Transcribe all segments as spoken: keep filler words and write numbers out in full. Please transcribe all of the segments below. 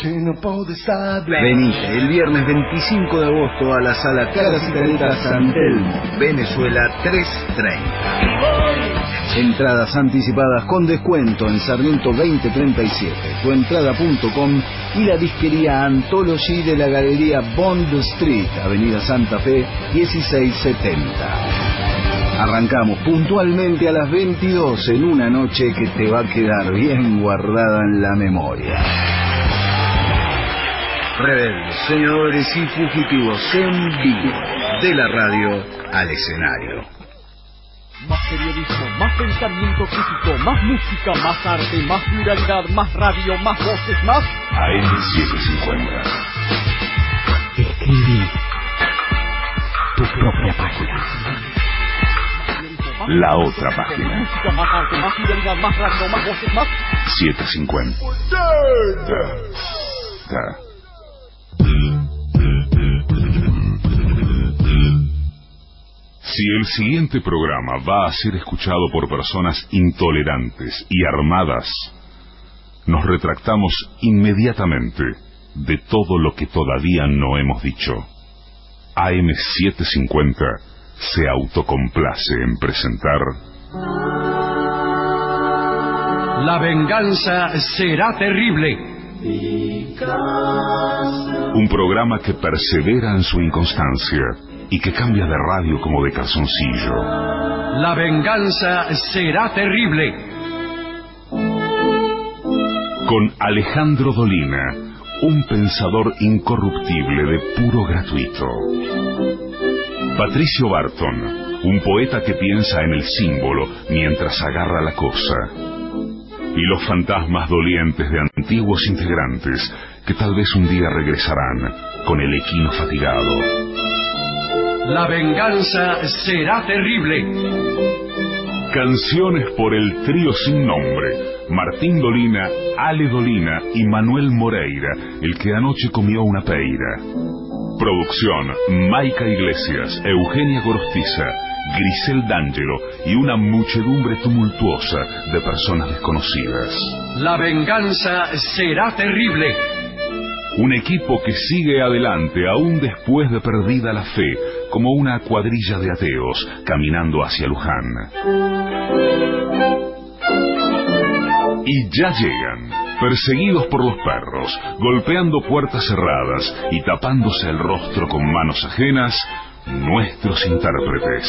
que no podés hablar. Venite el viernes veinticinco de agosto a la sala Caras y Caretas San Telmo, Venezuela trescientos treinta. Entradas anticipadas con descuento en Sarmiento veinte treinta y siete, tuentrada punto com y la disquería Anthology de la Galería Bond Street, Avenida Santa Fe dieciséis setenta. Arrancamos puntualmente a las veintidós en una noche que te va a quedar bien guardada en la memoria. Rebeldes, soñadores y fugitivos en vivo, de la radio al escenario. Más periodismo, más pensamiento crítico, más música, más arte, más pluralidad, más radio, más voces, más... A M setecientos cincuenta. Escribí tu propia página. La otra página. Más música, más arte, más pluralidad, más radio, más voces, más... setecientos cincuenta. Da. Si el siguiente programa va a ser escuchado por personas intolerantes y armadas, nos retractamos inmediatamente de todo lo que todavía no hemos dicho. A M setecientos cincuenta se autocomplace en presentar... La venganza será terrible. Un programa que persevera en su inconstancia y que cambia de radio como de calzoncillo. La venganza será terrible. Con Alejandro Dolina, un pensador incorruptible de puro gratuito. Patricio Barton, un poeta que piensa en el símbolo mientras agarra la cosa. Y los fantasmas dolientes de antiguos integrantes que tal vez un día regresarán con el equino fatigado. La venganza será terrible. Canciones por el trío sin nombre: Martín Dolina, Ale Dolina y Manuel Moreira, el que anoche comió una peira. Producción: Maica Iglesias, Eugenia Gorostiza, Grisel D'Angelo y una muchedumbre tumultuosa de personas desconocidas. La venganza será terrible. Un equipo que sigue adelante aún después de perdida la fe, como una cuadrilla de ateos caminando hacia Luján. Y ya llegan, perseguidos por los perros, golpeando puertas cerradas y tapándose el rostro con manos ajenas, nuestros intérpretes.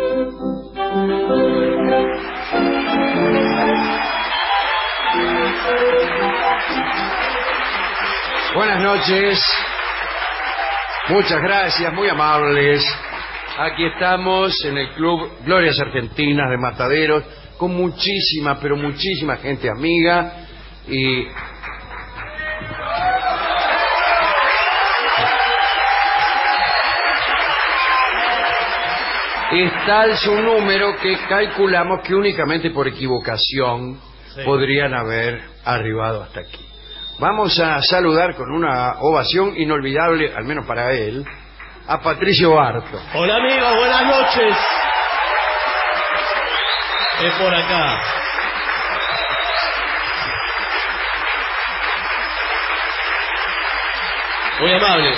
Buenas noches, muchas gracias, muy amables. Aquí estamos en el Club Glorias Argentinas de Mataderos, con muchísima, pero muchísima gente amiga. Y es tal su número que calculamos que únicamente por equivocación sí. podrían haber arribado hasta aquí. Vamos a saludar con una ovación inolvidable, al menos para él, a Patricio Barton. Hola amigos, buenas noches. Es por acá. Muy amables.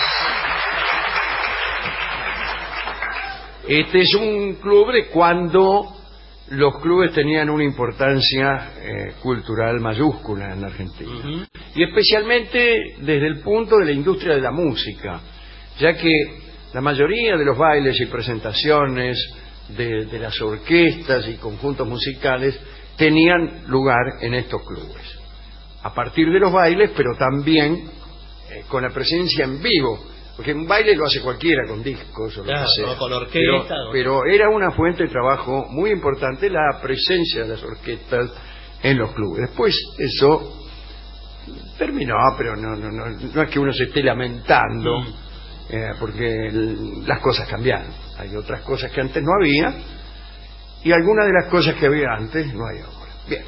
Este es un club de cuando los clubes tenían una importancia eh, cultural mayúscula en la Argentina. Uh-huh. Y especialmente desde el punto de la industria de la música, ya que la mayoría de los bailes y presentaciones de, de las orquestas y conjuntos musicales tenían lugar en estos clubes. A partir de los bailes, pero también eh, con la presencia en vivo, porque un baile lo hace cualquiera con discos o claro, lo que sea. No, con orquesta. Pero, pero era una fuente de trabajo muy importante la presencia de las orquestas en los clubes. Después eso terminó, pero no, no, no, no es que uno se esté lamentando, mm. eh, porque el, las cosas cambiaron. Hay otras cosas que antes no había y algunas de las cosas que había antes no hay ahora. Bien.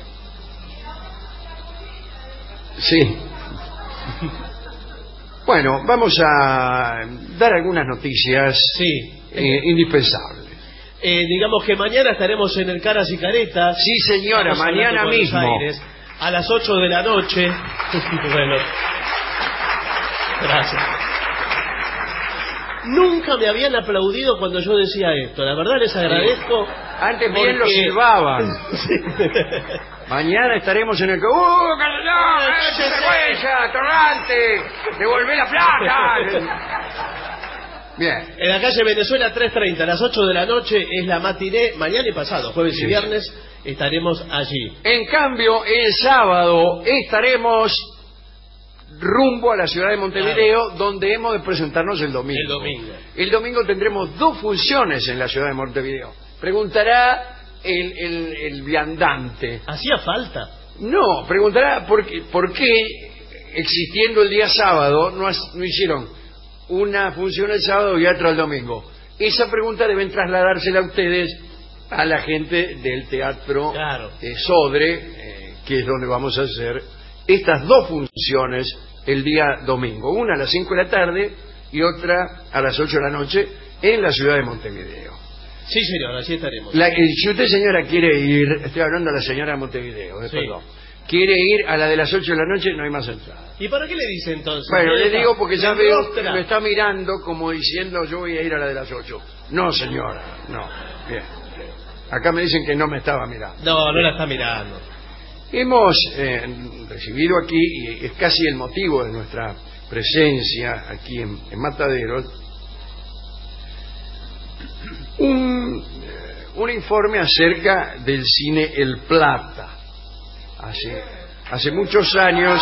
Sí. Bueno, vamos a dar algunas noticias sí. eh, indispensables. Eh, digamos que mañana estaremos en el Caras y Caretas. Sí, señora, mañana mismo. Aires, a las ocho de la noche. Bueno, Gracias. Nunca me habían aplaudido cuando yo decía esto. La verdad les agradezco. Antes bien porque... lo silbaban. Sí. Mañana estaremos en el... ¡Uh, Carlos! ¡Qué vergüenza! ¡Torrante! ¡Devolvé la plata! Bien. En la calle Venezuela tres treinta, a las ocho de la noche es la matiné. Mañana y pasado, jueves Sí. y viernes, estaremos allí. En cambio, el sábado estaremos rumbo a la ciudad de Montevideo, claro, donde hemos de presentarnos el domingo. El domingo. El domingo tendremos dos funciones en la ciudad de Montevideo. Preguntará el, el, el viandante. ¿Hacía falta? No, preguntará por qué, por qué existiendo el día sábado no, no hicieron una función el sábado y otra el domingo. Esa pregunta deben trasladársela a ustedes a la gente del Teatro claro. eh, Sodre, eh, que es donde vamos a hacer estas dos funciones el día domingo, una a las cinco de la tarde y otra a las ocho de la noche en la ciudad de Montevideo. Sí, señor, así estaremos. La, eh, si usted, señora, quiere ir, estoy hablando a la señora de Montevideo, eh, sí. perdón, quiere ir a la de las ocho de la noche, no hay más entrada. ¿Y para qué le dice entonces? Bueno, le está? digo porque ya La veo, rostra. me está mirando como diciendo yo voy a ir a la de las ocho. No, señora, no. Bien. Acá me dicen que no me estaba mirando. No, no la está mirando. Hemos eh, recibido aquí, y es casi el motivo de nuestra presencia aquí en, en Mataderos, un, eh, un informe acerca del cine El Plata. Hace, hace muchos años...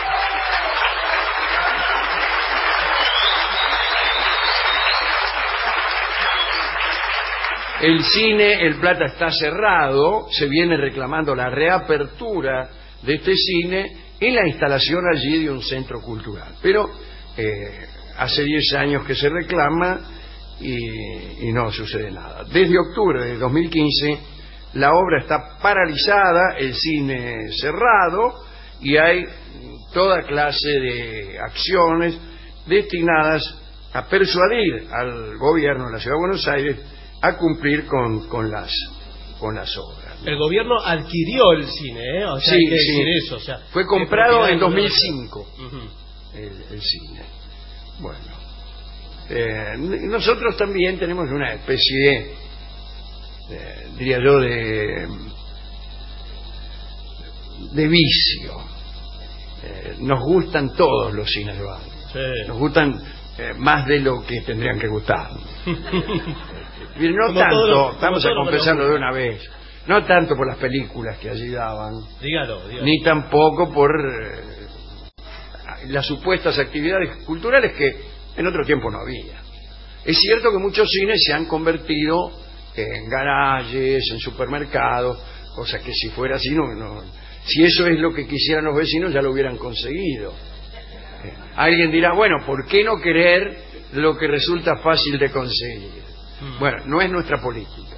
El cine El Plata está cerrado, se viene reclamando la reapertura de este cine y la instalación allí de un centro cultural. Pero eh, hace diez años que se reclama y, y no sucede nada. Desde octubre de dos mil quince la obra está paralizada, el cine cerrado y hay toda clase de acciones destinadas a persuadir al gobierno de la Ciudad de Buenos Aires a cumplir con, con las con las obras. El gobierno adquirió el cine, ¿eh? O sea, sí, hay que sí. decir eso. O sea, fue comprado en dos mil gobierno. cinco Uh-huh. el, el cine. Bueno, eh, nosotros también tenemos una especie de, eh, diría yo, de de vicio. Eh, nos gustan todos los cines de barrio. Sí. Nos gustan eh, más de lo que tendrían que gustar. Bien, no Como tanto, todos, vamos a como confesarlo todos. de una vez, no tanto por las películas que allí daban, Dígalo, dígalo. ni tampoco por eh, las supuestas actividades culturales que en otro tiempo no había. Es cierto que muchos cines se han convertido en garajes, en supermercados, cosa que si fuera así, no, no, si eso es lo que quisieran los vecinos ya lo hubieran conseguido. Eh, alguien dirá, bueno, ¿por qué no querer lo que resulta fácil de conseguir? Bueno, no es nuestra política.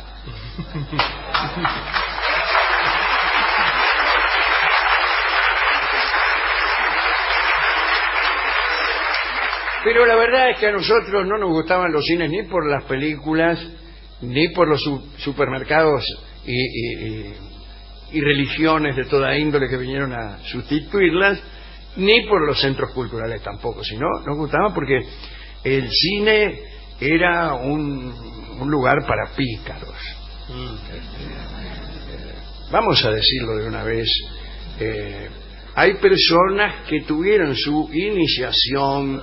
Pero la verdad es que a nosotros no nos gustaban los cines ni por las películas, ni por los su supermercados y, y, y, y religiones de toda índole que vinieron a sustituirlas, ni por los centros culturales tampoco, sino nos gustaba porque el cine era un, un lugar para pícaros. Mm. Eh, vamos a decirlo de una vez, eh, hay personas que tuvieron su iniciación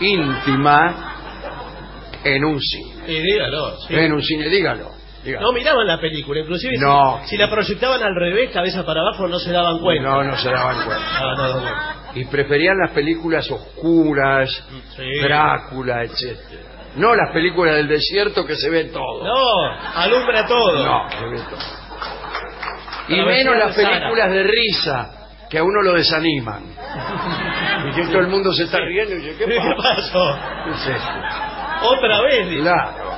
íntima en un cine. Y dígalo, sí. En un cine, dígalo. dígalo. No miraban la película, inclusive no. si, si la proyectaban al revés, cabeza para abajo, no se daban cuenta. No, no se daban cuenta. No, no, no. Y preferían las películas oscuras, sí. Drácula, etcétera. No las películas del desierto que se ve todo. No, alumbra todo. No, se ve todo. Y menos las películas de risa, que a uno lo desaniman. Y que todo el mundo se está riendo y dice, ¿qué ¿Qué pasa? pasó? ¿Qué es esto? Otra vez. Dice. Claro.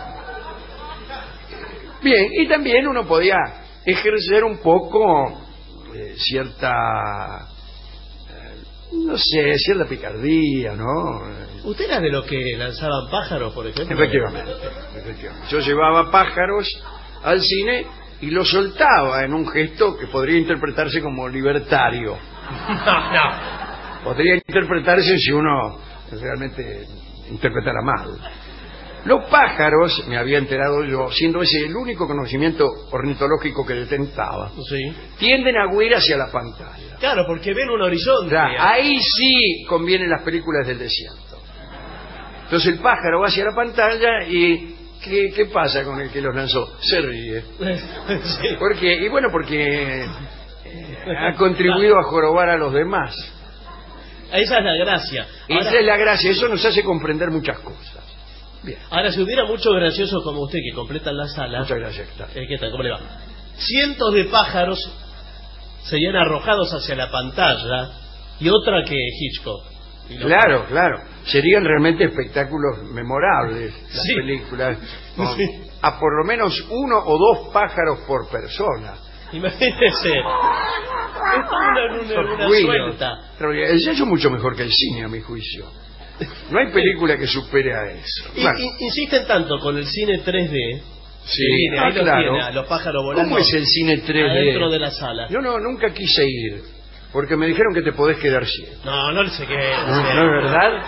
Bien, y también uno podía ejercer un poco eh, cierta... no sé, cierta picardía, ¿no? ¿Usted era de los que lanzaban pájaros, por ejemplo? Efectivamente, efectivamente. Yo llevaba pájaros al cine y los soltaba en un gesto que podría interpretarse como libertario. No, no. Podría interpretarse si uno realmente interpretara mal. Los pájaros, me había enterado yo, siendo ese el único conocimiento ornitológico que detentaba, Sí. tienden a huir hacia la pantalla. Claro, porque ven un horizonte. O sea, ahí sí convienen las películas del desierto. Entonces el pájaro va hacia la pantalla y ¿qué, qué pasa con el que los lanzó? Se ríe. Sí. ¿Por qué? Y bueno, porque eh, ha contribuido a jorobar a los demás. Esa es la gracia. Ahora, Esa es la gracia, eso nos hace comprender muchas cosas. Bien. ahora, si hubiera muchos graciosos como usted que completan la sala... Muchas gracias, claro. Eh, ¿Qué tal? ¿Cómo le va? Cientos de pájaros serían arrojados hacia la pantalla y otra que Hitchcock. Y los Claro, claro. Serían realmente espectáculos memorables las Sí. películas. Con Sí. a por lo menos uno o dos pájaros por persona. Imagínese. Es una, una, una Ruidos. suelta. Eso es mucho mejor que el cine, a mi juicio. No hay película que supere a eso. Y, Bueno, y- insisten tanto con el cine tres D. sí, que viene, ah, ahí los claro. tiene, a los pájaros volando. ¿Cómo es el cine tres D? Adentro de la sala. Yo no, nunca quise ir, porque me dijeron que te podés quedar ciego. No, no sé qué. ¿No, no es verdad?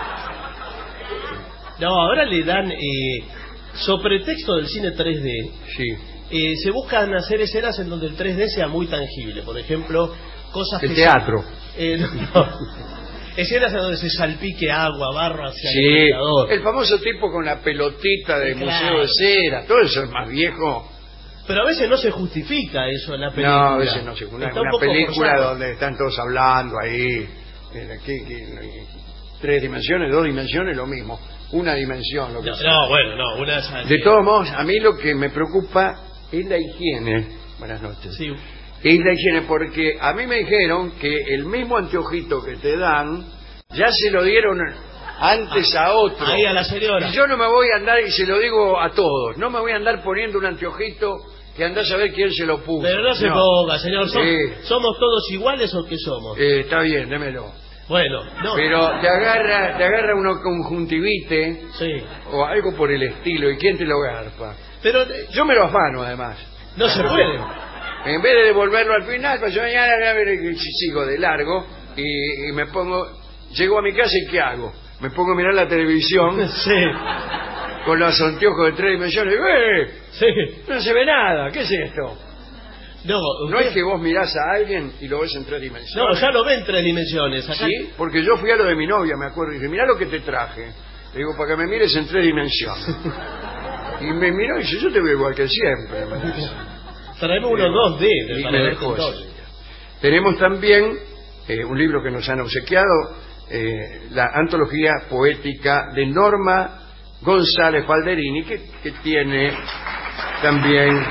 No, ahora le dan, eh, sobre pretexto del cine tres D, Sí. eh, se buscan hacer escenas en donde el tres D sea muy tangible. Por ejemplo, cosas El que... teatro. Eh, no, no. Escenas en donde se salpique agua, barro hacia el Sí, espectador. el famoso tipo con la pelotita de Claro. Museo de Cera, todo eso es más viejo. Pero a veces no se justifica eso en la película. No, a veces no se una, Está un una poco película forzado. donde están todos hablando ahí, eh, que- que- tres dimensiones, dos dimensiones, lo mismo, una dimensión, lo que No, sea. no, bueno, no, una de esas De que- todos modos, a mí lo que me preocupa es la higiene. Buenas noches. Sí. Es la higiene, porque a mí me dijeron que el mismo anteojito que te dan, ya se lo dieron antes a otro. Ahí a la señora. Y yo no me voy a andar, y se lo digo a todos, no me voy a andar poniendo un anteojito que andás a ver quién se lo puso. Pero no se ponga, señor. ¿Som- Sí. ¿Somos todos iguales o qué somos? Eh, está bien, démelo. Bueno, no. Pero te agarra, te agarra uno conjuntivite Sí. o algo por el estilo, ¿y quién te lo garpa? Pero eh, Yo me lo afano, además. no se puede. En vez de devolverlo al final, pues yo mañana a ver si sigo de largo y, y me pongo, llego a mi casa y ¿qué hago? Me pongo a mirar la televisión Sí. con los anteojos de tres dimensiones y ¡eh! Sí. No se ve nada, ¿qué es esto? No, No usted- es que vos mirás a alguien y lo ves en tres No, dimensiones. ya lo ve en tres dimensiones. Acá... ¿Sí? Porque yo fui a lo de mi novia, me acuerdo, y dije, mirá lo que te traje. Le digo, para que me mires en tres dimensiones. Y me miró y dice, yo te veo igual que siempre. me dice. Traemos unos dos D Y para me ver dejó todo. así. Tenemos también eh, un libro que nos han obsequiado, eh, la antología poética de Norma González Falderini, que, que tiene también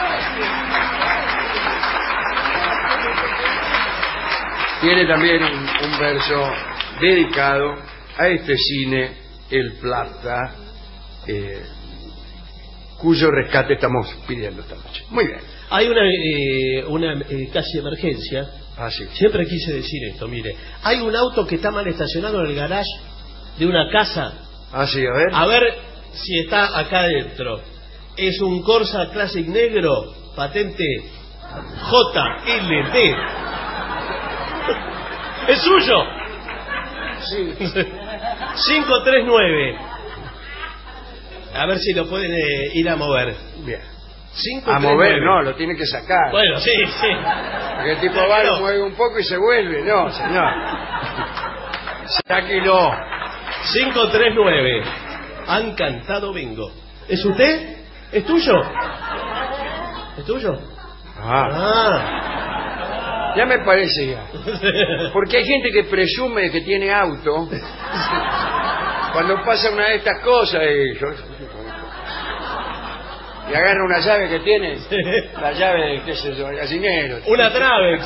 tiene también un, un verso dedicado a este cine El Plata, eh, cuyo rescate estamos pidiendo esta noche. Muy bien. Hay una, eh, una eh, casi emergencia. Ah, sí. Siempre quise decir esto, mire. Hay un auto que está mal estacionado en el garage de una casa. Ah, sí, a ver. A ver si está acá adentro. Es un Corsa Classic negro, patente J L D. ¡Es suyo! Sí. cinco tres nueve. A ver si lo pueden eh, ir a mover. Bien. cinco A tres mover, nueve. no, lo tiene que sacar. Bueno, sí, sí. Porque el tipo Sáquelo. va, lo mueve un poco y se vuelve. No, señor. Sáquelo. cinco tres nueve. Han cantado bingo. ¿Es usted? ¿Es tuyo? ¿Es tuyo? Ah, Ah. ya me parecía. Porque hay gente que presume que tiene auto cuando pasa una de estas cosas y, yo- y agarra una llave que tiene, la llave de, qué sé yo, el gallinero. Una Travex.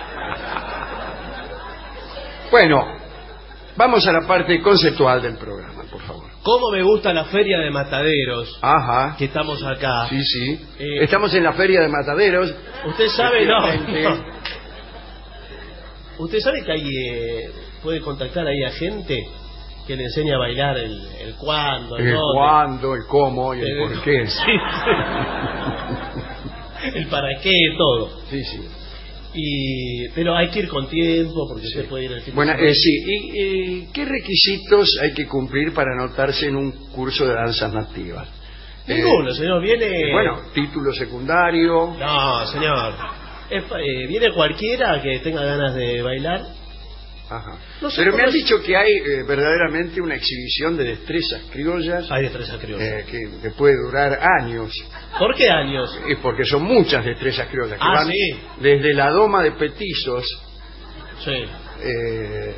Bueno, vamos a la parte conceptual del programa, por favor. ¿Cómo me gusta la feria de mataderos? Ajá. Que estamos acá. Sí, sí. Eh, Estamos en la feria de mataderos. Usted sabe, no, Efectivamente. no. Usted sabe que ahí eh, puede contactar ahí a gente que le enseña a bailar el, el cuándo, el, El dónde. cuándo, el cómo y el por qué. Sí. El para qué, todo. Sí, sí. Y, pero hay que ir con tiempo porque Sí. se puede ir el fin de Bueno, semana. eh, sí. ¿Y, y qué requisitos hay que cumplir para anotarse en un curso de danzas nativas? Ninguno, Eh, señor. Viene... Bueno, título secundario. No, señor. Es pa- eh, viene cualquiera que tenga ganas de bailar. Ajá. No sé Pero cómo me han es- dicho que hay eh, verdaderamente una exhibición de destrezas criollas Hay destreza criolla. eh, que, que puede durar años. ¿Por qué años? Es porque son muchas destrezas criollas que Ah, van sí. desde la doma de petizos Sí. eh,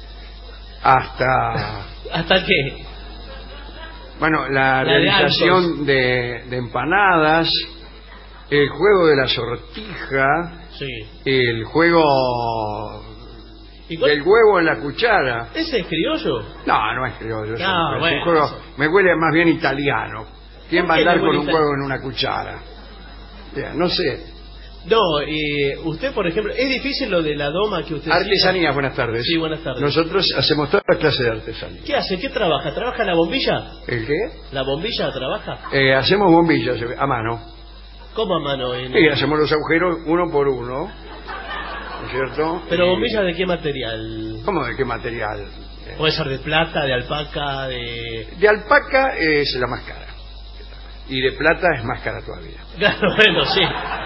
hasta ¿Hasta qué? bueno la, La de realización de, de empanadas, el juego de la sortija, Sí. el juego ¿Y cuál- del huevo en la cuchara. ¿Ese es criollo? No, no es criollo, es, No, un, es bueno, un juego, eso. me huele más bien italiano. ¿Quién ¿Por va a qué le andar con huele un italiano? huevo en una cuchara? Bien, no sé. No, eh, usted, por ejemplo, es difícil lo de la doma que usted... Artesanía, cita? buenas tardes. Sí, buenas tardes. Nosotros hacemos toda clase de artesanía. ¿Qué hace? ¿Qué trabaja? ¿Trabaja la bombilla? ¿El qué? ¿La bombilla trabaja? Eh, hacemos bombillas eh, a mano. ¿Cómo a mano? En... Sí, hacemos los agujeros uno por uno. ¿No es cierto? ¿Pero Y- bombilla de qué material? ¿Cómo de qué material? Eh, Puede ser de plata, de alpaca, de... De alpaca es la más cara. Y de plata es más cara todavía. Claro, bueno, sí.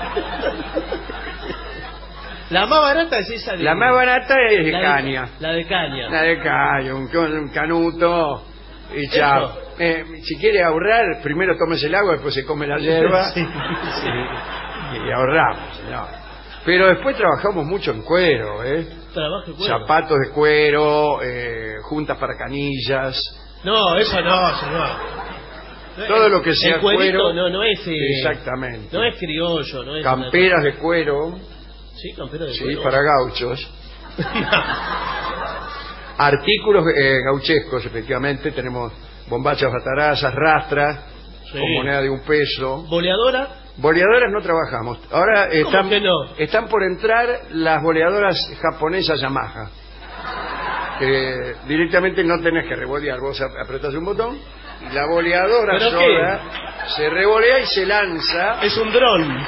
La más barata es esa de... La más barata es de la caña. La de caña. La de caña, un, un canuto y ya. Eso. Eh, si quiere ahorrar, primero tómese el agua, después se come la hierba. Sí, sí. Y ahorramos, señor. Pero después trabajamos mucho en cuero, ¿eh? Trabajo de cuero. Zapatos de cuero, eh, juntas para canillas. No, eso no, señor. No, Todo el- lo que sea el cuerito cuero. no, no es... eh, Exactamente. No es criollo, no es... Camperas de cuero, una- Sí, campera de sí, cuero. para gauchos. Artículos eh, gauchescos, efectivamente. Tenemos bombachas, batarazas, rastras, Sí. con moneda de un peso. ¿Boleadora? Boleadoras no trabajamos. Ahora están, que no? están por entrar las boleadoras japonesas Yamaha. Que directamente no tenés que revolear. Vos ap- apretás un botón y la boleadora ¿Pero sola se revolea y se lanza. Es un dron.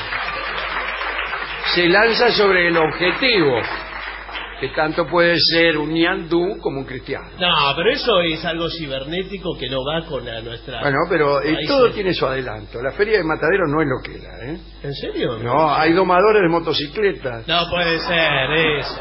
Se lanza sobre el objetivo. Que tanto puede ser un ñandú como un cristiano. No, pero eso es algo cibernético que no va con la nuestra... Bueno, pero eh, Ahí todo sí. tiene su adelanto. La feria de Mataderos no es lo que era, ¿eh? ¿En serio? No, hay domadores de motocicletas. No puede ser eso.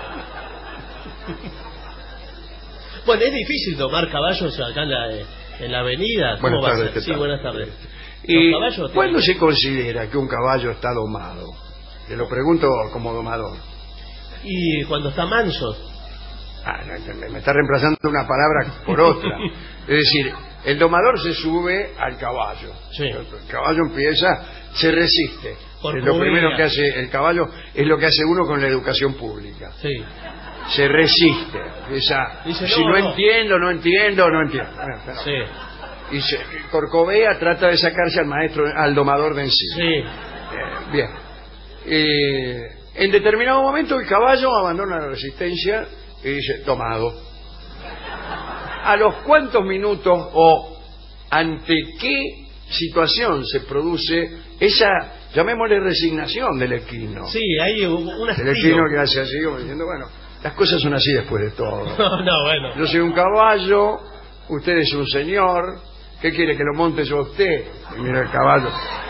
Bueno, es difícil tomar caballos acá en la, en la avenida. ¿Cómo Buenas va a tardes, ser? ¿qué Sí, tal? buenas tardes. ¿Y Los caballos cuándo tienen- se considera que un caballo está domado? Te lo pregunto como domador. Y cuando está manso. Ah, no, me me está reemplazando una palabra por otra. Es decir, el domador se sube al caballo. Sí. El caballo empieza, se resiste. Por Es lo fobia. primero que hace el caballo, es lo que hace uno con la educación pública. Sí. Se resiste. Esa, Dice, si no, no, no. entiendo, no entiendo, no entiendo. Bueno, pero- Sí. Y se, Corcovea trata de sacarse al maestro, al domador de encima. Sí. Eh, bien. Eh, en determinado momento el caballo abandona la resistencia y dice, tomado. ¿A los cuántos minutos o ante qué situación se produce esa, llamémosle resignación del equino? Sí, hay un, un El hastío. equino que hace así, como diciendo, bueno, las cosas son así después de todo. No, no, bueno. Yo soy un caballo, usted es un señor, ¿qué quiere que lo monte yo a usted? Y mira el caballo.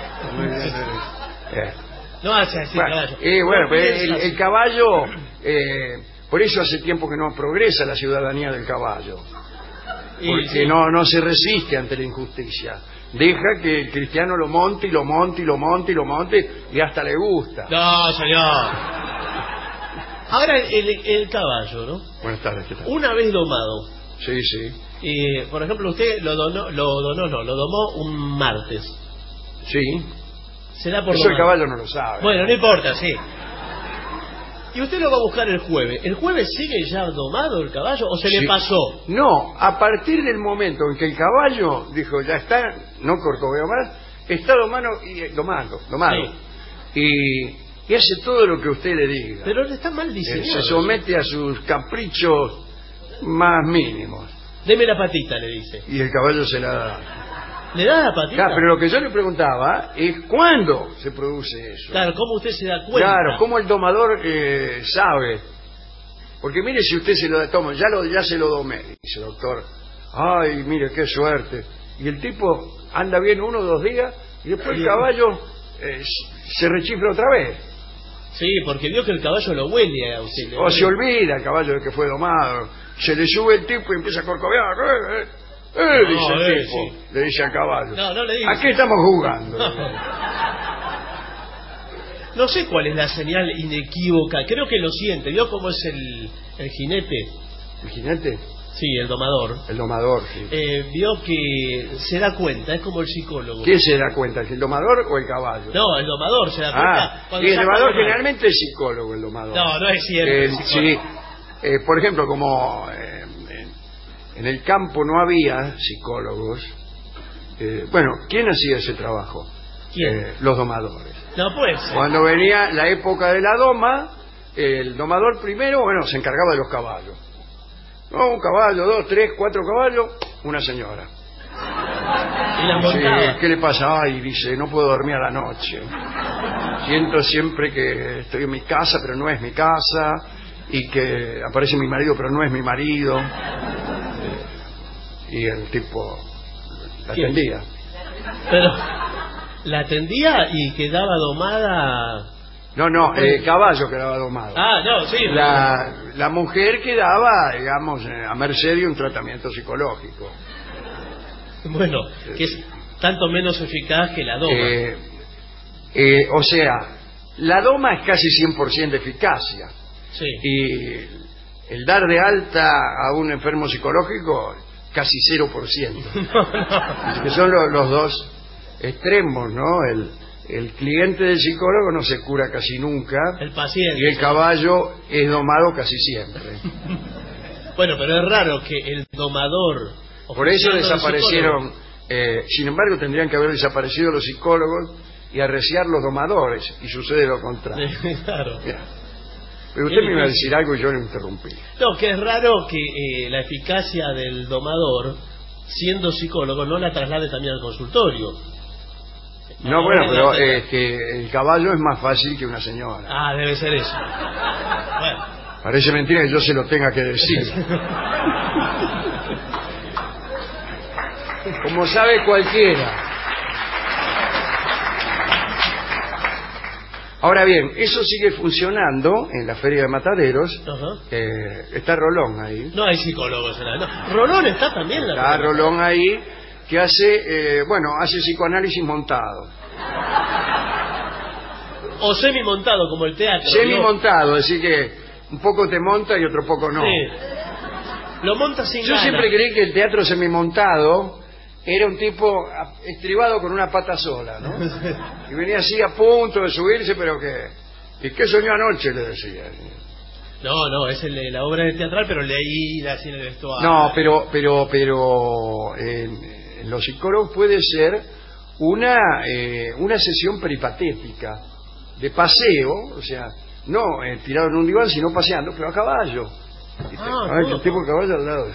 Eh. No hace así, Bueno, caballo. y bueno, No pero piensa el, así. el caballo, eh, por eso hace tiempo que no progresa la ciudadanía del caballo, Y porque sí. no, no se resiste ante la injusticia. Deja que el cristiano lo monte y lo monte y lo monte y lo monte y hasta le gusta. No, señor. Ahora el, el caballo, ¿no? Buenas tardes, ¿qué tal? Una vez domado, Sí, sí, y por ejemplo usted lo donó, lo donó, no, lo domó un martes. sí. Será por Eso el domado. caballo no lo sabe. Bueno, no importa, sí. Y usted lo va a buscar el jueves. ¿El jueves sigue ya domado el caballo o se Sí. le pasó? No, a partir del momento en que el caballo dijo, ya está, no corcoveo más, está domado y eh, domado, domado. Y, y hace todo lo que usted le diga. Pero está mal Eh, diseñado. se somete a sus caprichos más mínimos. Deme la patita, le dice. Y el caballo se la da. ¿Le da la patita? Claro, pero lo que yo le preguntaba es cuándo se produce eso. Claro, ¿cómo usted se da cuenta? Claro, cómo el domador eh, sabe. Porque mire, si usted se lo da, toma, ya, lo, ya se lo domé, dice el doctor. Ay, mire, qué suerte. Y el tipo anda bien uno o dos días y después el caballo eh, se rechifla otra vez. Sí, porque vio que el caballo lo huele a usted. O se olvida el caballo de que fue domado. Se le sube el tipo y empieza a corcovear. Eh, eh, eh, No, dice el eh, tipo. sí. Le dice al caballo. No, no le diga. ¿A qué estamos jugando? No sé cuál es la señal inequívoca. Creo que lo siente. ¿Vio cómo es el, el jinete? ¿El jinete? Sí, el domador. El domador, sí. Eh, vio que se da cuenta, es como el psicólogo. ¿Quién se da cuenta? ¿El domador o el caballo? No, el domador se da cuenta. Ah, cuando y el saca domador una- generalmente es psicólogo, el domador. No, no es cierto. Eh, el psicólogo. sí, eh, por ejemplo, como eh, en, en el campo no había psicólogos, eh, bueno, ¿quién hacía ese trabajo? ¿Quién? Eh, los domadores. No puede ser. Cuando venía la época de la doma, el domador primero, bueno, se encargaba de los caballos. No, un caballo, dos, tres, cuatro caballos, una señora. Y la montaba. Sí, ¿qué le pasa? Ay, dice, no puedo dormir a la noche. Siento siempre que estoy en mi casa, pero no es mi casa, y que aparece mi marido, pero no es mi marido. Y el tipo la ¿Quién? atendía. Pero la atendía y quedaba domada. No, no, el caballo quedaba domado. Ah, no, sí. La, la mujer quedaba, digamos, eh, a merced de un tratamiento psicológico. Bueno, que es tanto menos eficaz que la doma. Eh, eh, o sea, la doma es casi cien por ciento de eficacia. Sí. Y el dar de alta a un enfermo psicológico, casi cero por ciento. Así que son los, los dos extremos, ¿no? El, el cliente del psicólogo no se cura casi nunca. El paciente. Y el caballo es domado casi siempre. Bueno, pero es raro que el domador... Por eso oficiando de desaparecieron, eh, sin embargo tendrían que haber desaparecido los psicólogos y arreciar los domadores, y sucede lo contrario. psicólogo. Claro. Bien. Pero usted me iba a decir algo y yo lo interrumpí. No, que es raro que eh, la eficacia del domador, siendo psicólogo, no la traslade también al consultorio. No, bueno, pero eh, que el caballo es más fácil que una señora. Ah, debe ser eso. Bueno. Parece mentira que yo se lo tenga que decir. Como sabe cualquiera. Ahora bien, eso sigue funcionando en la Feria de Mataderos. Ajá. Eh, está Rolón ahí. No hay psicólogos en la... No. Rolón está también en la... Está Rolón ahí, que hace, eh, bueno, hace psicoanálisis montado. O semi-montado, como el teatro. Semi-montado, así que un poco te monta y otro poco no. Sí. Lo monta sin Yo ganas. siempre creí que el teatro semimontado era un tipo estribado con una pata sola, ¿no? Y venía así a punto de subirse, pero que... ¿Y qué soñó anoche? Le decía. No, no, es el de la obra de teatral, pero leí así en el vestuario. No, pero, pero, pero... En, en los psicólogos puede ser una, eh, una sesión peripatética, de paseo, o sea, no eh, tirado en un diván, sino paseando, pero a caballo. Y te- Ah, ay, todo. el tipo de caballo al lado.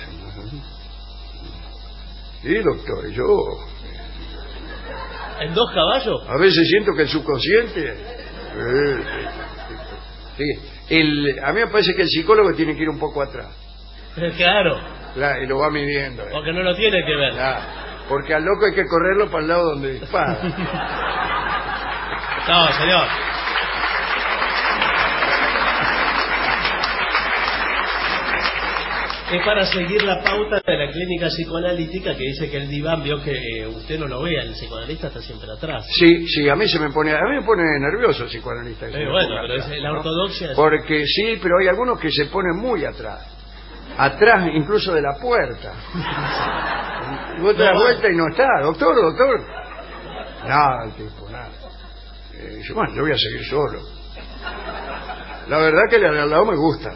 Sí, doctor, yo ¿En dos caballos? a veces siento que el subconsciente... eh, sí, el, a mí me parece que el psicólogo tiene que ir un poco atrás. Claro, Claro, y lo va midiendo. eh. porque no lo tiene que ver. Claro, porque al loco hay que correrlo para el lado donde dispara. No, señor. Es para seguir la pauta de la clínica psicoanalítica que dice que el diván, vio que eh, usted no lo vea, el psicoanalista está siempre atrás. Sí, sí, a mí se me pone, a mí me pone nervioso el psicoanalista. que se Eh, me bueno, ponga pero atrás, es la ¿no? ortodoxia. es- Porque sí, pero hay algunos que se ponen muy atrás. Atrás incluso de la puerta. Y vos te das No, vuelta y no está. Doctor, doctor. Nada, el tipo, nada. Eh, dice, bueno, yo voy a seguir solo. La verdad que el de al lado me gusta.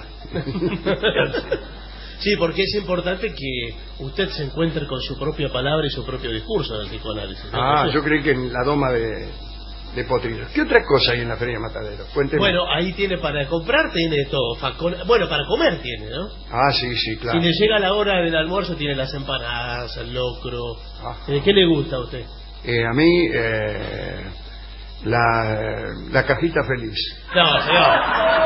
Sí, porque es importante que usted se encuentre con su propia palabra y su propio discurso en el psicoanálisis. ¿no? Ah, Entonces, yo creí que en la doma de... de potrillos. ¿Qué otra cosa hay en la Feria de Matadero? Cuénteme. Bueno, ahí tiene para comprar, tiene todo. Facón- Bueno, para comer tiene, ¿no? Ah, sí, sí, claro. Si le llega la hora del almuerzo, tiene las empanadas, el locro. Ah. Eh, ¿Qué le gusta a usted? Eh, a mí, eh, la, la cajita feliz. No, señor.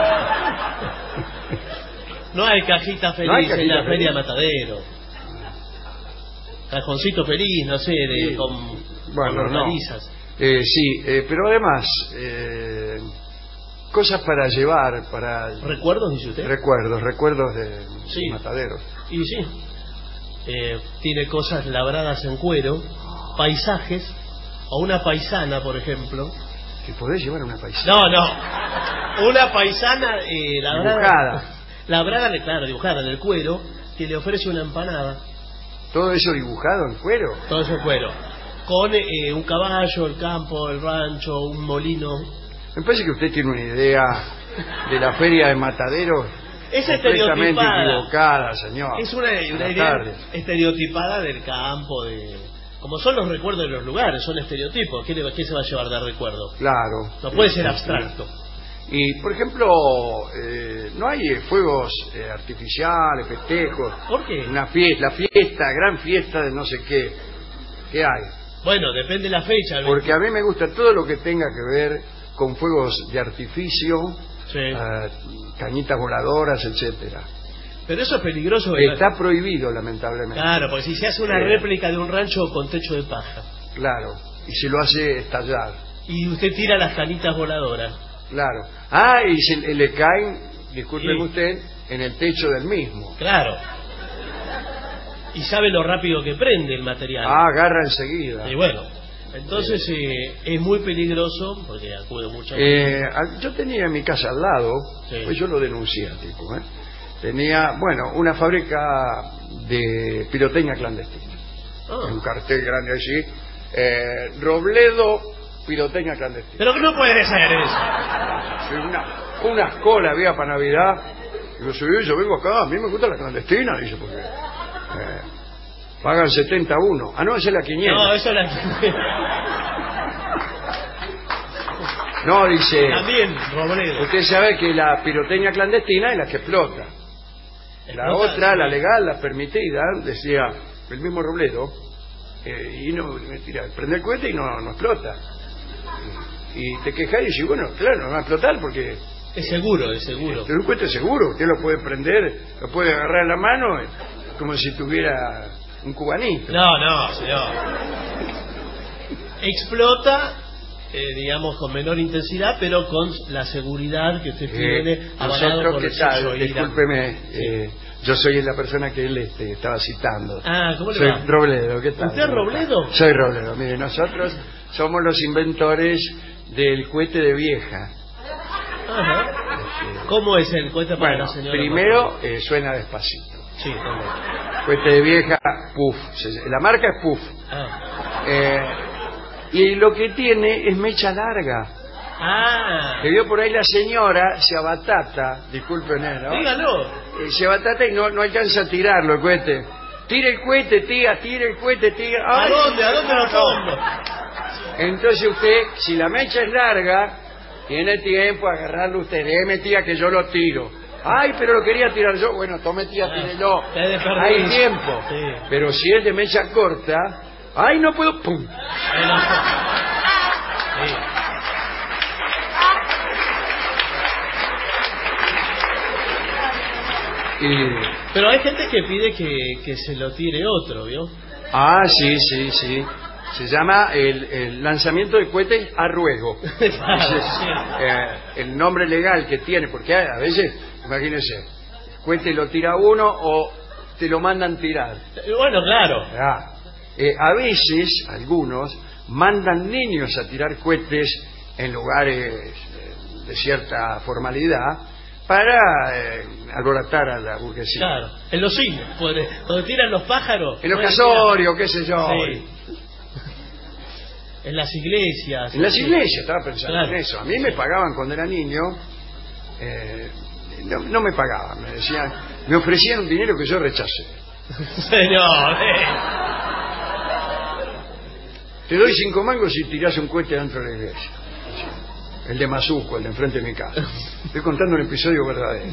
No hay cajita feliz ¿No hay en cajita la feliz? Feria Matadero. Cajoncito feliz, no sé, de, Sí. con, Bueno, con no. hortalizas. Eh, sí, eh, pero además, eh, cosas para llevar, para ¿Recuerdos, dice usted? recuerdos, recuerdos de Sí. Mataderos. Y sí. Eh, tiene cosas labradas en cuero, paisajes, o una paisana, por ejemplo. ¿Que podés llevar una paisana? No, no. Una paisana eh, labrada. Dibujada. Labrada, claro, dibujada en el cuero, que le ofrece una empanada. ¿Todo eso dibujado en cuero? Todo eso en cuero. Con eh, un caballo, el campo, el rancho, un molino. Me parece que usted tiene una idea de la feria de Mataderos Es completamente estereotipada. equivocada, señor. Es una, una Buenas idea tardes. estereotipada del campo, de como son los recuerdos de los lugares, son estereotipos. ¿Qué, le- qué se va a llevar de recuerdo? Claro. No puede Sí, ser sí, abstracto. Y, por ejemplo, eh, no hay eh, fuegos eh, artificiales, festejos. ¿Por qué? Una fiesta, la fiesta, gran fiesta de no sé qué. ¿Qué hay? Bueno, depende de la fecha. Porque a mí me gusta todo lo que tenga que ver con fuegos de artificio, Sí. eh, cañitas voladoras, etcétera. Pero eso es peligroso. ¿verdad? Está prohibido, lamentablemente. Claro, porque si se hace una Sí. réplica de un rancho con techo de paja Claro. Y se lo hace estallar. y usted tira las canitas voladoras. Claro. Ah, y se le caen, discúlpeme Sí. usted, en el techo del mismo. Claro. Y sabe lo rápido que prende el material. Ah, agarra enseguida. Y bueno, entonces eh, es muy peligroso porque acude mucha gente. Eh, al- yo tenía en mi casa al lado, Sí. pues yo lo denuncié al tipo, ¿eh? Tenía, bueno, una fábrica de pirotecnia clandestina. Ah. Un cartel grande allí. Eh, Robledo, pirotecnia clandestina. Pero que no puede ser eso. Sí, una, unas colas había para Navidad. Digo, sí, yo vengo acá, a mí me gusta la clandestina, dice, porque eh, pagan setenta a uno. Ah, no, esa es la quiniela. No, eso la... No, dice, También, Robledo. usted sabe que la pirotecnia clandestina es la que explota. La Explota, otra, sí. la legal, la permitida, decía el mismo Robledo, eh, y no, mentira, prende el cohete y no, no explota. Y te quejas y dices, bueno, claro, no va a explotar porque Es seguro, es seguro. es un cohete seguro, usted lo puede prender, lo puede agarrar en la mano, eh, como si tuviera un cubanito. No, no, señor. Explota, eh, digamos, con menor intensidad, pero con la seguridad que usted tiene, Eh, avalado nosotros, por ¿qué el sello tal? IRA. Discúlpeme, eh, yo soy la persona que él este, estaba citando. Ah, ¿cómo le Soy va? Robledo, ¿qué tal? ¿Usted es Robledo? Soy Robledo, mire, nosotros somos los inventores del cohete de vieja. Ajá. ¿Cómo es el cohete para Bueno, la señora? primero eh, suena despacito. Sí, ¿cómo? Cohete de vieja, Puff. Se- La marca es Puff. Ah. Eh, y lo que tiene es mecha larga. Ah. Que vio por ahí la señora, se abatata, disculpen, ¿eh, ¿no? Dígalo. Eh, se abatata y no, no alcanza a tirarlo el cohete. Tire el cohete, tía, tire el cohete, tía. ¿A ¡Ay! dónde? ¿A dónde lo pongo? Entonces usted, si la mecha es larga, tiene tiempo a agarrarlo usted. Déjeme, tía, que yo lo tiro. Ay, pero lo quería tirar yo. Bueno, tome, tía, Ah, tírelo. te he de perder. Hay tiempo. Sí. Pero si es de mecha corta, ay, no puedo. ¡Pum! Ahí lo- Sí. Y... Pero hay gente que pide que, que se lo tire otro, ¿vio? Ah, sí, sí, sí. Se llama el, el lanzamiento de cohetes a ruego. Claro, Ese es, sí. eh, el nombre legal que tiene, porque a a veces, imagínese, el cohete lo tira uno o te lo mandan tirar. Bueno, claro. Ah, eh, a veces, algunos, mandan niños a tirar cohetes en lugares eh, de cierta formalidad para eh, alborotar a la burguesía. Claro. En los cines, puede- donde tiran los pájaros. En los pueden casorios, qué sé yo. tirar- Sí. En las iglesias. En las sí. iglesias, estaba pensando Claro. en eso. A mí me pagaban cuando era niño, eh, no, no me pagaban, me decían, me ofrecían un dinero que yo rechacé. Señor, eh. Te doy cinco mangos si tirás un cohete dentro de la iglesia. el de Mazuco, el de enfrente de mi casa. Estoy contando un episodio verdadero.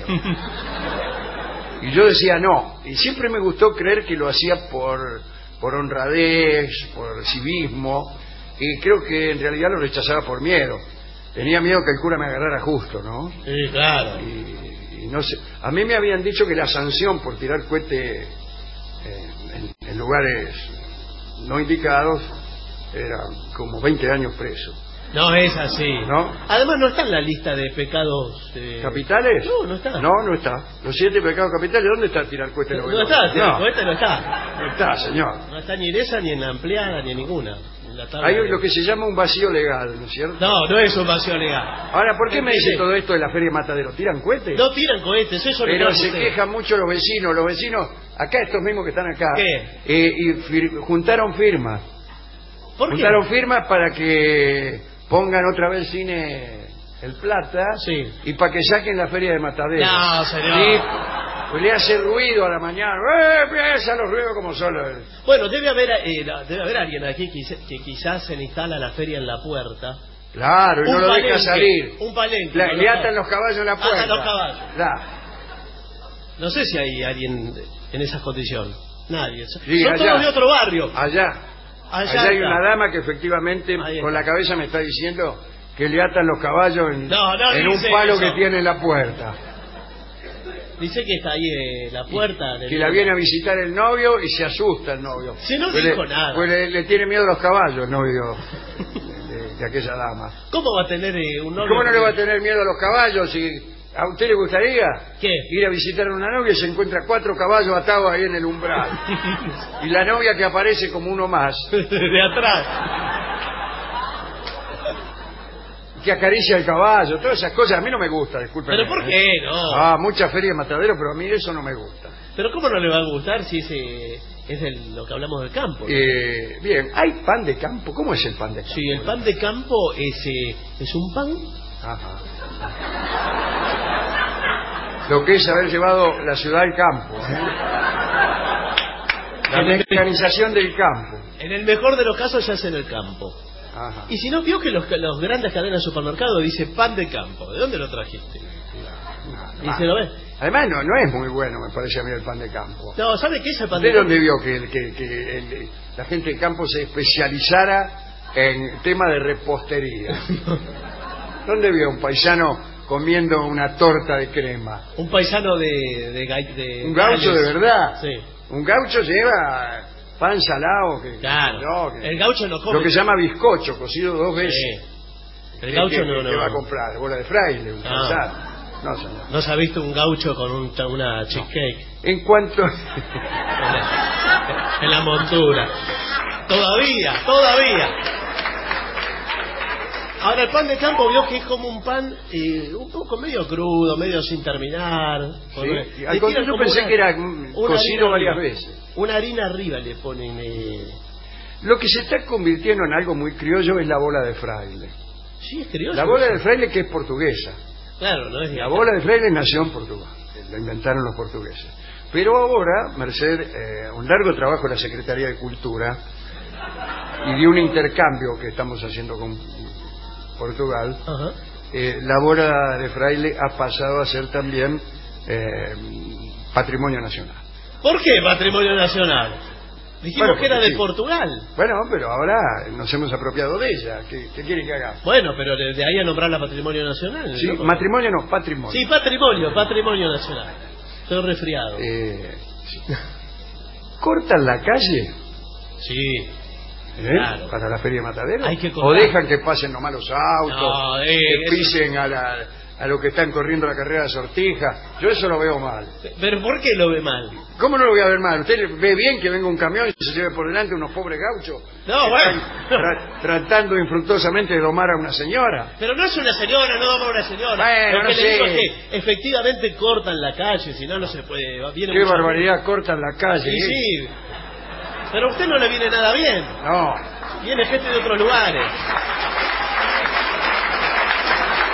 Y yo decía no, y siempre me gustó creer que lo hacía por, por honradez, por civismo, y creo que en realidad lo rechazaba por miedo. Tenía miedo que el cura me agarrara justo, ¿no? Sí, claro. Y, y no sé, a mí me habían dicho que la sanción por tirar cohete eh, en, en lugares no indicados era como veinte años preso. No es así. ¿No? Además no está en la lista de pecados... Eh... ¿Capitales? No, no está. No, no está. Los siete pecados capitales, ¿dónde está tirar cohete? No, no está, tirar no. cohete no está. No está, señor. No está ni en esa, ni en la ampliada, ni en ninguna. En la tabla Hay de... lo que se llama un vacío legal, ¿no es cierto? No, no es un vacío legal. Ahora, ¿por qué me dice ¿Entiende? todo esto de la Feria de Matadero? ¿Tiran cohetes? No tiran cohetes, eso Pero lo se quejan mucho los vecinos. Los vecinos, acá estos mismos que están acá, ¿Qué? eh, y fir- juntaron firmas. ¿Por qué? Juntaron firmas para que pongan otra vez cine El Plata, Sí. y para que saquen la Feria de Matadero. No, señor. Sí, pues le hace ruido a la mañana. ¡Eh! Empiezan los ruidos como solo. Bueno, debe haber, eh, debe haber alguien aquí que, quizá- que quizás se le instala la feria en la puerta. Claro, y no Un lo palenque, deja salir. un palenque, La- no lo le sabe. atan los caballos en la puerta. Atan los caballos. Claro. No sé si hay alguien en esas condiciones. Nadie. Son Sí, allá. todos de otro barrio. Allá. Allá, Allá hay está. una dama que efectivamente Ahí con está. la cabeza me está diciendo que le atan los caballos en, No, no en un dice palo eso. que tiene en la puerta. Dice que está ahí eh, la puerta. del- Que la viene a visitar el novio y se asusta el novio. Si no Pues dijo le, nada. Pues le, le tiene miedo a los caballos el novio de, de- de aquella dama. ¿Cómo va a tener eh, un novio? ¿Cómo no le va a tener miedo a los caballos? Si ¿a usted le gustaría ¿Qué? ir a visitar a una novia y se encuentra cuatro caballos atados ahí en el umbral? Y la novia que aparece como uno más, de atrás. que acaricia el caballo, todas esas cosas a mí no me gusta, disculpen. ¿Pero por qué no? Ah, mucha feria de matadero, pero a mí eso no me gusta. Pero ¿cómo no le va a gustar si ese es el- lo que hablamos del campo? ¿no? Eh, bien, ¿hay pan de campo? ¿Cómo es el pan de campo? Sí, el pan de campo es, eh, es un pan. Ajá. Lo que es haber llevado la ciudad al campo. ¿eh? La En el- mecanización del campo. En el mejor de los casos se hace en el campo. Ajá. Y si no, vio que los, los grandes cadenas de supermercado dice pan de campo. ¿De dónde lo trajiste? Y se lo ve. Además, no, no es muy bueno, me parece a mí, el pan de campo. No, ¿sabe qué es el pan de ¿Usted campo? dónde vio que, que- que el- la gente del campo se especializara en tema de repostería? ¿Dónde vio un paisano comiendo una torta de crema? Un paisano de... de, ga- de Un gaucho Gales. de verdad. Sí. Un gaucho lleva pan salado. Que, Claro. no, que- El gaucho no come. Lo que se llama bizcocho, cocido dos veces. Sí. El ¿Qué- gaucho qué- no, qué no. va a comprar? ¿Bola de fraile? ¿Un No. calzado? No, señor. ¿No se ha visto un gaucho con un, una cheesecake En cuanto... en, la, en la montura? Todavía, todavía. Ahora el pan de campo vio que es como un pan eh, un poco medio crudo, medio sin terminar. Con- Sí, le al tiran contrario, yo como pensé una- que era mm, una cocido harina varias arriba. veces. Una harina arriba le ponen. Eh... Lo que se está convirtiendo en algo muy criollo es la bola de fraile. Sí, es criollo. La bola de fraile que es portuguesa. Claro, no es de La acá. bola de fraile nació en Portugal, lo inventaron los portugueses. Pero ahora, merced eh, un largo trabajo de la Secretaría de Cultura y de un intercambio que estamos haciendo con Portugal, Ajá. eh, la bola de fraile ha pasado a ser también eh, patrimonio nacional. ¿Por qué patrimonio nacional? Dijimos Bueno, que era porque de sí. Portugal. Bueno, pero ahora nos hemos apropiado de ella. ¿Qué, qué quieren que haga? Bueno, pero de, de ahí a nombrarla patrimonio nacional. Sí, ¿no? matrimonio no, patrimonio. Sí, patrimonio, patrimonio nacional. Estoy resfriado. Eh, sí. ¿Cortan la calle? Sí. ¿Eh? Claro. Para la feria de matadero. Hay que ¿O cortar. dejan que pasen nomás los autos? No, eh, que eso- pisen a, la, a los que están corriendo la carrera de sortija. Yo eso lo veo mal. ¿Pero por qué lo ve mal? ¿Cómo no lo voy a ver mal? ¿Usted ve bien que venga un camión y se lleve por delante unos pobres gauchos? No, que bueno. están tra- tratando infructuosamente de domar a una señora. Pero no es una señora, no vamos a una señora. Bueno, Lo que no le digo sé. es que efectivamente cortan la calle, si no, no se puede. Viene Qué mucha barbaridad, cortan la calle. gente. Sí, ¿eh? sí. Pero a usted no le viene nada bien. No. Viene gente de otros lugares.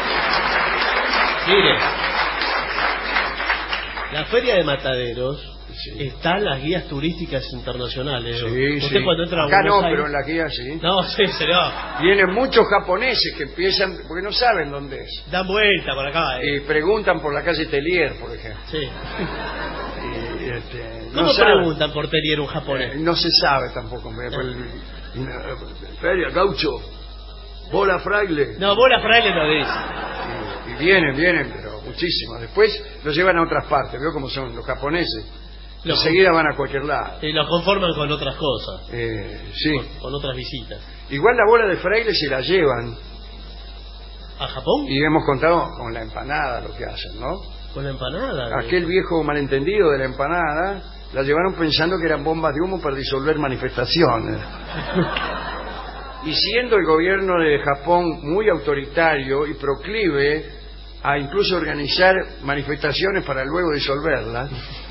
Mire, la feria de mataderos Sí. Están las guías turísticas internacionales. Sí, Usted sí. cuando entra a Acá Buenos no, Aires- pero en la guía sí. No, sí, se va. Vienen muchos japoneses que empiezan, porque no saben dónde es. Dan vuelta por acá. Eh. Y preguntan por la calle Telier, por ejemplo. Sí. Y, este, ¿Cómo no saben. preguntan por Telier un japonés? Eh, no se sabe tampoco. me- por el- Feria, gaucho, bola fraile. No, bola fraile no dice. Y, y vienen, vienen, pero muchísimos. Después los llevan a otras partes. Veo cómo son los japoneses. Los Enseguida van a cualquier lado. Y los conforman con otras cosas, Eh, sí. con, con otras visitas. Igual la bola de fraile se la llevan. ¿A Japón? Y hemos contado con la empanada lo que hacen, ¿no? Con la empanada. Aquel viejo malentendido de la empanada la llevaron pensando que eran bombas de humo para disolver manifestaciones. Y siendo el gobierno de Japón muy autoritario y proclive a incluso organizar manifestaciones para luego disolverlas,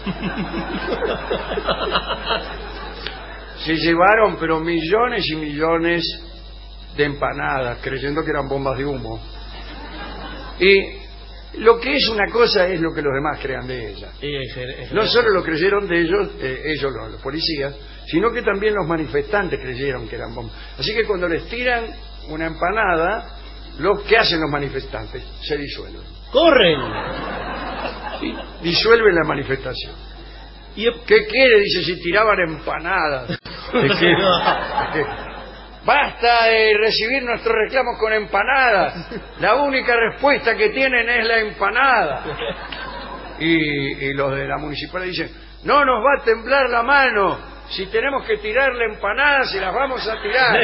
se llevaron pero millones y millones de empanadas creyendo que eran bombas de humo. Y lo que es una cosa es lo que los demás crean de ella. Y es- es- No solo lo creyeron de ellos, eh, ellos los, los policías, sino que también los manifestantes creyeron que eran bombas. Así que cuando les tiran una empanada, lo que hacen los manifestantes se disuelven. ¡Corren! ¿Sí? Disuelven la manifestación. Y ¿Qué quiere? Dice, si tiraban empanadas. ¿De qué? ¿De qué? Basta de recibir nuestros reclamos con empanadas. La única respuesta que tienen es la empanada. Y, y los de la municipal dicen, no nos va a temblar la mano. Si tenemos que tirarle empanadas, se las vamos a tirar.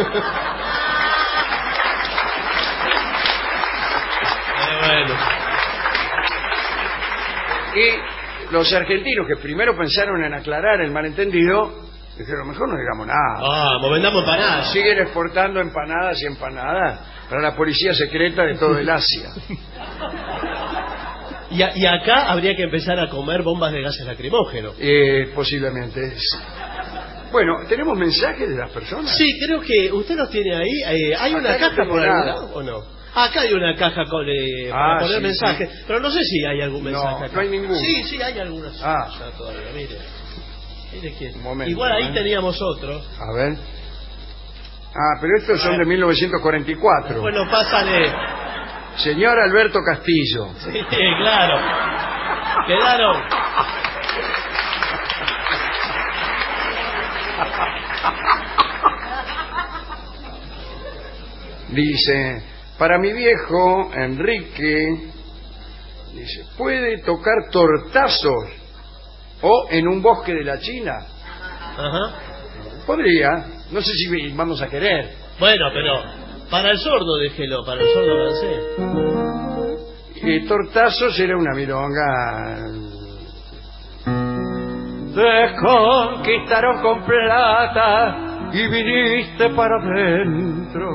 Eh, bueno. Y los argentinos, que primero pensaron en aclarar el malentendido, dijeron, mejor no digamos nada. Vamos, vendamos empanadas. Siguen exportando empanadas y empanadas para la policía secreta de todo el Asia. Y, a- y acá habría que empezar a comer bombas de gases lacrimógenos. Eh, posiblemente. Bueno, ¿tenemos mensajes de las personas? Sí, creo que usted los tiene ahí. Eh, ¿Hay una Acá no caja tengo por algún nada. lado o no? Acá hay una caja con, eh, para Ah, poner sí, mensajes, sí. pero no sé si hay algún No, mensaje acá. no hay ninguno. Sí, sí, hay algunos. Ah. Ya todavía, mire. Mire que... Un momento, Igual ahí ¿eh? teníamos otro. A ver. Ah, pero estos son de mil novecientos cuarenta y cuatro. Bueno, pásale. Señor Alberto Castillo. Sí, claro. Quedaron. Dice, para mi viejo Enrique, dice, puede tocar tortazos o en un bosque de la China. Ajá. Podría, no sé si vamos a querer. Bueno, pero para el sordo déjelo, para el sordo francés. Y tortazos era una milonga. Te conquistaron con plata y viniste para adentro.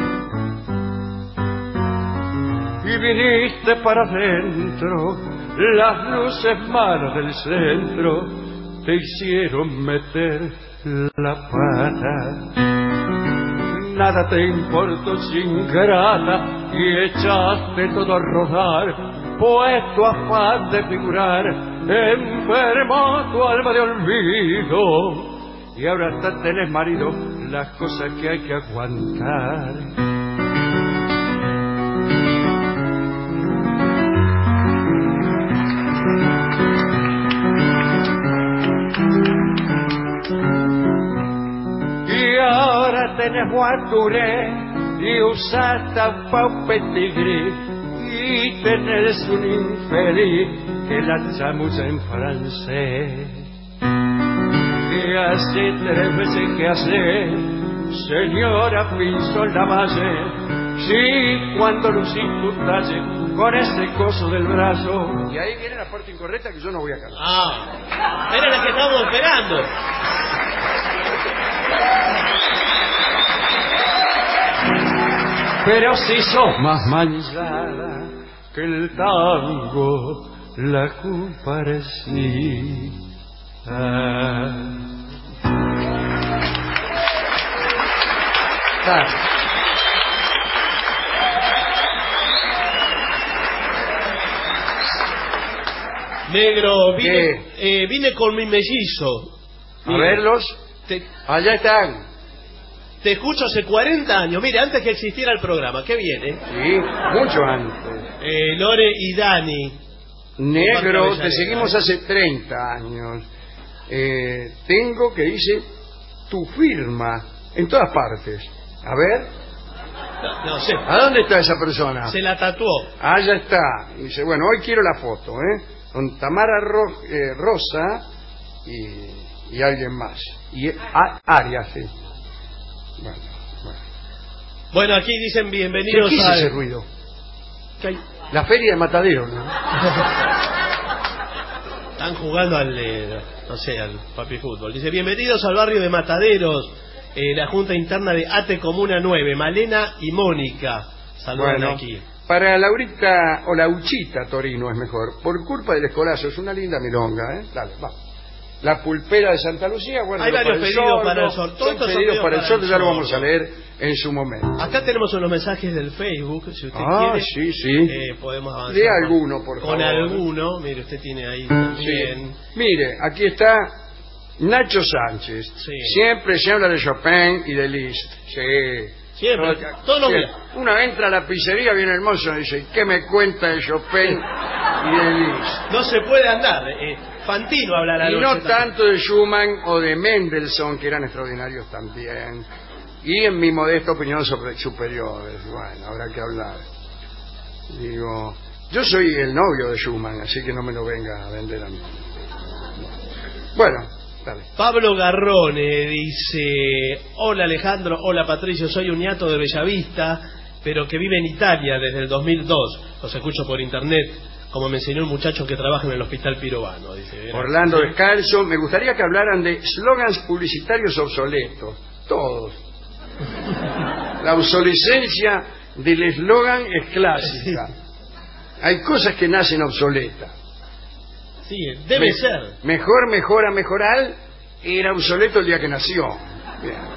Y viniste para adentro, las luces malas del centro te hicieron meter la pata. Nada te importó sin grata y echaste todo a rodar, pues tu afán de figurar enfermó tu alma de olvido. Y ahora hasta tenés marido, las cosas que hay que aguantar. Y ahora tenés guaturé y usas tapa un petigrí y tenés un infeliz que la chamulla en francés. Y hace tres veces que hace, señora Pinzón Lavalle, sí, cuando lucí tu talle con ese coso del brazo. Y ahí viene la parte incorrecta que yo no voy a cantar. Ah, era la que estábamos esperando. Pero si sos más manchada que el tango, la comparecida. Ah. Negro, vine, eh, vine con mi mellizo. A verlos. Te, Allá están. te escucho hace cuarenta años. Mire, antes que existiera el programa. Qué bien, ¿eh? Sí, mucho antes. eh Lore y Dani. Negro, te seguimos hace treinta años. Eh, tengo que dice tu firma en todas partes. A ver. No, no sé. ¿A dónde está esa persona? Se la tatuó. Allá está. Y dice, bueno, hoy quiero la foto, ¿eh? Con Tamara Ro eh, Rosa y, y alguien más. Y a Arias, sí. Bueno, bueno. Bueno, aquí dicen bienvenidos ¿Qué, qué es a... ese ruido? ¿Qué hay? La feria de Matadero, ¿no? Están jugando al, eh, no sé, al papi fútbol. Dice, bienvenidos al barrio de Mataderos, eh, la junta interna de ATE Comuna nueve, Malena y Mónica. Saludan Bueno, aquí. para Laurita, o Lauchita Torino es mejor, por culpa del escolazo, es una linda milonga, ¿eh? Dale, va. La pulpera de Santa Lucía, bueno, hay varios para el pedidos sordo, para el sordo. Todos son estos son pedidos para el para sordo, el ya lo vamos a sordo. leer en su momento. Acá tenemos unos mensajes del Facebook, si usted Ah, quiere. sí, sí. Eh, podemos avanzar. Lea con- alguno, por Con favor. alguno, mire, usted tiene ahí también. Sí. Mire, aquí está Nacho Sánchez. Sí. Siempre se habla de Chopin y de Liszt. Sí. Siempre, Todo- todos los sí. días. Uno entra a la pizzería, viene hermoso, y dice, ¿qué me cuenta de Chopin y de Liszt? No se puede andar. Eh, Fantino habla a la Y noche no también. tanto de Schumann o de Mendelssohn, que eran extraordinarios también. Y en mi modesta opinión sobre superiores. Bueno, habrá que hablar. Digo, yo soy el novio de Schumann, así que no me lo venga a vender a mí. Bueno, dale. Pablo Garrone dice, hola Alejandro, hola Patricio, soy un niato de Bellavista, pero que vive en Italia desde el dos mil dos. Los escucho por internet, como me enseñó un muchacho que trabaja en el Hospital Pirovano. Dice, Orlando Descalzo, me gustaría que hablaran de slogans publicitarios obsoletos. Todos. La obsolescencia del eslogan es clásica. Hay cosas que nacen obsoletas. Sí, debe Me- ser. Mejor, mejora, mejoral era obsoleto el día que nació. Bien.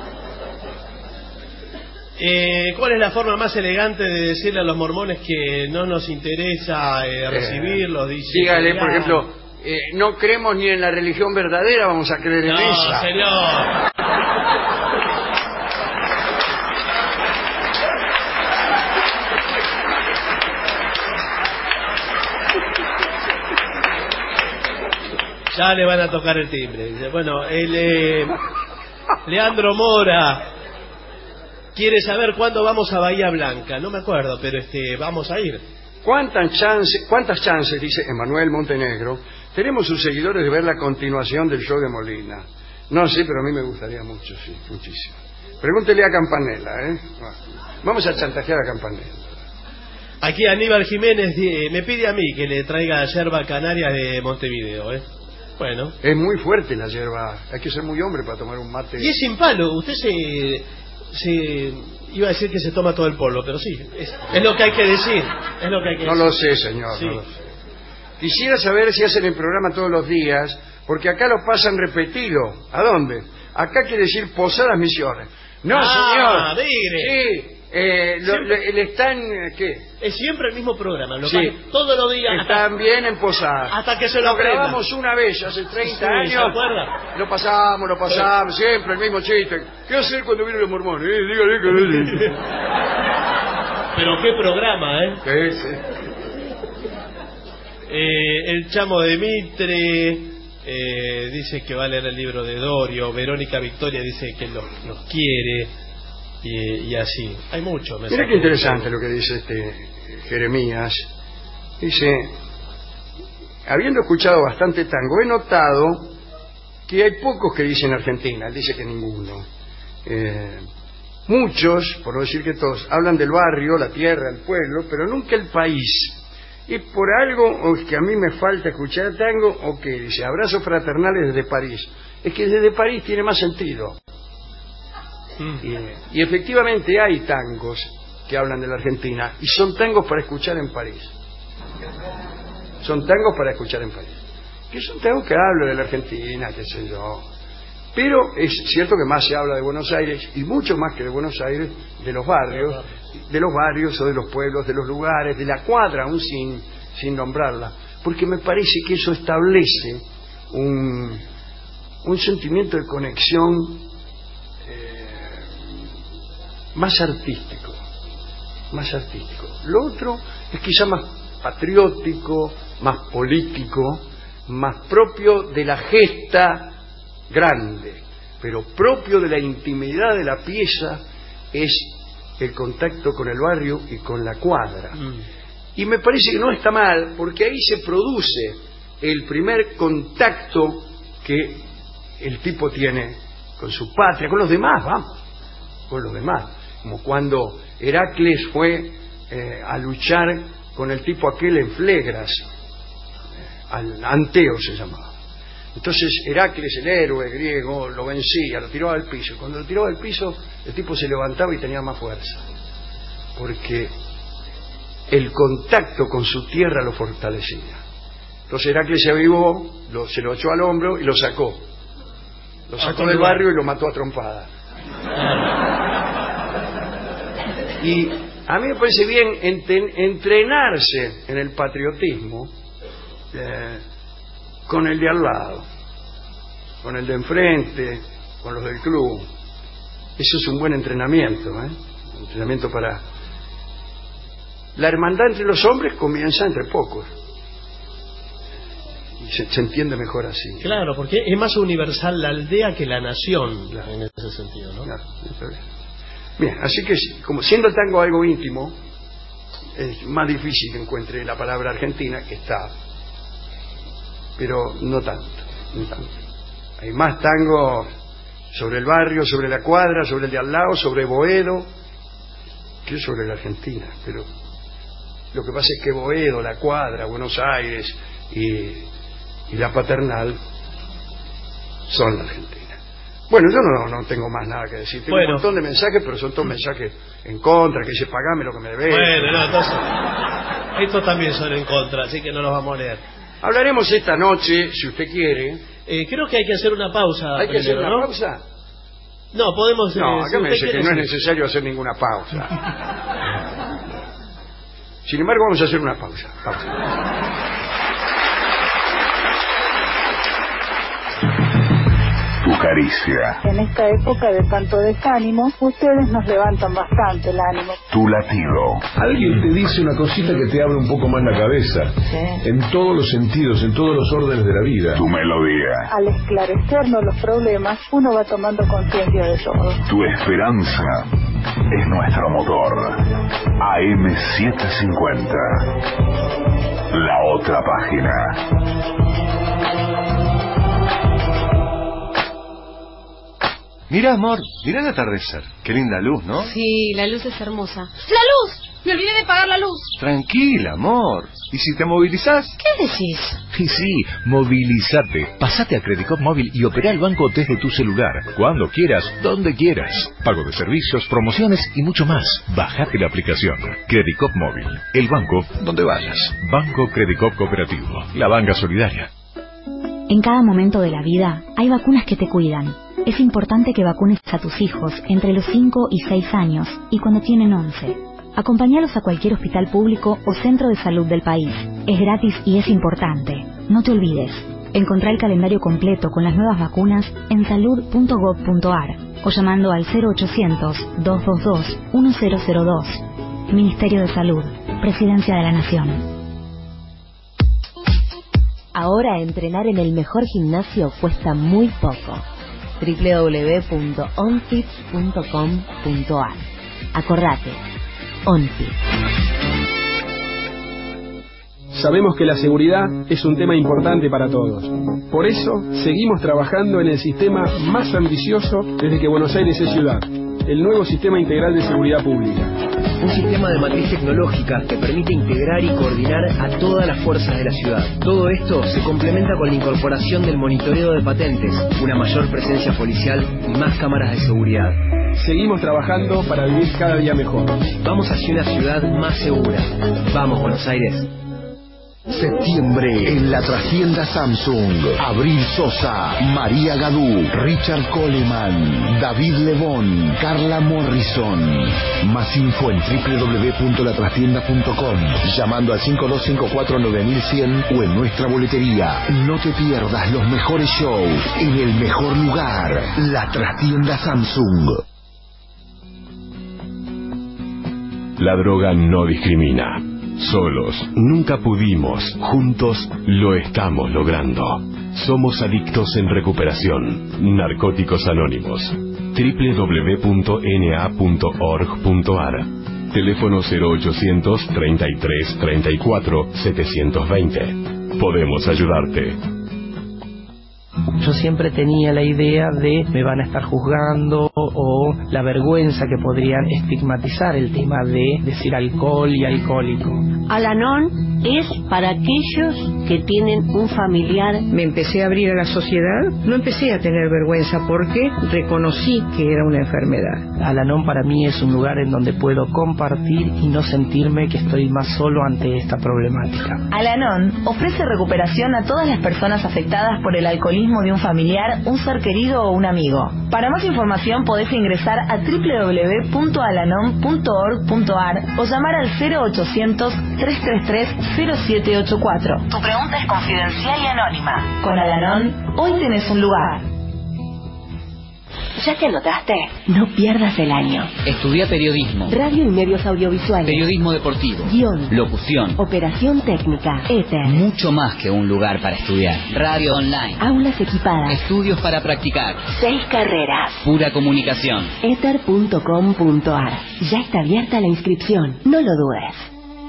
Eh, ¿Cuál es la forma más elegante de decirle a los mormones que no nos interesa eh, recibirlos? Dice, Dígale, por ya. ejemplo, eh, no creemos ni en la religión verdadera, vamos a creer en No, esa. señor. Ya le van a tocar el timbre. Dice, bueno, el eh, Leandro Mora quiere saber cuándo vamos a Bahía Blanca. No me acuerdo, pero este vamos a ir. ¿Cuántas chances, ¿Cuántas chances, dice Emanuel Montenegro, tenemos sus seguidores de ver la continuación del show de Molina? No sé, pero a mí me gustaría mucho, sí, muchísimo. Pregúntele a Campanella, ¿eh? Vamos a chantajear a Campanella. Aquí Aníbal Jiménez eh, me pide a mí que le traiga yerba canaria de Montevideo, ¿eh? Bueno. Es muy fuerte la hierba, hay que ser muy hombre para tomar un mate. Y es sin palo, usted se... se iba a decir que se toma todo el polvo, pero sí, es, es lo que hay que decir, es lo que hay que No decir. lo sé, señor, Sí. no lo sé. Quisiera saber si hacen el programa todos los días, porque acá lo pasan repetido. ¿A dónde? Acá quiere decir Posadas Misiones. No, Ah, señor. mire. Sí, eh, lo- Siempre- le, le están... ¿Qué? Es siempre el mismo programa, lo Sí. pasan todos los días hasta, Están bien en Posadas. hasta que se lo Lo aprendan. grabamos una vez, hace treinta Sí, años. ¿se acuerda? Lo pasamos, lo pasamos, siempre el mismo chiste. ¿Qué hacer cuando vienen los mormones? Eh, dígale que... Pero qué programa, ¿eh? ¿Qué es? eh? Eh, el Chamo de Mitre eh, dice que va a leer el libro de Dorio. Verónica Victoria dice que los, los quiere y, y así. Hay mucho. Mira qué interesante lo que dice este Jeremías. Dice, habiendo escuchado bastante tango, he notado que hay pocos que dicen Argentina. Él dice que ninguno. Eh, muchos, por no decir que todos, hablan del barrio, la tierra, el pueblo, pero nunca el país. Y por algo, o es que a mí me falta escuchar tango, o que dice, abrazos fraternales desde París. Es que desde París tiene más sentido. Mm. Y, y efectivamente hay tangos que hablan de la Argentina, y son tangos para escuchar en París. Son tangos para escuchar en París. Que son tangos que hablan de la Argentina, qué sé yo. Pero es cierto que más se habla de Buenos Aires, y mucho más que de Buenos Aires, de los barrios, de los barrios o de los pueblos, de los lugares, de la cuadra, aún sin, sin nombrarla. porque me parece que eso establece un, un sentimiento de conexión eh, más artístico, más artístico. Lo otro es quizá más patriótico, más político, más propio de la gesta grande, pero propio de la intimidad de la pieza es el contacto con el barrio y con la cuadra. Mm. Y me parece que no está mal, porque ahí se produce el primer contacto que el tipo tiene con su patria, con los demás, vamos, con los demás. Como cuando Heracles fue eh, a luchar con el tipo aquel en Flegras, al Anteo se llamaba. Entonces Heracles, el héroe griego, lo vencía, lo tiraba al piso. Cuando lo tiraba al piso, el tipo se levantaba y tenía más fuerza, porque el contacto con su tierra lo fortalecía. Entonces Heracles se avivó, lo, se lo echó al hombro y lo sacó. Lo sacó ah, del barrio y lo mató a trompada. Y a mí me parece bien enten, entrenarse en el patriotismo eh, con el de al lado, con el de enfrente, con los del club. Eso es un buen entrenamiento, ¿eh? Entrenamiento para... La hermandad entre los hombres comienza entre pocos. Y se, se entiende mejor así. Claro, porque es más universal la aldea que la nación, claro, en ese sentido, ¿no? Claro, bien, así que como siendo el tango algo íntimo, es más difícil que encuentre la palabra argentina, que está, pero no tanto, no tanto. Hay más tango sobre el barrio, sobre la cuadra, sobre el de al lado, sobre Boedo, que sobre la Argentina. Pero lo que pasa es que Boedo, la cuadra, Buenos Aires y, y la Paternal son la Argentina. Bueno, yo no, no tengo más nada que decir. Tengo bueno. un montón de mensajes, pero son todos mensajes en contra, que dice pagame lo que me debes. Bueno, no, entonces estos también son en contra, así que no los vamos a leer. Hablaremos esta noche, si usted quiere. Eh, creo que hay que hacer una pausa. ¿Hay primero, que hacer una ¿no? pausa? No, podemos... No, eh, acá si me dice que no ser... es necesario hacer ninguna pausa. Sin embargo, vamos a hacer una pausa. pausa. Tu caricia. En esta época de tanto desánimo, ustedes nos levantan bastante el ánimo. Tu latido. Alguien te dice una cosita que te abre un poco más la cabeza. Sí. En todos los sentidos, en todos los órdenes de la vida. Tu melodía. Al esclarecernos los problemas, uno va tomando conciencia de todo. Tu esperanza es nuestro motor. A M setecientos cincuenta. La otra página. Mira, amor, mira el atardecer. Qué linda luz, ¿no? Sí, la luz es hermosa. ¡La luz! Me olvidé de pagar la luz. Tranquila, amor. ¿Y si te movilizás? ¿Qué decís? Sí, sí, movilízate. Pasate a Credicop Móvil y opera el banco desde tu celular. Cuando quieras, donde quieras. Pago de servicios, promociones y mucho más. Bájate la aplicación. Credicop Móvil. El banco donde vayas. Banco Credicop Cooperativo. La banca solidaria. En cada momento de la vida hay vacunas que te cuidan. Es importante que vacunes a tus hijos entre los cinco y seis años y cuando tienen once. Acompáñalos a cualquier hospital público o centro de salud del país. Es gratis y es importante. No te olvides. Encontrá el calendario completo con las nuevas vacunas en salud punto gob punto ar o llamando al cero ochocientos, dos dos dos, uno cero cero dos. Ministerio de Salud. Presidencia de la Nación. Ahora entrenar en el mejor gimnasio cuesta muy poco. doble u doble u doble u punto onfit punto com punto ar. Acordate, OnFit. Sabemos que la seguridad es un tema importante para todos. Por eso, seguimos trabajando en el sistema más ambicioso desde que Buenos Aires es ciudad, el nuevo Sistema Integral de Seguridad Pública. Un sistema de matriz tecnológica que permite integrar y coordinar a todas las fuerzas de la ciudad. Todo esto se complementa con la incorporación del monitoreo de patentes, una mayor presencia policial y más cámaras de seguridad. Seguimos trabajando para vivir cada día mejor. Vamos hacia una ciudad más segura. Vamos, Buenos Aires. Septiembre en la trastienda Samsung. Abril Sosa, María Gadú, Richard Coleman, David Lebón, Carla Morrison. Más info en doble u doble u doble u punto la trastienda punto com, llamando al cinco dos cinco cuatro nueve mil cien o en nuestra boletería. No te pierdas los mejores shows en el mejor lugar, la trastienda Samsung. La droga no discrimina. Solos nunca pudimos, juntos lo estamos logrando. Somos adictos en recuperación. Narcóticos Anónimos. doble u doble u doble u punto n a punto org punto a r. Teléfono cero ochocientos treinta y tres treinta y cuatro setecientos veinte. Podemos ayudarte. Yo siempre tenía la idea de me van a estar juzgando o la vergüenza que podrían estigmatizar el tema de decir alcohol y alcohólico. Al-Anon es para aquellos que tienen un familiar. Me empecé a abrir a la sociedad, no empecé a tener vergüenza porque reconocí que era una enfermedad. Al-Anon para mí es un lugar en donde puedo compartir y no sentirme que estoy más solo ante esta problemática. Al-Anon ofrece recuperación a todas las personas afectadas por el alcoholismo de un familiar, un ser querido o un amigo. Para más información podés ingresar a doble u doble u doble u punto alanon punto org punto a r o llamar al cero ochocientos tres tres tres cero siete ocho cuatro. Tu pregunta es confidencial y anónima. Con Al-Anon, hoy tenés un lugar. ¿Ya te anotaste? No pierdas el año. Estudia periodismo, Radio y medios audiovisuales, periodismo deportivo, guión, locución, operación técnica, éter. Mucho más que un lugar para estudiar. Radio online, aulas equipadas, estudios para practicar, seis carreras, pura comunicación. éter punto com punto a r. Ya está abierta la inscripción. No lo dudes.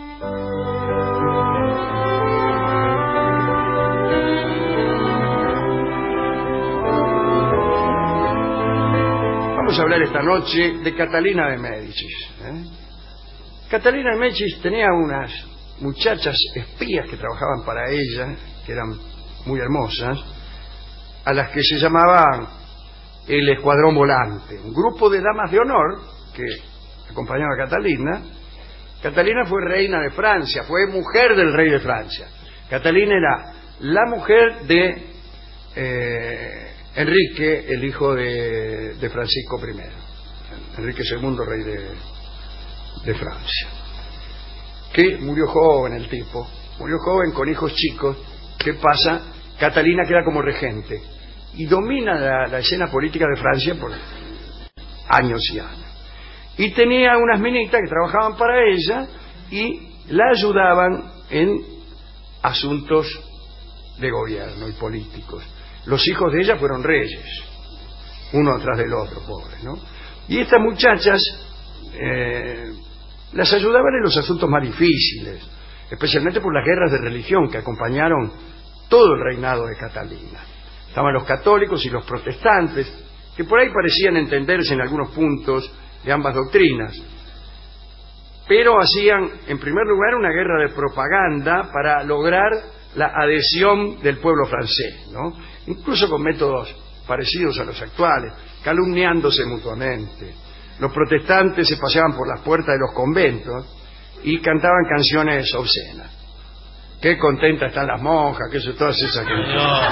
Vamos a hablar esta noche de Catalina de Médicis. ¿eh? Catalina de Médicis tenía unas muchachas espías que trabajaban para ella, que eran muy hermosas, a las que se llamaban el Escuadrón Volante, un grupo de damas de honor que acompañaba a Catalina. Catalina fue reina de Francia, fue mujer del rey de Francia. Catalina era la mujer de eh, Enrique, el hijo de, de Francisco primero, Enrique segundo, rey de, de Francia, que murió joven el tipo, murió joven con hijos chicos. ¿Qué pasa? Catalina queda como regente y domina la, la escena política de Francia por años y años. Y tenía unas minitas que trabajaban para ella y la ayudaban en asuntos de gobierno y políticos. Los hijos de ella fueron reyes, uno atrás del otro, pobres, ¿no? Y estas muchachas eh, las ayudaban en los asuntos más difíciles, especialmente por las guerras de religión que acompañaron todo el reinado de Catalina. Estaban los católicos y los protestantes, que por ahí parecían entenderse en algunos puntos de ambas doctrinas, pero hacían, en primer lugar, una guerra de propaganda para lograr la adhesión del pueblo francés, ¿no? Incluso con métodos parecidos a los actuales, calumniándose mutuamente. Los protestantes se paseaban por las puertas de los conventos y cantaban canciones obscenas. Qué contentas están las monjas, que eso, todas esas canciones.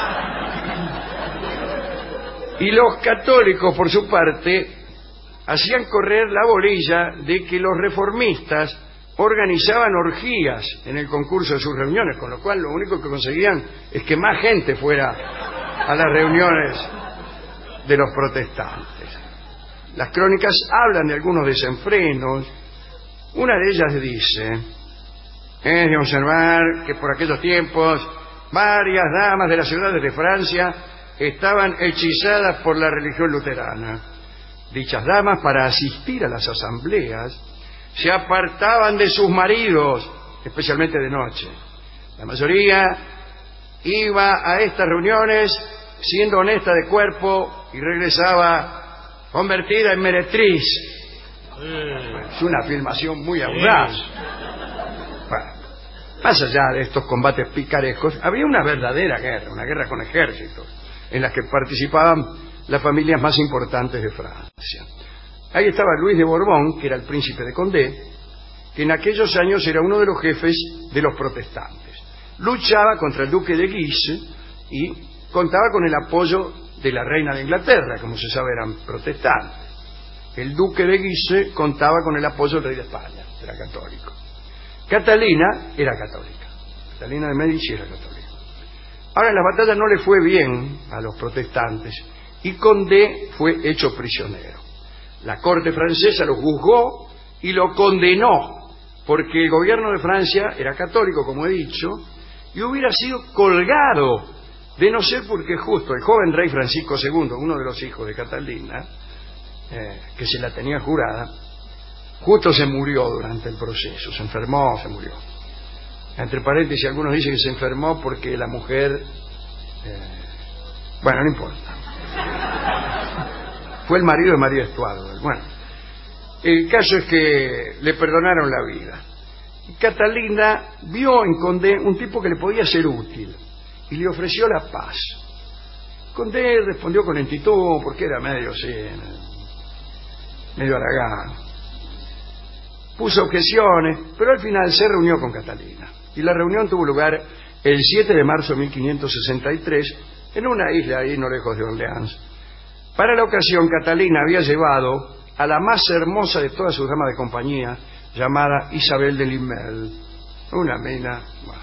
Y los católicos, por su parte, hacían correr la bolilla de que los reformistas organizaban orgías en el concurso de sus reuniones, con lo cual lo único que conseguían es que más gente fuera a las reuniones de los protestantes. Las crónicas hablan de algunos desenfrenos. Una de ellas dice: es de observar que por aquellos tiempos varias damas de las ciudades de Francia estaban hechizadas por la religión luterana. Dichas damas, para asistir a las asambleas, se apartaban de sus maridos, especialmente de noche. La mayoría iba a estas reuniones siendo honesta de cuerpo y regresaba convertida en meretriz. Bueno, es una afirmación muy audaz. Bueno, más allá de estos combates picarescos, había una verdadera guerra, una guerra con ejércitos, en la que participaban las familias más importantes de Francia. Ahí estaba Luis de Borbón, que era el príncipe de Condé, que en aquellos años era uno de los jefes de los protestantes. luchaba contra el duque de Guise y contaba con el apoyo de la reina de Inglaterra, como se sabe eran protestantes. El duque de Guise contaba con el apoyo del rey de España, era católico. Catalina era católica, Catalina de Medici era católica. Ahora, en las batallas no le fue bien a los protestantes y Condé fue hecho prisionero. La corte francesa lo juzgó y lo condenó, porque el gobierno de Francia era católico, como he dicho, y hubiera sido colgado, de no ser porque justo el joven rey Francisco segundo, uno de los hijos de Catalina, eh, que se la tenía jurada, justo se murió durante el proceso, se enfermó, se murió. Entre paréntesis, algunos dicen que se enfermó porque la mujer... Eh, bueno, no importa. Fue el marido de María Estuardo. Bueno, el caso es que le perdonaron la vida. Y Catalina vio en Condé un tipo que le podía ser útil y le ofreció la paz. Condé respondió con lentitud porque era medio, sí, medio haragán. Puso objeciones, pero al final se reunió con Catalina. Y la reunión tuvo lugar el siete de marzo de mil quinientos sesenta y tres en una isla ahí no lejos de Orleans. Para la ocasión, Catalina había llevado a la más hermosa de todas sus damas de compañía, llamada Isabel de Limel, una mina. Bueno.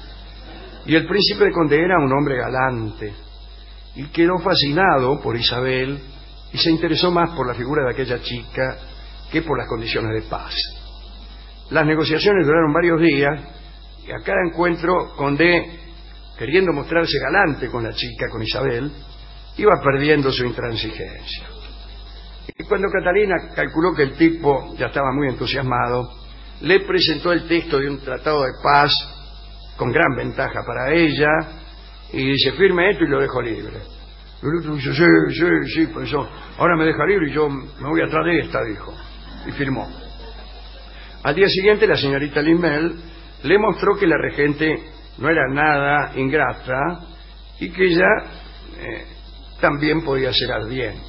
Y el príncipe de Condé era un hombre galante, y quedó fascinado por Isabel, y se interesó más por la figura de aquella chica que por las condiciones de paz. Las negociaciones duraron varios días, y a cada encuentro Condé, queriendo mostrarse galante con la chica, con Isabel, iba perdiendo su intransigencia. Y cuando Catalina calculó que el tipo ya estaba muy entusiasmado, le presentó el texto de un tratado de paz con gran ventaja para ella, y dice, firme esto y lo dejo libre. Y el otro dice, sí, sí, sí, pensó, ahora me deja libre y yo me voy atrás de esta, dijo. Y firmó. Al día siguiente la señorita Limel le mostró que la regente no era nada ingrata y que ella eh, también podía ser ardiente.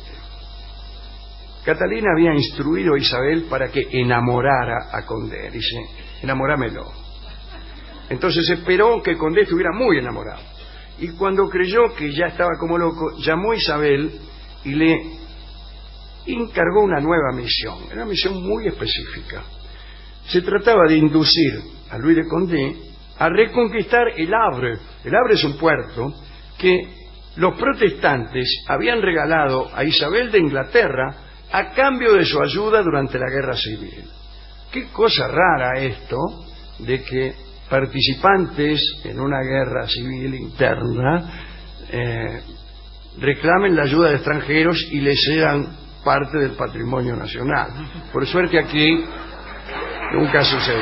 Catalina había instruido a Isabel para que enamorara a Condé. Dice, enamorámelo. Entonces esperó que Condé estuviera muy enamorado. Y cuando creyó que ya estaba como loco, llamó a Isabel y le encargó una nueva misión. Era una misión muy específica. Se trataba de inducir a Luis de Condé a reconquistar el Havre. El Havre es un puerto que los protestantes habían regalado a Isabel de Inglaterra a cambio de su ayuda durante la guerra civil. Qué cosa rara esto de que participantes en una guerra civil interna eh, reclamen la ayuda de extranjeros y les cedan parte del patrimonio nacional. Por suerte aquí nunca sucedió.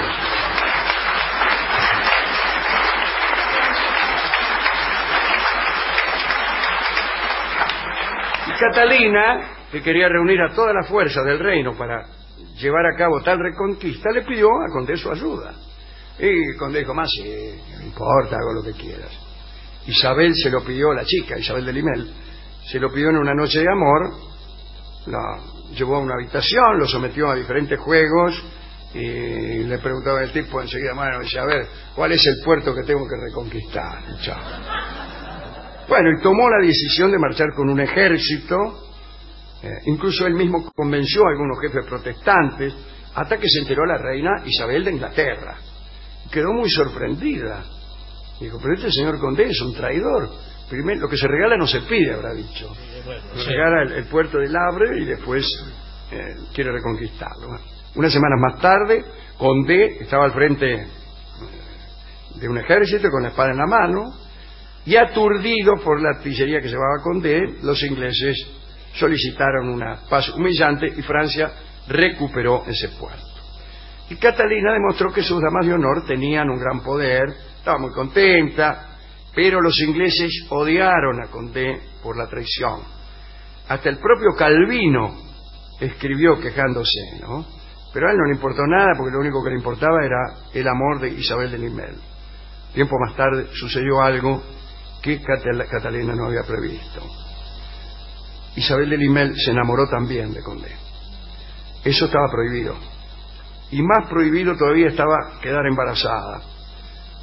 Y Catalina, que quería reunir a todas las fuerzas del reino para llevar a cabo tal reconquista, le pidió a Condé su ayuda. Y Condé dijo, más, sí, no importa, hago lo que quieras. Isabel se lo pidió, la chica, Isabel de Limel, se lo pidió en una noche de amor, lo llevó a una habitación, lo sometió a diferentes juegos y le preguntaba al tipo enseguida, bueno, dice, a ver, ¿cuál es el puerto que tengo que reconquistar? Chao. Bueno, y tomó la decisión de marchar con un ejército, eh, incluso él mismo convenció a algunos jefes protestantes, hasta que se enteró la reina Isabel de Inglaterra. Quedó muy sorprendida. Dijo, pero este señor Condé es un traidor. Primero, lo que se regala no se pide, habrá dicho. Se regala el, el puerto del Havre y después eh, quiere reconquistarlo. Bueno, unas semanas más tarde, Condé estaba al frente de un ejército con la espada en la mano y aturdido por la artillería que llevaba Condé, los ingleses solicitaron una paz humillante y Francia recuperó ese puerto. Y Catalina demostró que sus damas de honor tenían un gran poder, estaba muy contenta, pero los ingleses odiaron a Condé por la traición. Hasta el propio Calvino escribió quejándose, ¿no? Pero a él no le importó nada porque lo único que le importaba era el amor de Isabel de Limel. Tiempo más tarde sucedió algo que Catalina no había previsto. Isabel de Limel se enamoró también de Condé. Eso estaba prohibido. Y más prohibido todavía estaba quedar embarazada.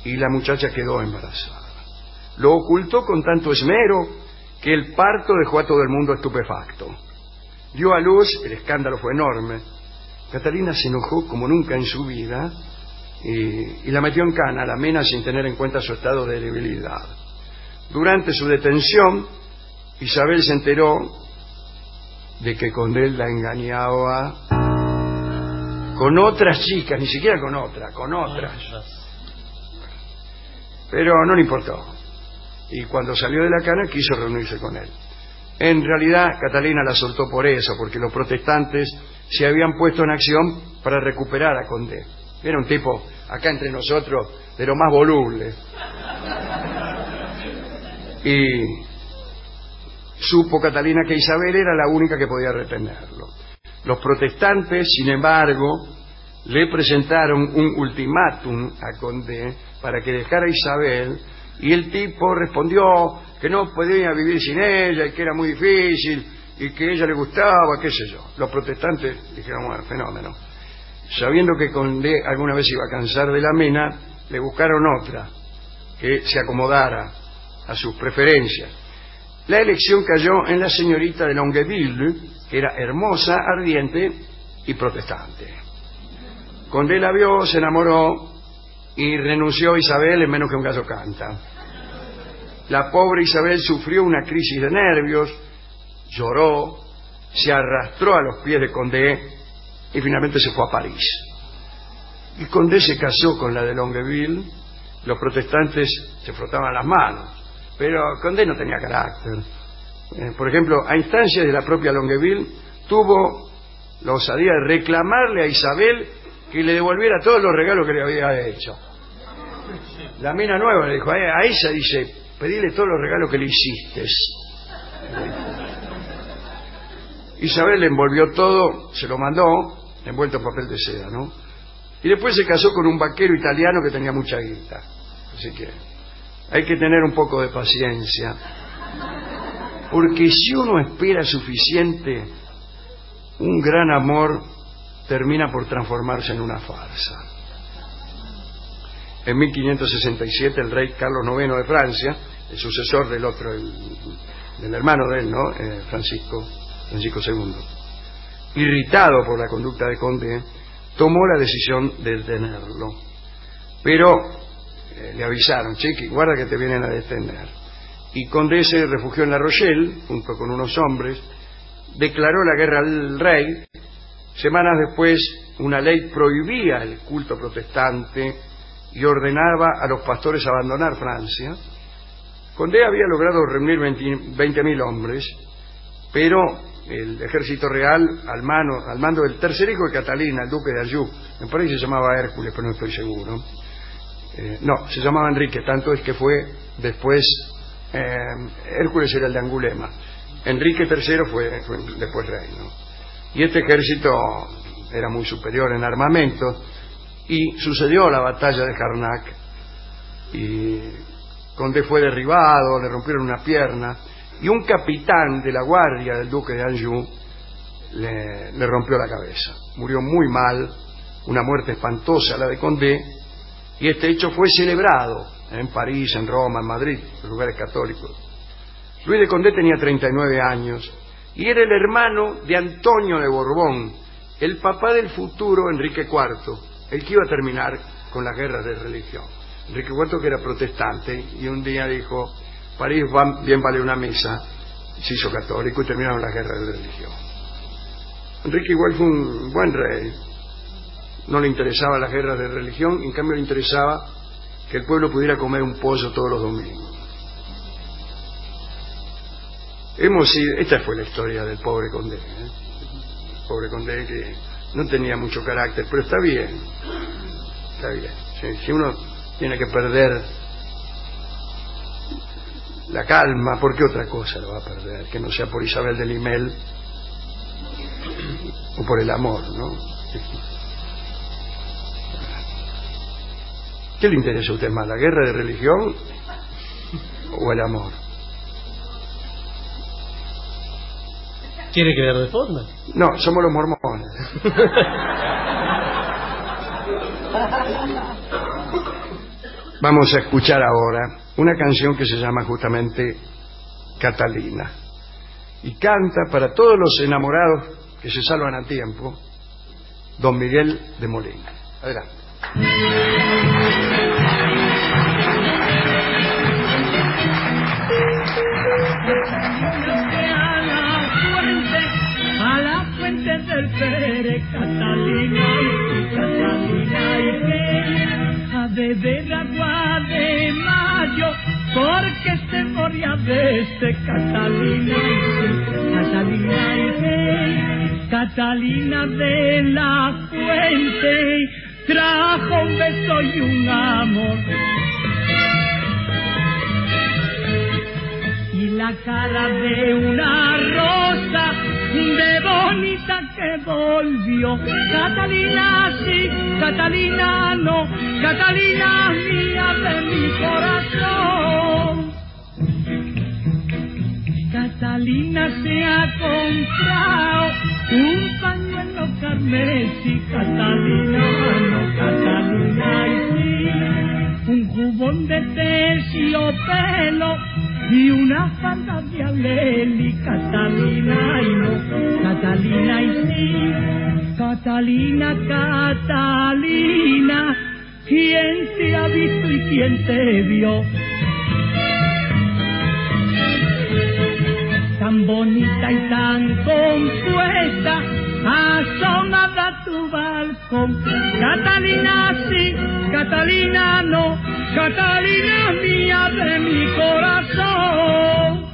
y la muchacha quedó embarazada. Lo ocultó con tanto esmero que el parto dejó a todo el mundo estupefacto. Dio a luz, el escándalo fue enorme. Catalina se enojó como nunca en su vida y, y la metió en cana a la mena sin tener en cuenta su estado de debilidad. Durante su detención, Isabel se enteró de que Condé la engañaba con otras chicas, ni siquiera con otra, con otras. Pero no le importó. Y cuando salió de la cana quiso reunirse con él. En realidad Catalina la soltó por eso, porque los protestantes se habían puesto en acción para recuperar a Condé. Era un tipo, acá entre nosotros, de lo más voluble. Y supo Catalina que Isabel era la única que podía retenerlo. Los protestantes, sin embargo, le presentaron un ultimátum a Condé para que dejara a Isabel, y el tipo respondió que no podía vivir sin ella y que era muy difícil y que a ella le gustaba, qué sé yo. Los protestantes dijeron, bueno, fenómeno. Sabiendo que Condé alguna vez iba a cansar de la mena, le buscaron otra que se acomodara a sus preferencias. La elección cayó en la señorita de Longueville, que era hermosa, ardiente y protestante. Condé la vio, se enamoró y renunció a Isabel en menos que un gallo canta. La pobre Isabel sufrió una crisis de nervios, lloró, se arrastró a los pies de Condé y finalmente se fue a París. Y Condé se casó con la de Longueville. Los protestantes se frotaban las manos, pero Condé no tenía carácter. Eh, por ejemplo, a instancias de la propia Longueville, tuvo la osadía de reclamarle a Isabel que le devolviera todos los regalos que le había hecho. La mina nueva le dijo, a ella dice, pedile todos los regalos que le hiciste. Isabel le envolvió todo, se lo mandó, envuelto en papel de seda, ¿no? Y después se casó con un vaquero italiano que tenía mucha guita. Así que hay que tener un poco de paciencia, porque si uno espera suficiente, un gran amor termina por transformarse en una farsa. En mil quinientos sesenta y siete el rey Carlos noveno de Francia, el sucesor del otro, el, del hermano de él, ¿no? Eh, Francisco, Francisco segundo, irritado por la conducta de Condé, tomó la decisión de detenerlo. Pero eh, le avisaron, chiqui, guarda que te vienen a detener. Y Condé se refugió en La Rochelle, junto con unos hombres, declaró la guerra al rey. Semanas después, una ley prohibía el culto protestante y ordenaba a los pastores abandonar Francia. Condé había logrado reunir veinte mil hombres, pero el ejército real, al, mano, al mando del tercer hijo de Catalina, el duque de Anjou, me parece que se llamaba Hércules, pero no estoy seguro. Eh, no, se llamaba Enrique, tanto es que fue después, eh, Hércules era el de Angulema, Enrique tercero fue, fue después rey, ¿no? Y este ejército era muy superior en armamento, y sucedió la batalla de Jarnac, y Condé fue derribado, le rompieron una pierna, y un capitán de la guardia del duque de Anjou le, le rompió la cabeza. Murió muy mal, una muerte espantosa la de Condé, y este hecho fue celebrado en París, en Roma, en Madrid, en lugares católicos. Luis de Condé tenía treinta y nueve años y era el hermano de Antonio de Borbón, el papá del futuro Enrique cuarto, el que iba a terminar con las guerras de religión. Enrique cuarto, que era protestante, y un día dijo, París va, bien vale una misa, se hizo católico y terminaron las guerras de religión. Enrique igual fue un buen rey, no le interesaba las guerras de religión, en cambio le interesaba que el pueblo pudiera comer un pollo todos los domingos. Hemos sido, esta fue la historia del pobre Condé, ¿eh? El pobre Condé, que no tenía mucho carácter, pero está bien, está bien. Si, si uno tiene que perder la calma, ¿por qué otra cosa lo va a perder? Que no sea por Isabel de Limel o por el amor, ¿no? ¿Qué le interesa a usted más, la guerra de religión o el amor? ¿Quiere que le responda? No, somos los mormones. vamos a escuchar ahora una canción que se llama justamente Catalina. Y canta para todos los enamorados que se salvan a tiempo, don Miguel de Molina. Adelante. A la fuente del Pere, Catalina, Catalina, y que a beber agua de mayo, porque se moría de sed, Catalina, Catalina, y que Catalina de la fuente trajo un beso y un amor. Y la cara de una rosa de bonita que volvió. Catalina sí, Catalina no, Catalina mía de mi corazón. Catalina se ha comprado un pañuelo carmesí, Catalina no, Catalina y sí, un jubón de terciopelo y una falda de aleli, Catalina y no, Catalina y sí, Catalina, Catalina, ¿quién te ha visto y quién te vio? Tan bonita y tan compuesta, asomada tu balcón, Catalina sí, Catalina no, Catalina mía de mi corazón.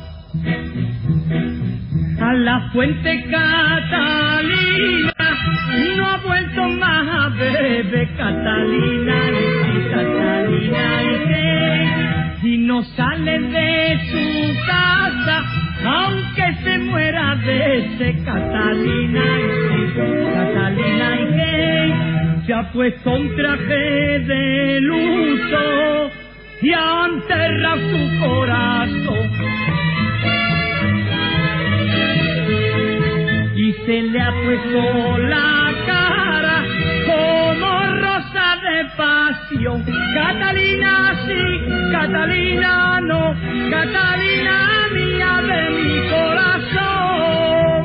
A la fuente Catalina no ha vuelto más a beber, Catalina y Catalina y que, y no sale de su casa aunque se muera de sed, Catalina y Catalina y que se ha puesto un traje de luto y ha enterrado su corazón. Y se le ha puesto la cara como rosa de pasión, Catalina sí, Catalina no, Catalina mía de mi corazón.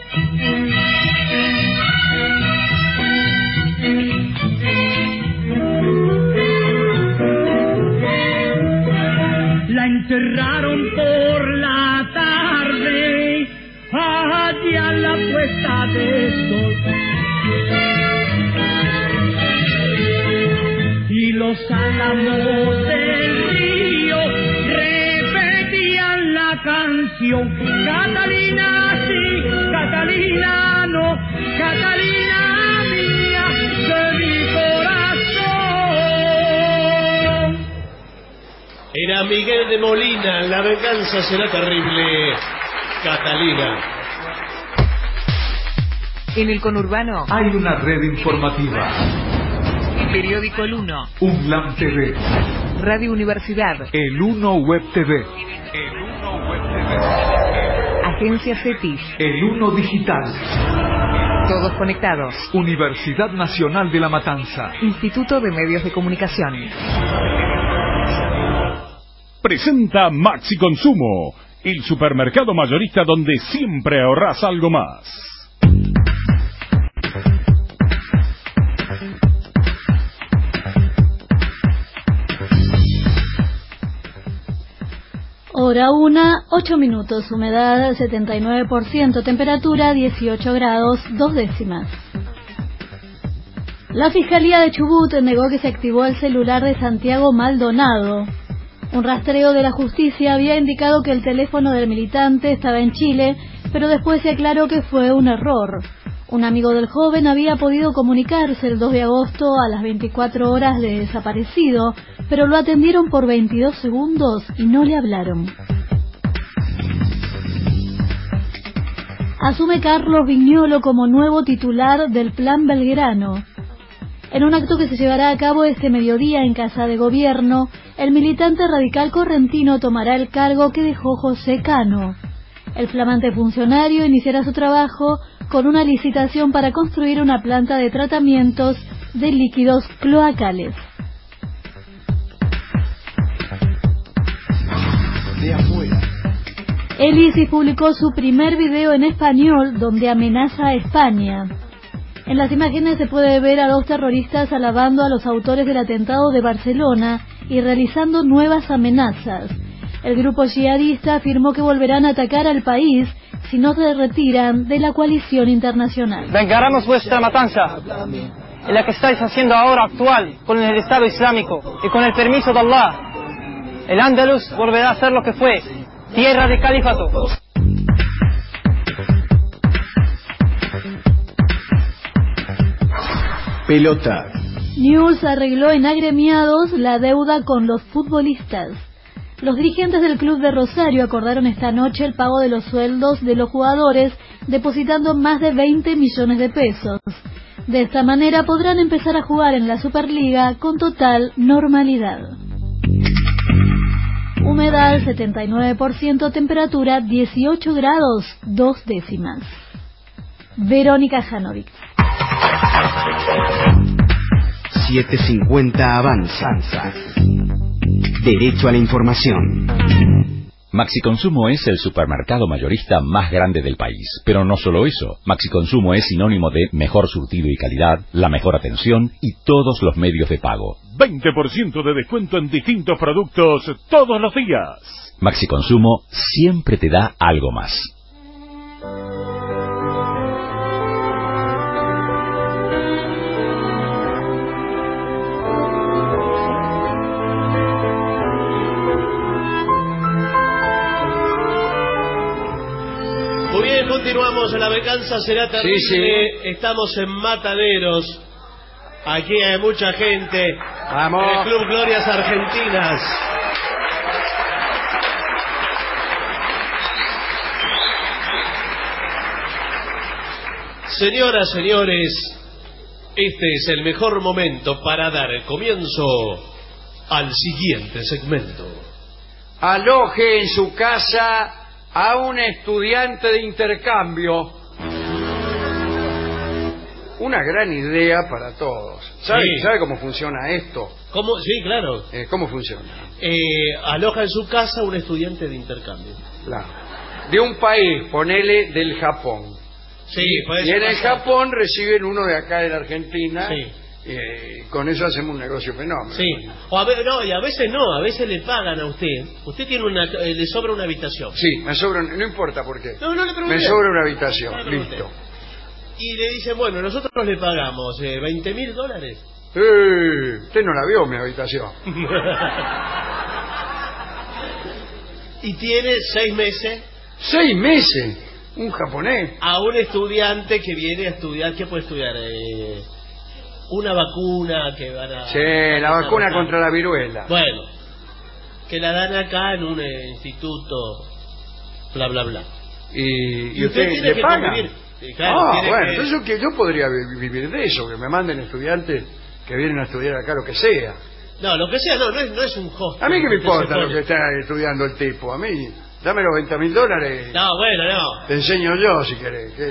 La enterraron por la tarde allá a la puesta de sol, y los álamos del río repetían la canción, Catalina sí, Catalina no, Catalina mía de mi corazón. Era Miguel de Molina, La venganza será terrible, Catalina. En el conurbano hay una red informativa. Periódico El Uno, UNLAM T V, Radio Universidad, El Uno Web T V, El Uno Web T V, Agencia CETIS, El Uno Digital. Todos conectados. Universidad Nacional de La Matanza, Instituto de Medios de Comunicación. Presenta Maxi Consumo, el supermercado mayorista donde siempre ahorrás algo más. Hora una, ocho minutos, humedad setenta y nueve por ciento, temperatura dieciocho grados, dos décimas. La Fiscalía de Chubut negó que se activó el celular de Santiago Maldonado. Un rastreo de la justicia había indicado que el teléfono del militante estaba en Chile, pero después se aclaró que fue un error. Un amigo del joven había podido comunicarse el dos de agosto a las veinticuatro horas de desaparecido, pero lo atendieron por veintidós segundos y no le hablaron. Asume Carlos Viñolo como nuevo titular del Plan Belgrano. En un acto que se llevará a cabo este mediodía en Casa de Gobierno, el militante radical correntino tomará el cargo que dejó José Cano. El flamante funcionario iniciará su trabajo con una licitación para construir una planta de tratamientos de líquidos cloacales. El ISIS publicó su primer video en español donde amenaza a España. En las imágenes se puede ver a dos terroristas alabando a los autores del atentado de Barcelona y realizando nuevas amenazas. El grupo yihadista afirmó que volverán a atacar al país si no se retiran de la coalición internacional. Vengaremos vuestra matanza, en la que estáis haciendo ahora actual con el Estado Islámico y con el permiso de Allah. El Andalus volverá a ser lo que fue, tierra de califato. Pelota. News arregló en agremiados la deuda con los futbolistas. Los dirigentes del club de Rosario acordaron esta noche el pago de los sueldos de los jugadores, depositando más de veinte millones de pesos. De esta manera podrán empezar a jugar en la Superliga con total normalidad. Humedad setenta y nueve por ciento, temperatura dieciocho grados, dos décimas. Verónica Janovic. setecientos cincuenta Avanza. Derecho a la información. Maxi Consumo es el supermercado mayorista más grande del país. Pero no solo eso. Maxi Consumo es sinónimo de mejor surtido y calidad, la mejor atención y todos los medios de pago. veinte por ciento de descuento en distintos productos todos los días. Maxi Consumo siempre te da algo más. Muy bien, continuamos. La venganza será terrible. Sí, sí. Estamos en Mataderos. Aquí hay mucha gente. Vamos. En el Club Glorias Argentinas. Señoras, señores, este es el mejor momento para dar el comienzo al siguiente segmento. Aloje en su casa a un estudiante de intercambio. Una gran idea para todos. ¿Sabe, Sí. ¿sabe cómo funciona esto? ¿Cómo? Sí, claro. Eh, ¿Cómo funciona? Eh, aloja en su casa un estudiante de intercambio. Claro. De un país, ponele del Japón. Sí, puede Y ser en el bastante. Japón reciben uno de acá de la Argentina. Sí. Eh, con eso hacemos un negocio fenómeno. Sí, o a ve- no, y a veces no, a veces le pagan a usted. Usted tiene una, eh, le sobra una habitación. Sí, me sobra, no importa por qué. No, no le pregunté. Me sobra una habitación, No le pregunté. listo. Y le dicen, bueno, nosotros le pagamos eh, veinte mil dólares. Eh, usted no la vio mi habitación. Y tiene seis meses. ¿Seis meses? ¿Un japonés? A un estudiante que viene a estudiar, ¿qué puede estudiar? Eh, una vacuna que van a... Sí, la vacuna contra la viruela. Bueno, que la dan acá en un eh, instituto, bla, bla, bla. ¿Y, Y usted tiene le que paga? convivir. Sí, claro, ah, tiene bueno, que- entonces yo, que yo podría vi- vivir de eso, que me manden estudiantes que vienen a estudiar acá lo que sea. No, lo que sea, no, no es, no es un hostel. A mí que me Usted importa se lo pone- que está estudiando el tipo, a mí, dame los veinte mil dólares, No, bueno, no. te enseño yo si querés. ¿qué?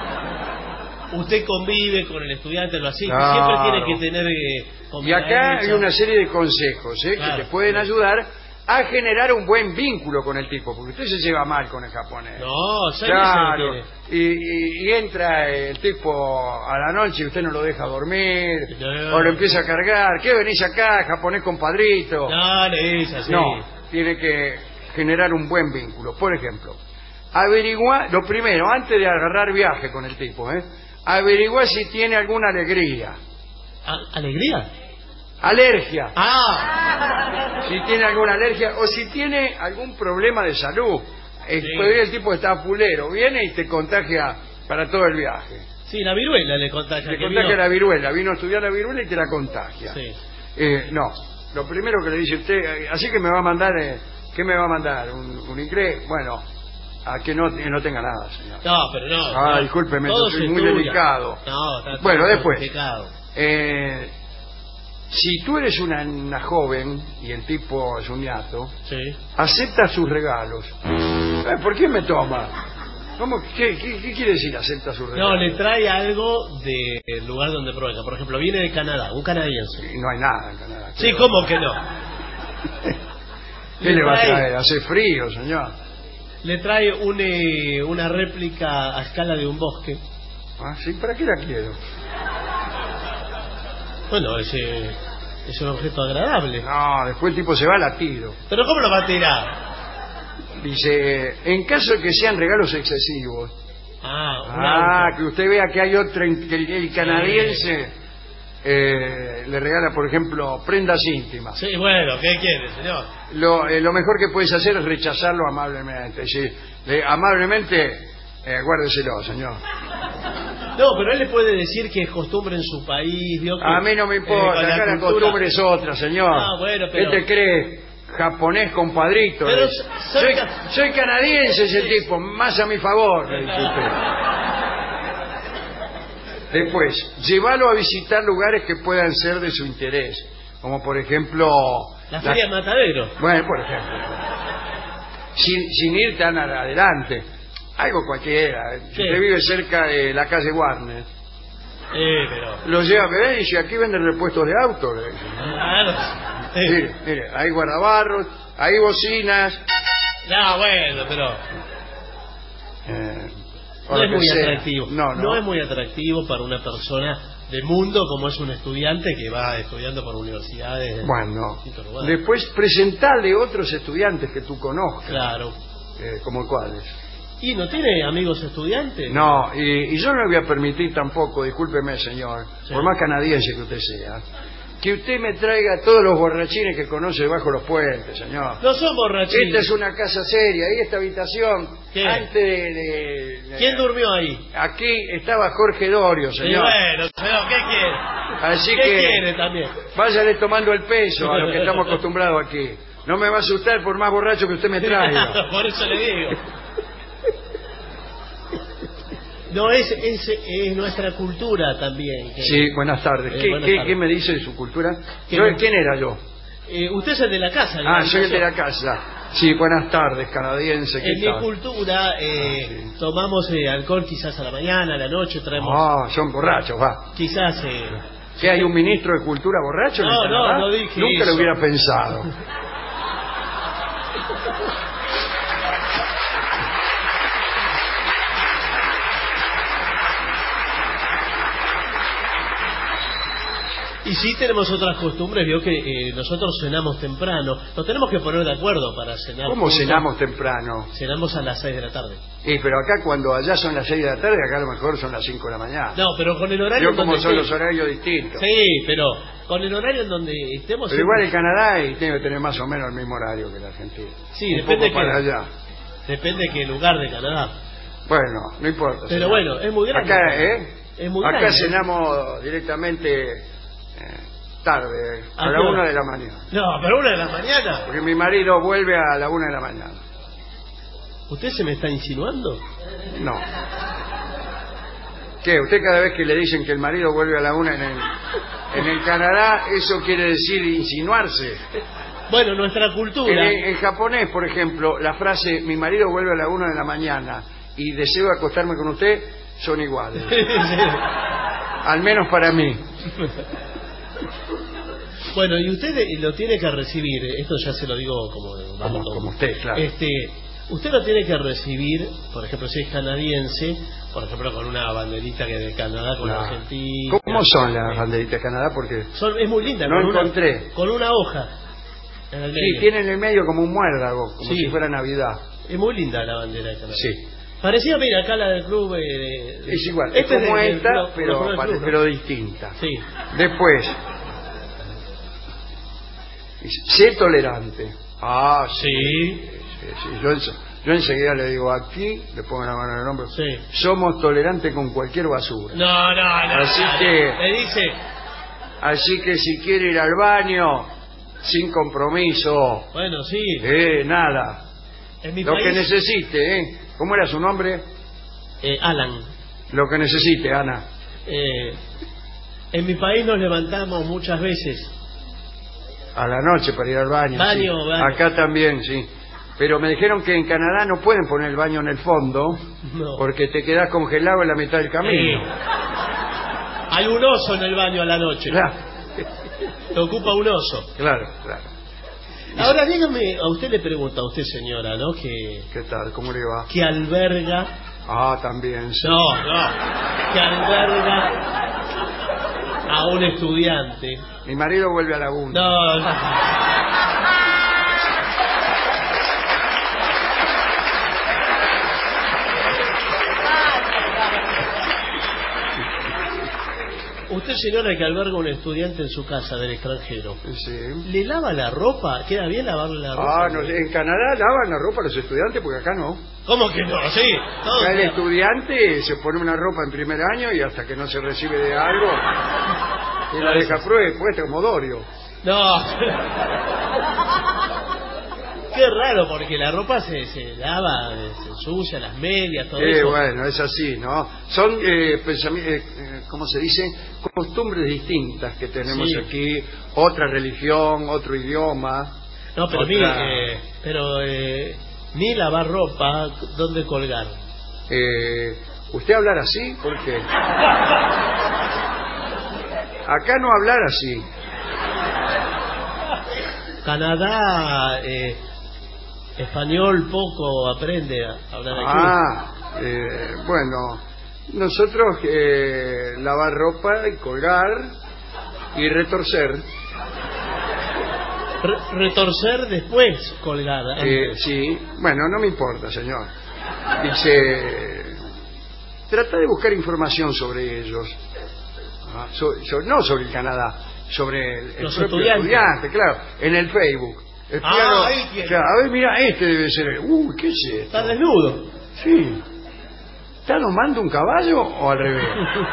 Usted convive con el estudiante, lo así, Claro. siempre tiene que tener... Eh, Y acá hay convivencia. una serie de consejos ¿eh? Claro. que te pueden ayudar a generar un buen vínculo con el tipo, porque usted se lleva mal con el japonés. No, seis Claro, meses y, y- y entra el tipo a la noche y usted no lo deja dormir, No. o lo empieza a cargar. ¿Qué venís acá, japonés compadrito? No, le es así. No, tiene que generar un buen vínculo. Por ejemplo, averigua, lo primero, antes de agarrar viaje con el tipo, ¿eh? averigua si tiene alguna alegría. ¿A- ¿Alegría? Alergia. Ah, Si tiene alguna alergia o si tiene algún problema de salud. Eh, Sí. Podría el tipo estar fulero, viene y te contagia para todo el viaje. sí, la viruela le contagia. Te que contagia vino- la viruela, vino a estudiar la viruela y te la contagia. Sí. Eh, no, lo primero que le dice usted, eh, así que me va a mandar, eh, ¿qué me va a mandar? ¿Un, un inglés? Bueno, a que no, que no tenga nada, señor. No, pero no. Ah, no. discúlpeme, Todo yo soy se muy estudia. delicado. No, está todo Bueno, después. complicado. Eh, si tú eres una, una joven y el tipo es un ñato, Sí. acepta sus regalos. Eh, ¿Por qué me toma? ¿Cómo, qué, qué, qué quiere decir acepta sus No, regalos? le trae algo del lugar donde provenga. Por ejemplo, viene de Canadá, un canadiense. Y no hay nada en Canadá. Sí, ¿cómo que no? ¿Qué le va a trae- traer? Hace frío, señor. le trae un, eh, una réplica a escala de un bosque. Ah, sí, ¿para qué la quiero? Bueno, es, eh, es un objeto agradable. No, después el tipo se va a tiro. ¿Pero cómo lo va a tirar? Dice, en caso de que sean regalos excesivos. Ah, un ah auto. que usted vea que hay otro, que el, el canadiense eh, le regala, por ejemplo, prendas íntimas. Sí, bueno, ¿qué quiere, señor? Lo, eh, lo mejor que puedes hacer es rechazarlo amablemente. Sí, le, amablemente, eh, guárdeselo, señor. No, pero él le puede decir que es costumbre en su país. ¿Vio que, A mí no me importa, eh, la acá la cultura... costumbre es otra, señor. Ah, bueno, pero... ¿Qué te cree? Japonés compadrito. Pero eh. soy, soy, soy canadiense ese tipo, más a mi favor. Le dice usted. Después, llévalo a visitar lugares que puedan ser de su interés, como por ejemplo... La feria de Matadero. Bueno, por ejemplo. Sin, sin ir tan adelante. Algo cualquiera. Si ¿Qué? usted vive cerca de la calle Warner, Eh, pero... lo lleva a ver y dice, aquí venden repuestos de auto. Le dice. Claro. Eh. Mire, mire, hay guardabarros, hay bocinas. No, bueno, pero... Eh, No es muy sea. atractivo. No, no. No es muy atractivo para una persona de mundo como es un estudiante que va estudiando por universidades. Bueno, distintos lugares. después presentarle otros estudiantes que tú conozcas. Claro. Eh, ¿Como cuáles? ¿Y no tiene amigos estudiantes? No, y, y yo no le voy a permitir tampoco, discúlpeme señor, Sí. por más canadiense que usted sea, que usted me traiga todos los borrachines que conoce bajo los puentes, señor. No son borrachines. Esta es una casa seria, y esta habitación, ¿Qué? antes de, de- de- ¿Quién durmió ahí? Aquí estaba Jorge Dorio, Y señor. bueno, señor, ¿qué quiere? Así ¿Qué que quiere también? váyale tomando el peso a lo que estamos acostumbrados aquí. No me va a asustar por más borracho que usted me traiga. Por eso le digo. No, es, es, es nuestra cultura también. que- Sí, buenas tardes. Eh, ¿Qué, buenas qué- tardes. qué me dice de su cultura? ¿Qué Yo- me- ¿Quién era yo? Eh, usted es el de la casa. Ah, la soy el de la habitación. casa. Sí, buenas tardes, canadiense. ¿Qué En mi tal? cultura eh, tomamos eh, alcohol quizás a la mañana, a la noche, traemos... Ah, son borrachos, va. Quizás... Eh, ¿Qué hay un ministro de cultura borracho en No, el no, Canadá? no dije Nunca eso. lo hubiera pensado. Y sí tenemos otras costumbres, vio que eh, nosotros cenamos temprano. Nos tenemos que poner de acuerdo para cenar. ¿Cómo juntos. cenamos temprano? Cenamos a las seis de la tarde. Y pero acá cuando allá son las seis de la tarde, acá a lo mejor son las cinco de la mañana. No, pero con el horario... Yo como donde son esté- los horarios distintos. Sí, pero con el horario en donde estemos... Pero igual el Canadá y tiene que tener más o menos el mismo horario que la Argentina. Sí, Un depende poco para que- allá. Depende de qué lugar de Canadá. Bueno, no importa. Pero señor. bueno, es muy grande. Acá, ¿eh? Es muy Acá grande. cenamos directamente eh, tarde, a, ¿A la qué hora? una de la mañana. No, pero una de la mañana. Porque mi marido vuelve a la una de la mañana. ¿Usted se me está insinuando? No. ¿Qué? ¿Usted cada vez que le dicen que el marido vuelve a la una en el, en el Canadá, eso quiere decir insinuarse? Bueno, nuestra cultura... En, en japonés, por ejemplo, la frase mi marido vuelve a la una de la mañana y deseo acostarme con usted son iguales. Al menos para mí. Bueno, y usted eh, lo tiene que recibir, eh, esto ya se lo digo como, Como, como usted, claro. Este, usted lo tiene que recibir, por ejemplo, si es canadiense, por ejemplo, con una banderita que de Canadá con Claro. Argentina. ¿Cómo son las banderitas de Canadá? Porque Son, es muy linda. no con una- encontré. con una hoja en el Sí, medio. tiene en el medio como un muérdago, como Sí. si fuera Navidad. Es muy linda la bandera de Canadá. Sí. Parecía, mira, acá la del club... eh, de- de- Es igual, Este es como de- de- esta, no, pero, no, no, pare- no. pero distinta. Sí. Después, sé tolerante. Ah, sí. Sí. sí, sí. Yo, ens- yo enseguida le digo aquí, le pongo la mano en el hombro, Sí. somos tolerantes con cualquier basura. No, no, no. Así no, que- Le dice... Así que si quiere ir al baño, sin compromiso, Bueno, sí. eh, nada. En mi Lo país... que necesite, ¿eh? ¿Cómo era su nombre? eh, Alan. Lo que necesite, Ana. Eh, en mi país nos levantamos muchas veces. A la noche para ir al baño. Baño, sí. baño. Acá también, sí. Pero me dijeron que en Canadá no pueden poner el baño en el fondo No. porque te quedas congelado en la mitad del camino. Sí. Hay un oso en el baño a la noche. Claro, Lo ocupa un oso. claro, claro. Ahora dígame, a usted le pregunta, a usted señora, ¿no? Que, ¿Qué tal? ¿Cómo le va? que alberga... Ah, también. Sí. No, no. Que alberga a un estudiante. Mi marido vuelve a la U N. No, no. Usted, señora, que alberga un estudiante en su casa del extranjero, Sí. ¿le lava la ropa? ¿Queda bien lavarle la ropa? Ah, no sé, en Canadá lavan la ropa a los estudiantes porque acá no. ¿Cómo que no? Sí. todo Acá el bien. estudiante se pone una ropa en primer año y hasta que no se recibe de algo, y la deja prueba puesta como Dorio. No. Qué raro, porque la ropa se, se lava, se ensucia, las medias, todo Eh, eso. bueno, es así, ¿no? Son, eh, pensami- eh, eh, ¿cómo se dice? Costumbres distintas que tenemos Sí. aquí. Otra religión, otro idioma. No, pero otra- mire, eh, pero eh, ni lavar ropa, ¿dónde colgar? Eh, ¿Usted hablar así? ¿Por qué? Acá no hablar así. Canadá, eh, español poco aprende a hablar aquí. Ah, eh, bueno, nosotros eh, lavar ropa y colgar y retorcer. Re- retorcer después, colgar. Eh, antes. sí, bueno, no me importa, señor. Dice, trata de buscar información sobre ellos. Ah, so- so- no sobre el Canadá, sobre el, el Los propio estudiantes. estudiante, claro, en el Facebook. El Ah, piano- ahí tiene. claro, a ver, mira, este debe ser el... Uy, ¿qué es esto? Está desnudo. Sí. ¿Está domando un caballo o al revés?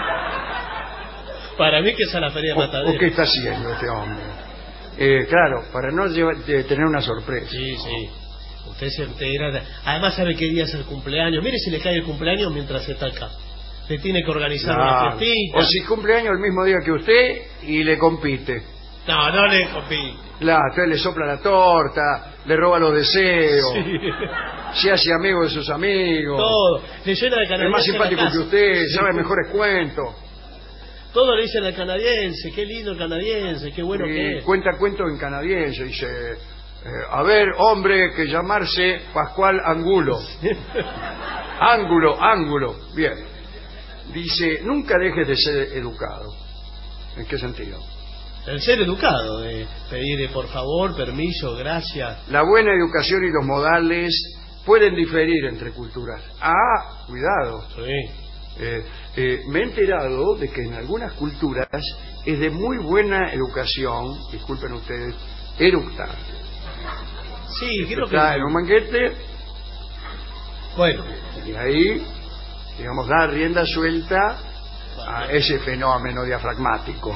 Para mí que esa es la feria de ¿O, Matadero. o qué está haciendo este hombre? Eh, claro, para no llevar- de tener una sorpresa. Sí, sí. Usted se entera. de- Además sabe qué día es el cumpleaños. Mire si le cae el cumpleaños mientras está acá. Le tiene que organizar una Claro. fiestita. O si cumpleaños el mismo día que usted y le compite. No, no le compite. Claro, entonces le sopla la torta, le roba los deseos, Sí. se hace amigo de sus amigos, Todo. Le llena de es canadiense más la simpático casa. que usted, Sí. sabe mejores cuentos, Todo le dicen al canadiense. Qué lindo el canadiense. Qué bueno y que es. cuenta cuentos en canadiense, dice, eh, a ver, hombre, que llamarse Pascual Angulo. Ángulo, ángulo, bien. Dice, nunca dejes de ser educado. ¿En qué sentido? El ser educado. De pedir por favor, permiso, gracias. La buena educación y los modales pueden diferir entre culturas. Ah, cuidado. Sí. Eh, eh, me he enterado de que en algunas culturas es de muy buena educación, disculpen ustedes, eructar. Sí, creo Está que... en un banquete Bueno. y ahí, digamos, da rienda suelta a ese fenómeno diafragmático.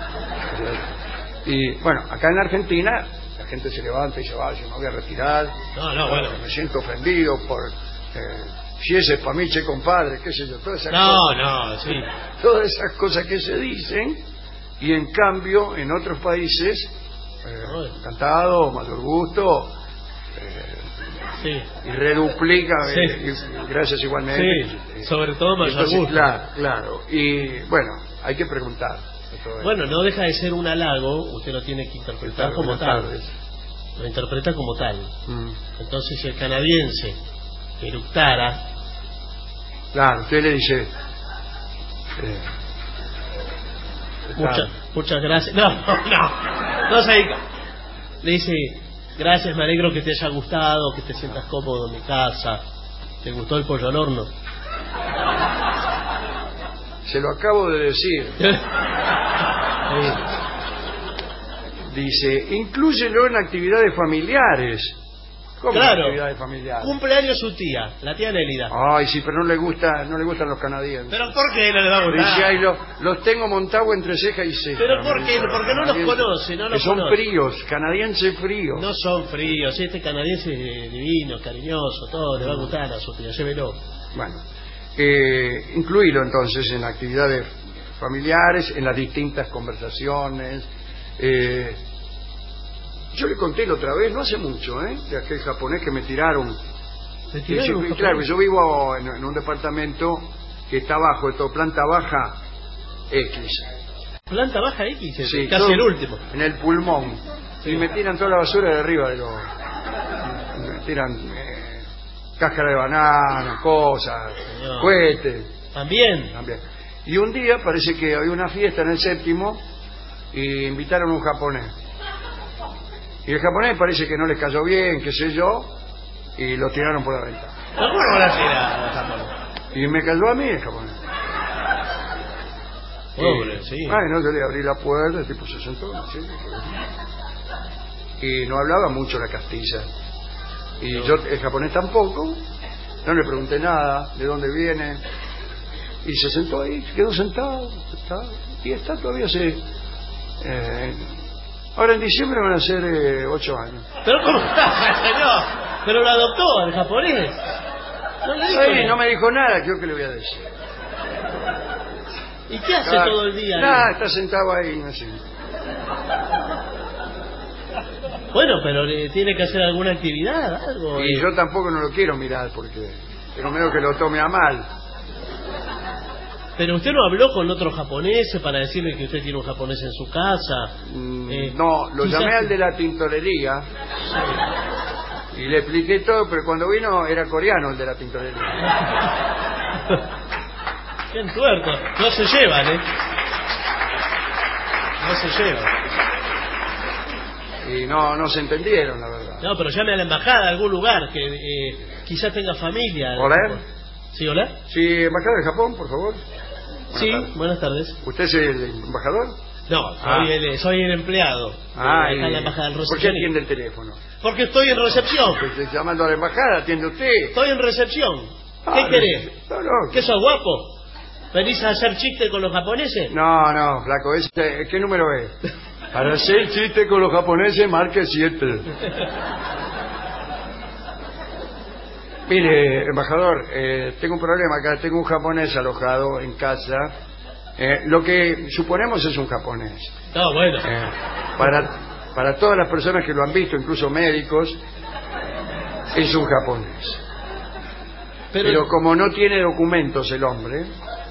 Y bueno, acá en Argentina la gente se levanta y se va, yo me voy a retirar. No, no, bueno. Me siento ofendido por... Eh, si ese es pa' mí, che, compadre, qué sé yo, todas esas No, cosas. no, sí. Todas esas cosas que se dicen, y en cambio en otros países, eh, encantado, mayor gusto, eh, Sí. y reduplica, Sí. eh, y gracias igualmente. Sí, sobre todo mayor Entonces, gusto. claro, claro. Y bueno, hay que preguntar. Todo Bueno, no deja de ser un halago, usted lo tiene que interpretar Claro, como buenas tal. tardes. Lo interpreta como tal. Mm. Entonces, si el canadiense eructara, Claro, usted le dice... eh, mucha- muchas gracias. No, no, no. No se diga. Le dice, gracias, me alegro que te haya gustado, que te sientas cómodo en mi casa. ¿Te gustó el pollo al horno? se lo acabo de decir. Dice, inclúyelo en actividades familiares. ¿Cómo Claro. actividades familiares? Cumpleaños su tía, la tía Nélida. Ay, sí, pero no le gusta, no le gustan los canadienses. ¿Pero por qué no le va a gustar? Dice, ay, lo- los tengo montados entre ceja y ceja. ¿Pero por qué? Me dice, Porque no los canadienses. conoce, no los Que son conoce. fríos, canadienses fríos. No son fríos, este canadiense es divino, cariñoso, todo, le va a gustar a su tía, llévelo. Bueno, eh, incluirlo entonces en actividades familiares, en las distintas conversaciones. Eh, yo le conté la otra vez, no hace mucho, ¿eh? De aquel japonés que me tiraron. ¿Te Que tiraron yo- un japonés? claro, yo vivo en, en un departamento que está abajo, de todo, planta baja X. Planta baja X, Sí, casi todo el último. En el pulmón. Sí. Y me tiran toda la basura de arriba de los... Me tiran eh, cáscara de banana, cosas, Señor. cohetes. También. También. Y un día parece que había una fiesta en el séptimo y invitaron a un japonés. Y el japonés parece que no les cayó bien, qué sé yo, y lo tiraron por la ventana. ¿Cómo no la tiraron el japonés? Y me cayó a mí el japonés. Pobre, y, sí. Bueno, yo le abrí la puerta, el tipo se sentó. ¿Sí? Y no hablaba mucho la castilla. Y no. Yo, el japonés tampoco, no le pregunté nada, de dónde viene. Y se sentó ahí, se quedó sentado, está, y está todavía hace... Eh, ahora en diciembre van a ser eh, ocho años. ¿Pero cómo está, señor? ¿Pero lo adoptó el japonés? No le dijo sí, nada. No me dijo nada, ¿qué le voy a decir? ¿Y qué hace Nada, todo el día? Nada, ahí? está sentado ahí, no sé. Bueno, pero le tiene que hacer alguna actividad, algo. Y eh. yo tampoco no lo quiero mirar porque tengo miedo que lo tome a mal. Pero usted no habló con otros japoneses para decirle que usted tiene un japonés en su casa. Mm, eh, no, lo quizás... llamé al de la tintorería y le expliqué todo, pero cuando vino era coreano el de la tintorería. Qué entuerto. No se llevan, ¿eh? No se llevan. Y no, no se entendieron, la verdad. No, pero llame a la embajada, a algún lugar, que eh, quizás tenga familia. ¿Hola? ¿Sí, hola? Sí, embajada de Japón, por favor. Buenas sí, tardes. buenas tardes. ¿Usted es el embajador? No, soy, ah. el, soy el empleado. Ah, de, y... acá en la embajada del ¿Por qué atiende el teléfono? Porque estoy en recepción. Pues estoy llamando a la embajada, atiende usted. Estoy en recepción. Ah, ¿Qué querés? No, no. ¿Que sos guapo? ¿Venís a hacer chistes con los japoneses? No, no, flaco, ¿ese, ¿qué número es? Para hacer chiste con los japoneses, marque siete. Mire, embajador, eh, tengo un problema acá. Tengo un japonés alojado en casa. Eh, lo que suponemos es un japonés. No, bueno. Eh, para, para todas las personas que lo han visto, incluso médicos, es un japonés. Pero, Pero como no tiene documentos el hombre,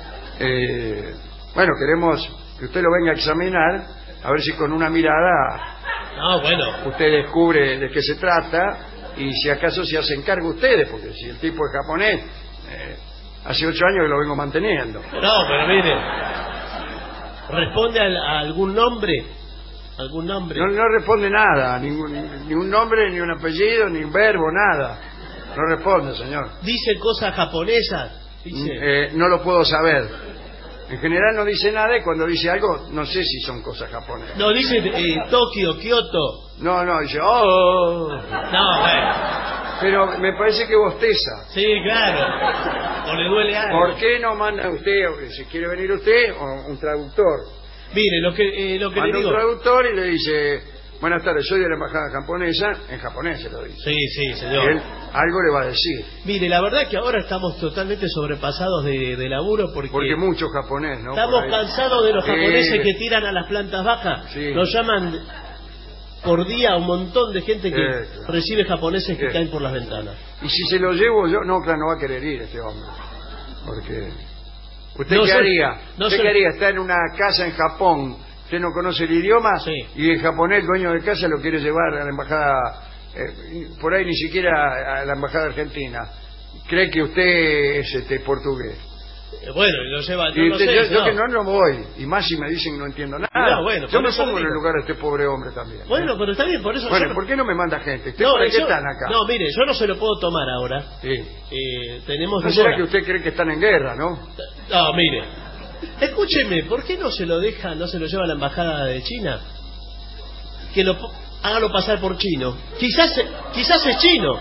eh, bueno, queremos que usted lo venga a examinar, a ver si con una mirada no, bueno. usted descubre de qué se trata y si acaso se hacen cargo ustedes, porque si el tipo es japonés, eh, hace ocho años que lo vengo manteniendo. No, pero mire, ¿responde a, a algún nombre? ¿Algún nombre? No, no responde nada, ningún, ni un nombre, ni un apellido, ni un verbo, nada. No responde, señor. ¿Dice cosas japonesas? Dice... Eh, no lo puedo saber. En general no dice nada y cuando dice algo no sé si son cosas japonesas. No, dice eh, Tokio, Kioto. No, no, dice oh. No, bueno. Pero me parece que bosteza. Sí, claro. O le duele algo. ¿Por qué no manda usted, si quiere venir usted, o un traductor? Mire, lo que, eh, lo que manda le digo... un traductor y le dice... Buenas tardes, soy de la embajada japonesa. En japonés se lo dice. Sí, sí, señor. Él algo le va a decir. Mire, la verdad que ahora estamos totalmente sobrepasados de, de laburo porque... Porque mucho japonés, ¿no? Estamos cansados de los sí. japoneses que tiran a las plantas bajas. Sí. Nos llaman por día un montón de gente que sí, claro. recibe japoneses que sí. caen por las ventanas. Y si se lo llevo yo... No, claro, no va a querer ir este hombre. Porque... ¿Usted no qué soy, haría? No ¿Usted soy... qué haría? Está en una casa en Japón... Usted no conoce el idioma sí. y el japonés, dueño de casa, lo quiere llevar a la embajada, eh, por ahí ni siquiera a la embajada argentina. Cree que usted es este portugués. Eh, bueno, y lo lleva... Y no usted, sé, yo, no. yo que no, no voy. Y más si me dicen que no entiendo nada. No, bueno, yo me eso pongo en el lugar de este pobre hombre también. Bueno, ¿eh? pero está bien, por eso... Bueno, yo... ¿por qué no me manda gente? ¿Usted no, para qué yo... están acá? No, mire, yo no se lo puedo tomar ahora. Sí. Eh, tenemos... ¿No será que usted cree que están en guerra, no? No, mire. Escúcheme, ¿por qué no se lo deja, no se lo lleva a la embajada de China? Que lo hágalo pasar por chino. Quizás quizás es chino.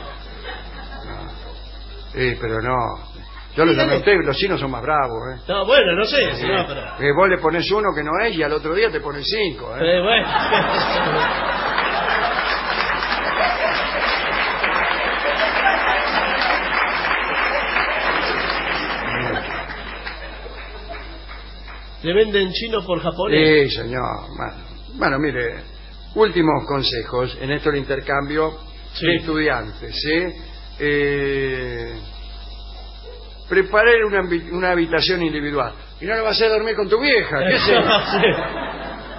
Sí, pero no. Yo lo llamé a usted, los chinos son más bravos, ¿eh? No, bueno, no sé, sí. no, pero... Eh, vos le pones uno que no es y al otro día te pones cinco, ¿eh? Eh, bueno. ¿Le venden chino por japonés? Sí, señor. Bueno, bueno, mire, últimos consejos en esto del intercambio sí. de estudiantes. ¿eh? Eh, prepare una, una habitación individual. Y no le vas a hacer dormir con tu vieja. ¿Qué sé?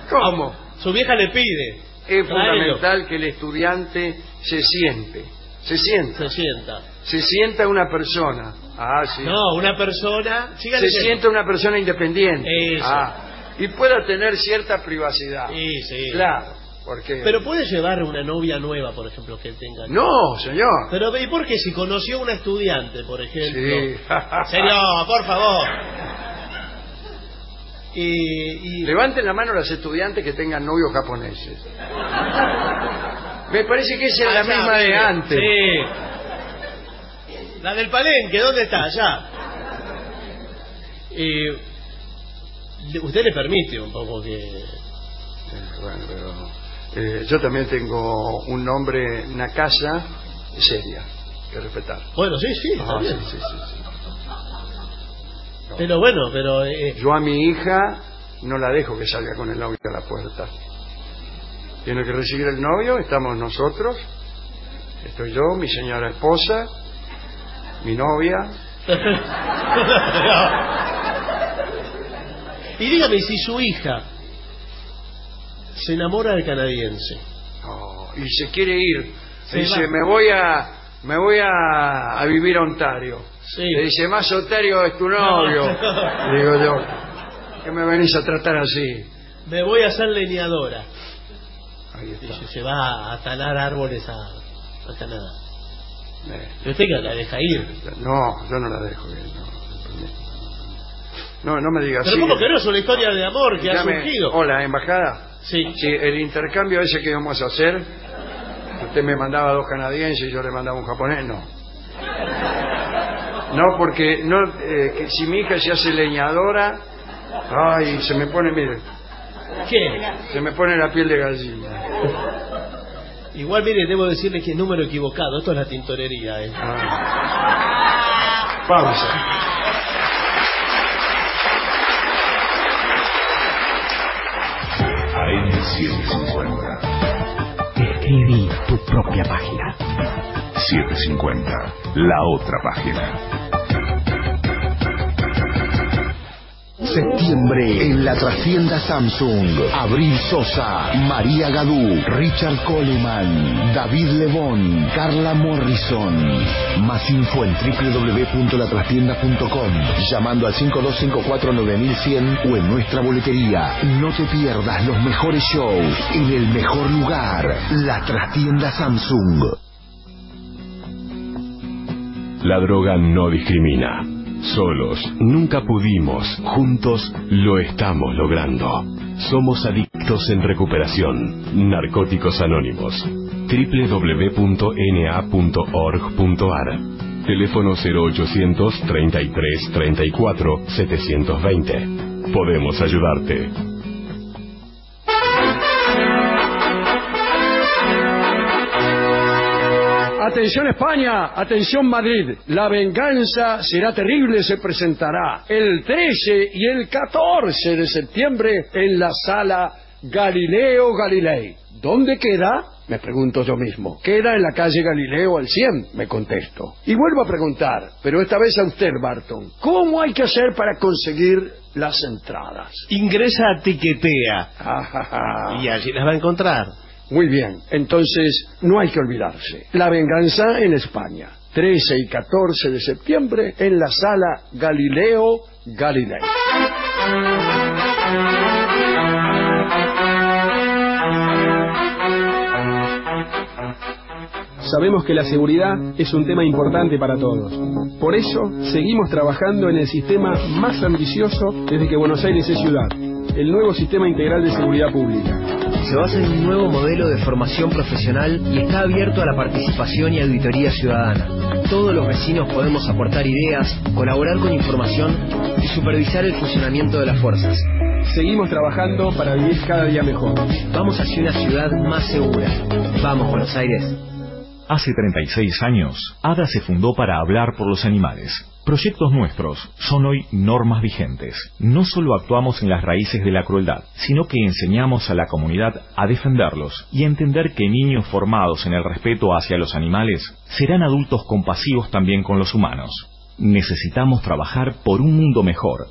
¿Cómo? Su vieja le pide. Es Tráelo. fundamental que el estudiante se siente. Se sienta. Se sienta. Se sienta una persona. Ah, sí. No, una persona... siga Se leyendo. sienta una persona independiente. Eso. Ah, y pueda tener cierta privacidad. Sí, sí. Claro, porque... Pero puede llevar una novia nueva, por ejemplo, que tenga... No, señor. Pero ¿y por qué si conoció una estudiante, por ejemplo? Sí. Señor, por favor. Y, y... Levanten la mano los estudiantes que tengan novios japoneses. Me parece que esa es la Allá, misma de mire. antes. Sí. La del Palenque, ¿dónde está? Allá. Y... usted le permite un poco que... Eh, bueno, pero... eh, yo también tengo un nombre, Nakasa, seria, que respetar. Bueno, sí, sí, está Ah, bien. sí, sí, sí, sí. Pero bueno, pero... Eh... Yo a mi hija no la dejo que salga con el novio a la puerta. Tiene que recibir el novio, estamos nosotros, estoy yo, mi señora esposa, mi novia. Y dígame, si su hija se enamora del canadiense... Oh, y se quiere ir, Se dice, va. me voy a me voy a, a vivir a Ontario. Sí. Le dice, más Ontario es tu novio. No. Le digo yo, ¿qué me venís a tratar así? Me voy a hacer leñadora. Ahí está. Y se- se va a talar árboles a, a Canadá. Eh, ¿Y usted que la deja ir? No, yo no la dejo ir, no. No, no me digas Pero así. ¿cómo que no? Es una historia de amor que ha Llame- surgido. Hola, embajada. Sí. Sí, el intercambio ese que íbamos a hacer, usted me mandaba dos canadienses y yo le mandaba un japonés, no. No, porque no, eh, que si mi hija se hace leñadora, ay, se me pone, mire, ¿Qué? se me pone la piel de gallina. Igual, mire, debo decirle que es número equivocado. Esto es la tintorería, ¿eh? Ah. Pausa. A M setecientos cincuenta. Escribí tu propia página. setecientos cincuenta. La otra página. Septiembre en la trastienda Samsung. Abril Sosa, María Gadú, Richard Coleman, David Lebón, Carla Morrison. Más info en doble u doble u doble u punto la trastienda punto com, llamando al cinco dos cinco cuatro nueve mil cien o en nuestra boletería. No te pierdas los mejores shows en el mejor lugar, la trastienda Samsung. La droga no discrimina. Solos nunca pudimos, juntos lo estamos logrando. Somos adictos en recuperación. Narcóticos Anónimos. doble u doble u doble u punto n a punto org punto a r. Teléfono cero ochocientos treinta y tres treinta y cuatro setecientos veinte. Podemos ayudarte. Atención España, atención Madrid, la venganza será terrible, se presentará el trece y el catorce de septiembre en la sala Galileo Galilei. ¿Dónde queda? Me pregunto yo mismo. Queda en la calle Galileo al cien, me contesto. Y vuelvo a preguntar, pero esta vez a usted, Barton, ¿cómo hay que hacer para conseguir las entradas? Ingresa a Tiquetea Ah, y allí las va a encontrar. Muy bien, entonces no hay que olvidarse. La venganza en España, trece y catorce de septiembre en la sala Galileo Galilei. Sabemos que la seguridad es un tema importante para todos. Por eso, seguimos trabajando en el sistema más ambicioso desde que Buenos Aires es ciudad, el nuevo Sistema Integral de Seguridad Pública. Se basa en un nuevo modelo de formación profesional y está abierto a la participación y auditoría ciudadana. Todos los vecinos podemos aportar ideas, colaborar con información y supervisar el funcionamiento de las fuerzas. Seguimos trabajando para vivir cada día mejor. Vamos hacia una ciudad más segura. Vamos, Buenos Aires. Hace treinta y seis años, ADA se fundó para hablar por los animales. Proyectos nuestros son hoy normas vigentes. No solo actuamos en las raíces de la crueldad, sino que enseñamos a la comunidad a defenderlos y a entender que niños formados en el respeto hacia los animales serán adultos compasivos también con los humanos. Necesitamos trabajar por un mundo mejor.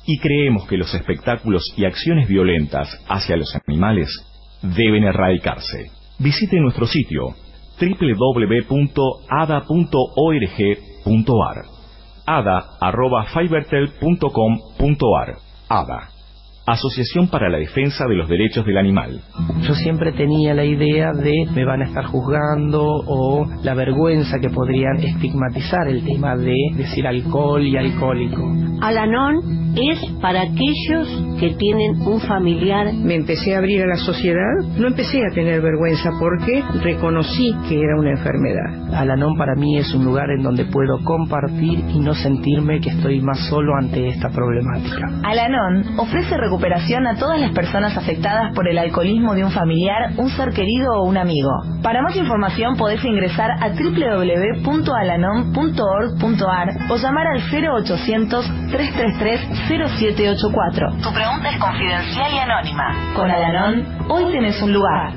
y creemos que los espectáculos y acciones violentas hacia los animales deben erradicarse. Visite nuestro sitio doble u doble u doble u punto a d a punto org punto a r, ada arroba fibertel punto com punto a r. A D A, Asociación para la Defensa de los Derechos del Animal. Yo siempre tenía la idea de me van a estar juzgando, o la vergüenza que podrían estigmatizar el tema de decir alcohol y alcohólico. Al-Anon es para aquellos que tienen un familiar. Me empecé a abrir a la sociedad, no empecé a tener vergüenza porque reconocí que era una enfermedad. Al-Anon para mí es un lugar en donde puedo compartir y no sentirme que estoy más solo ante esta problemática. Al-Anon ofrece recuperación a todas las personas afectadas por el alcoholismo de un familiar, un ser querido o un amigo. Para más información podés ingresar a doble u doble u doble u punto alanon punto org punto a r o llamar al cero ochocientos, tres tres tres, cero siete ocho cuatro. Tu pregunta es confidencial y anónima. Con Al-Anon, hoy tenés un lugar.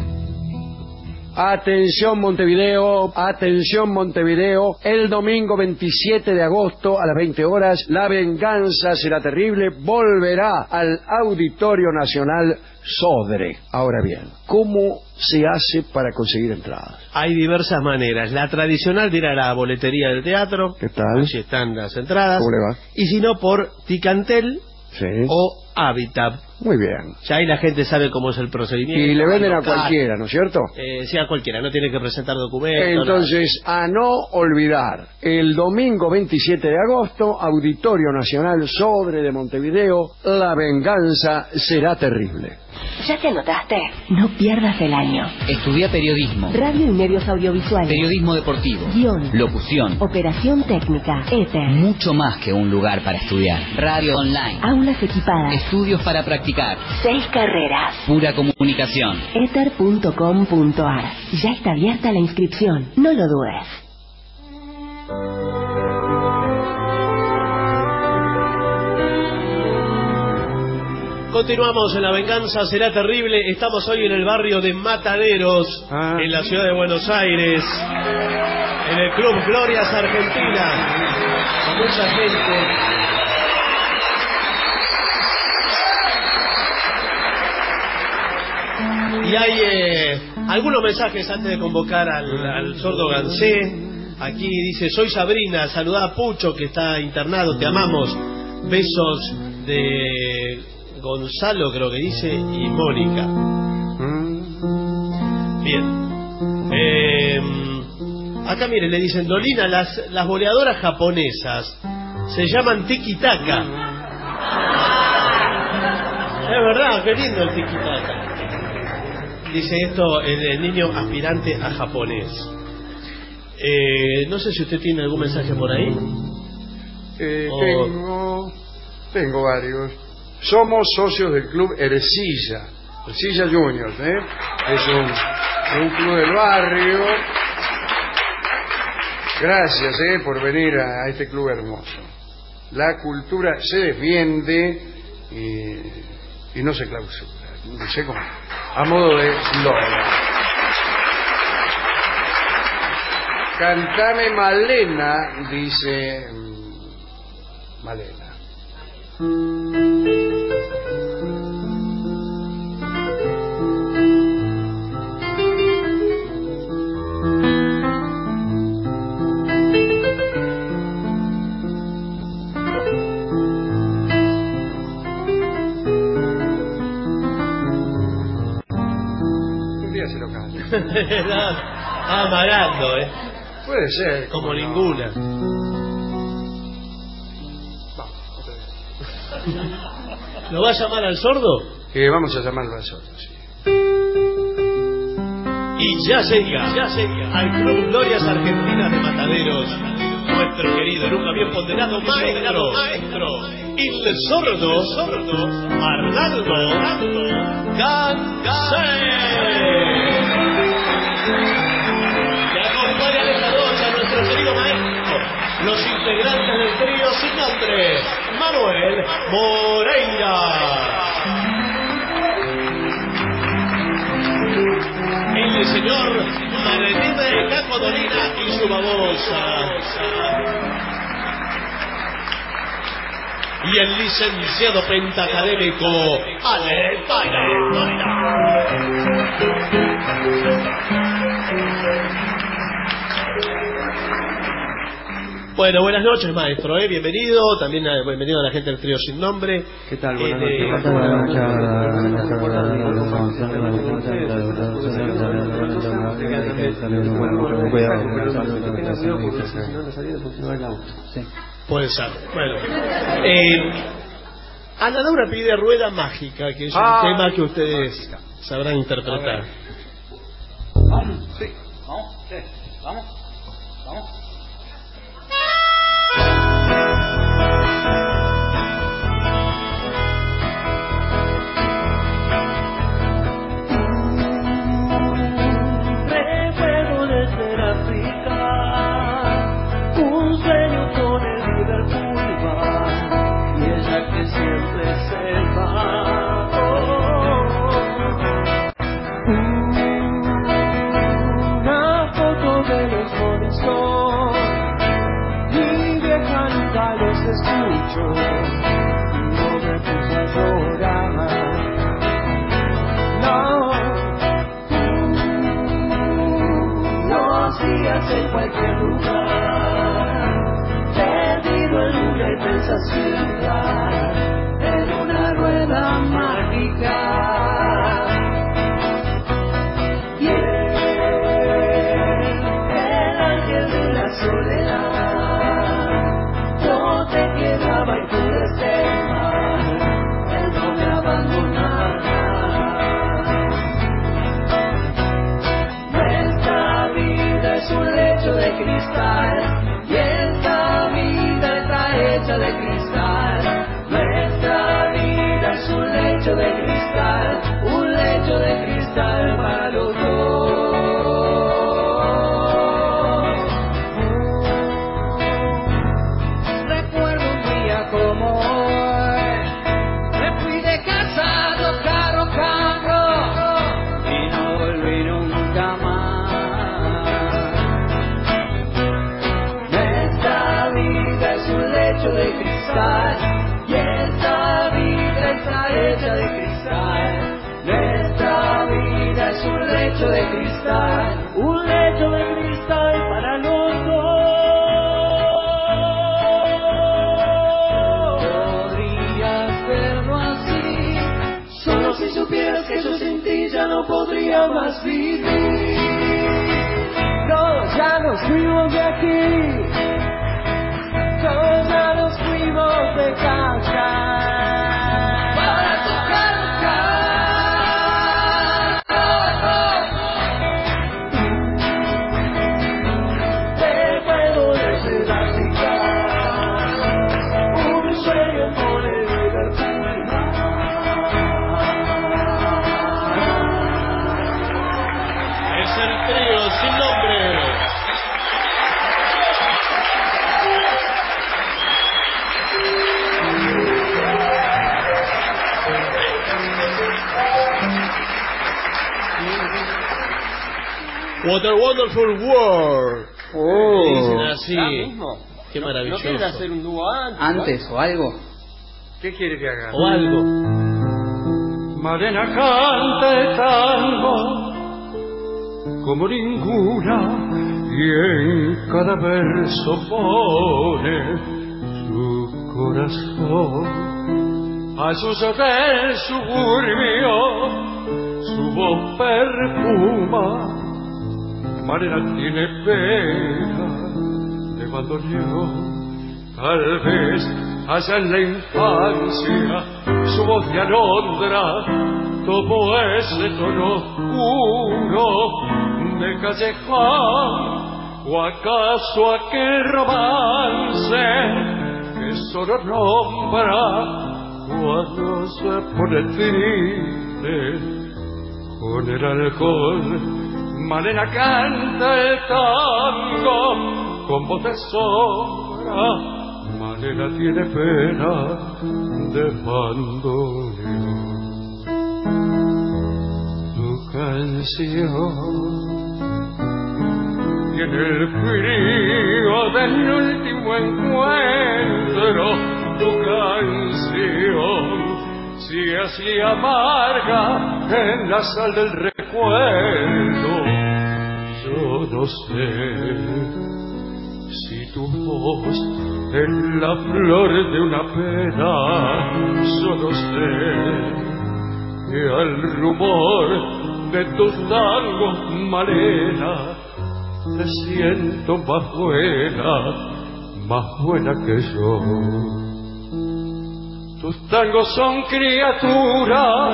Atención Montevideo, atención Montevideo, el domingo veintisiete de agosto a las veinte horas, La Venganza Será Terrible volverá al Auditorio Nacional Sodre. Ahora bien, ¿cómo se hace para conseguir entradas? Hay diversas maneras. La tradicional de ir a la boletería del teatro. ¿Qué tal? Allí están las entradas. ¿Cómo le va? Y si no, por Ticantel sí. o Habitat. Muy bien. Ya ahí la gente sabe cómo es el procedimiento. Y le venden a cualquiera, ¿no es cierto? Eh, sí, a cualquiera, no tiene que presentar documentos. Entonces, nada. A no olvidar, el domingo veintisiete de agosto, Auditorio Nacional Sodre de Montevideo, La Venganza Será Terrible. ¿Ya te anotaste? No pierdas el año. Estudia periodismo, Radio y medios audiovisuales, periodismo deportivo, guión, locución, operación técnica, éter. Mucho más que un lugar para estudiar. Radio online, aulas equipadas, estudios para practicar. Seis carreras. Pura comunicación. éter punto com punto a r. Ya está abierta la inscripción. No lo dudes. Continuamos en La Venganza Será Terrible. Estamos hoy en el barrio de Mataderos, ah. en la ciudad de Buenos Aires, en el Club Glorias Argentina, con mucha gente. Y hay eh, algunos mensajes antes de convocar al, al sordo Gansé. Aquí dice: soy Sabrina, saludá a Pucho que está internado, te amamos. Besos de Gonzalo, creo que dice, y Mónica. Bien. Eh, acá mire, le dicen: Dolina, las, las boleadoras japonesas se llaman tiki-taka. Es verdad, qué lindo el tiki-taka. Dice esto el, el niño aspirante a japonés. Eh, no sé si usted tiene algún mensaje por ahí. Eh, o... Tengo, tengo varios. Somos socios del club Ercilla, Ercilla Juniors, ¿eh? Es un, un club del barrio. Gracias, ¿eh? Por venir a, a este club hermoso. La cultura se defiende y, y no se clausura. No sé cómo. A modo de eslogan. Cantame Malena, dice Malena. Está amagando, ¿eh? Puede ser. Como ninguna. Vamos, otra vez. ¿Lo va a llamar al sordo? Eh, vamos a llamarlo al sordo, sí. Y ya llega, ya llega al Club Glorias Argentinas de Mataderos, nuestro querido, nunca bien ponderado maestro, maestro, el sordo, sordo, Arnaldo Gansé. Le acompañan esta noche a nuestro querido maestro, los integrantes del trío sin nombre, Manuel Moreira. El señor Marenime Caco Dolina y su babosa. y el licenciado pentacadémico Ale Toira. Bueno, buenas noches, maestro, ¿eh? Bienvenido, también eh, bienvenido a la gente del trío Sin Nombre. ¿Qué tal? Buenas eh, noches. Puede ser. Bueno. Eh, Ana Laura pide Rueda Mágica, que es un ah, tema que ustedes sabrán interpretar. Vamos, sí, vamos, sí, vamos, vamos. Recuerdo de ser África, un sueño con el Liverpool bar, y ella que siempre se va. Una foto de los Rolling Stones, mi vieja nunca los escucho, y no me puse a llorar. No, no hacías en cualquier lugar, perdido en una inmensa ciudad, en una rueda mágica. Y él, el ángel de la soledad, no te quedaba y tú deseas, él no me abandonará. Nuestra vida es un lecho de cristal, y esta vida está hecha de cristal. Nuestra vida es un lecho de cristal, un lecho de cristal para los dos. Recuerdo un día como hoy, me fui de casa a tocar rock and roll, y no volví nunca más. Nuestra vida es un lecho de cristal, y esta vida está hecha de cristal. Nuestra vida es un lecho de cristal, un lecho de cristal para los dos. Podrías verlo así, solo si supieras que yo sin ti ya no podría más vivir. Todos ya nos fuimos de aquí, todos ya nos fuimos de casa. Para tocar recuerdo de Sudáfrica, un sueño por el Liverpool. Es el trío Sin Nombre. What a Wonderful World. Oh. Dicen así. ¿Ya mismo? Qué ¿No- maravilloso. ¿No quieres hacer un dúo antes? Antes o algo. ¿Qué quiere que haga? O algo. Malena canta el tango como ninguna, y en cada verso pone su corazón. A sus del suburbio su voz perfuma. Malena tiene pena de bandoneón, tal vez allá en la infancia su voz de alondra tomó ese tono oscuro de callejón, o acaso aquel romance que solo nombra cuando se pone triste con el alcohol. Malena canta el tango con voz de sombra, Malena tiene pena de bandoneón. Tu canción tiene el frío del último encuentro tu canción sigue así amarga en la sal del recuerdo. Yo no sé si tu voz es la flor de una pena. Yo no sé que al rumor de tus tangos, Malena, te siento más buena, más buena que yo. Tus tangos son criaturas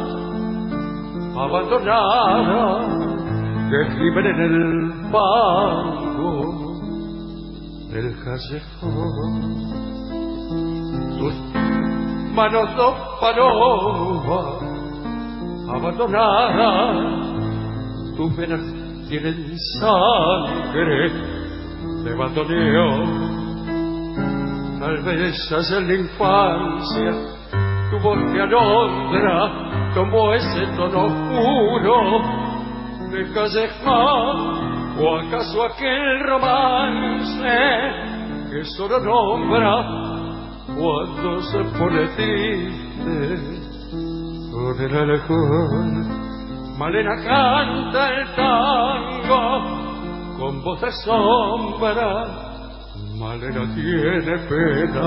abandonadas que viven en el fango del callejón. Tus manos dos palomas abandonadas, tus venas tienen sangre de bandoneo. Tal vez allá en la infancia tu voz te alondra como ese tono oscuro de callejón, o acaso aquel romance que solo nombra cuando se pone triste con el alcohol. Malena canta el tango con voz de sombra. Malena tiene pena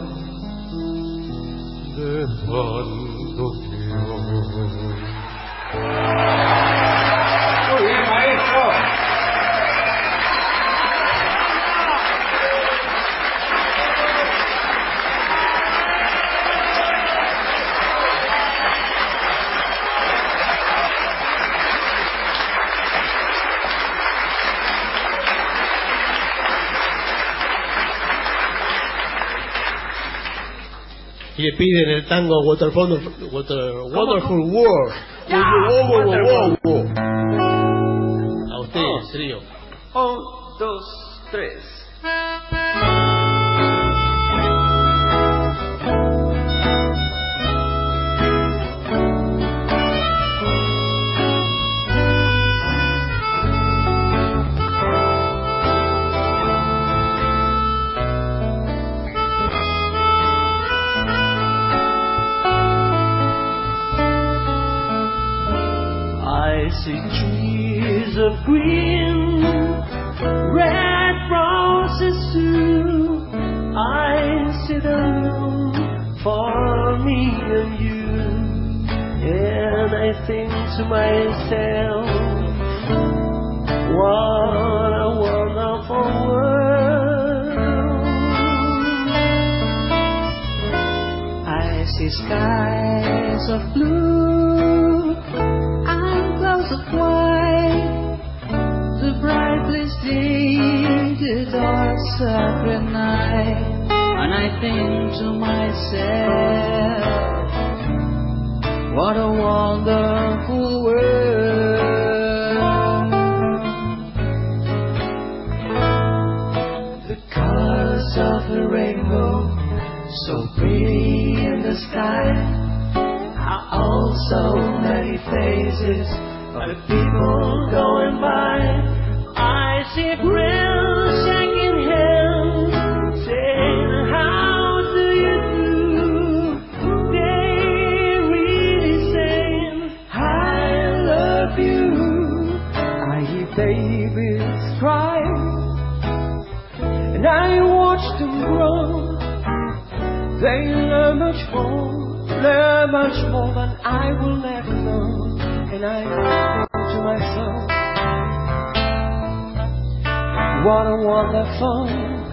de bandoneón. Muy bien, maestro. Y le piden el tango Waterful, water, Wonderful World. Ya, Wow, wow, wow, Wonderful. wow. A ustedes, trío. Un, dos, tres. I see trees of green, red roses too. I see the room for me and you, and I think to myself, what a wonderful world. I see skies of blue and clouds of white, the brightly day, the dark sacred night, and I think to myself, what a wonderful world. The colors of the rainbow, so pretty in the sky, also many faces of the people going by. I see friends shaking hands, saying, how do you do? They really saying, I love you. I hear babies cry, and I watch them grow. They learn much more, learn much more than I will never know. And I think to myself, what a wonderful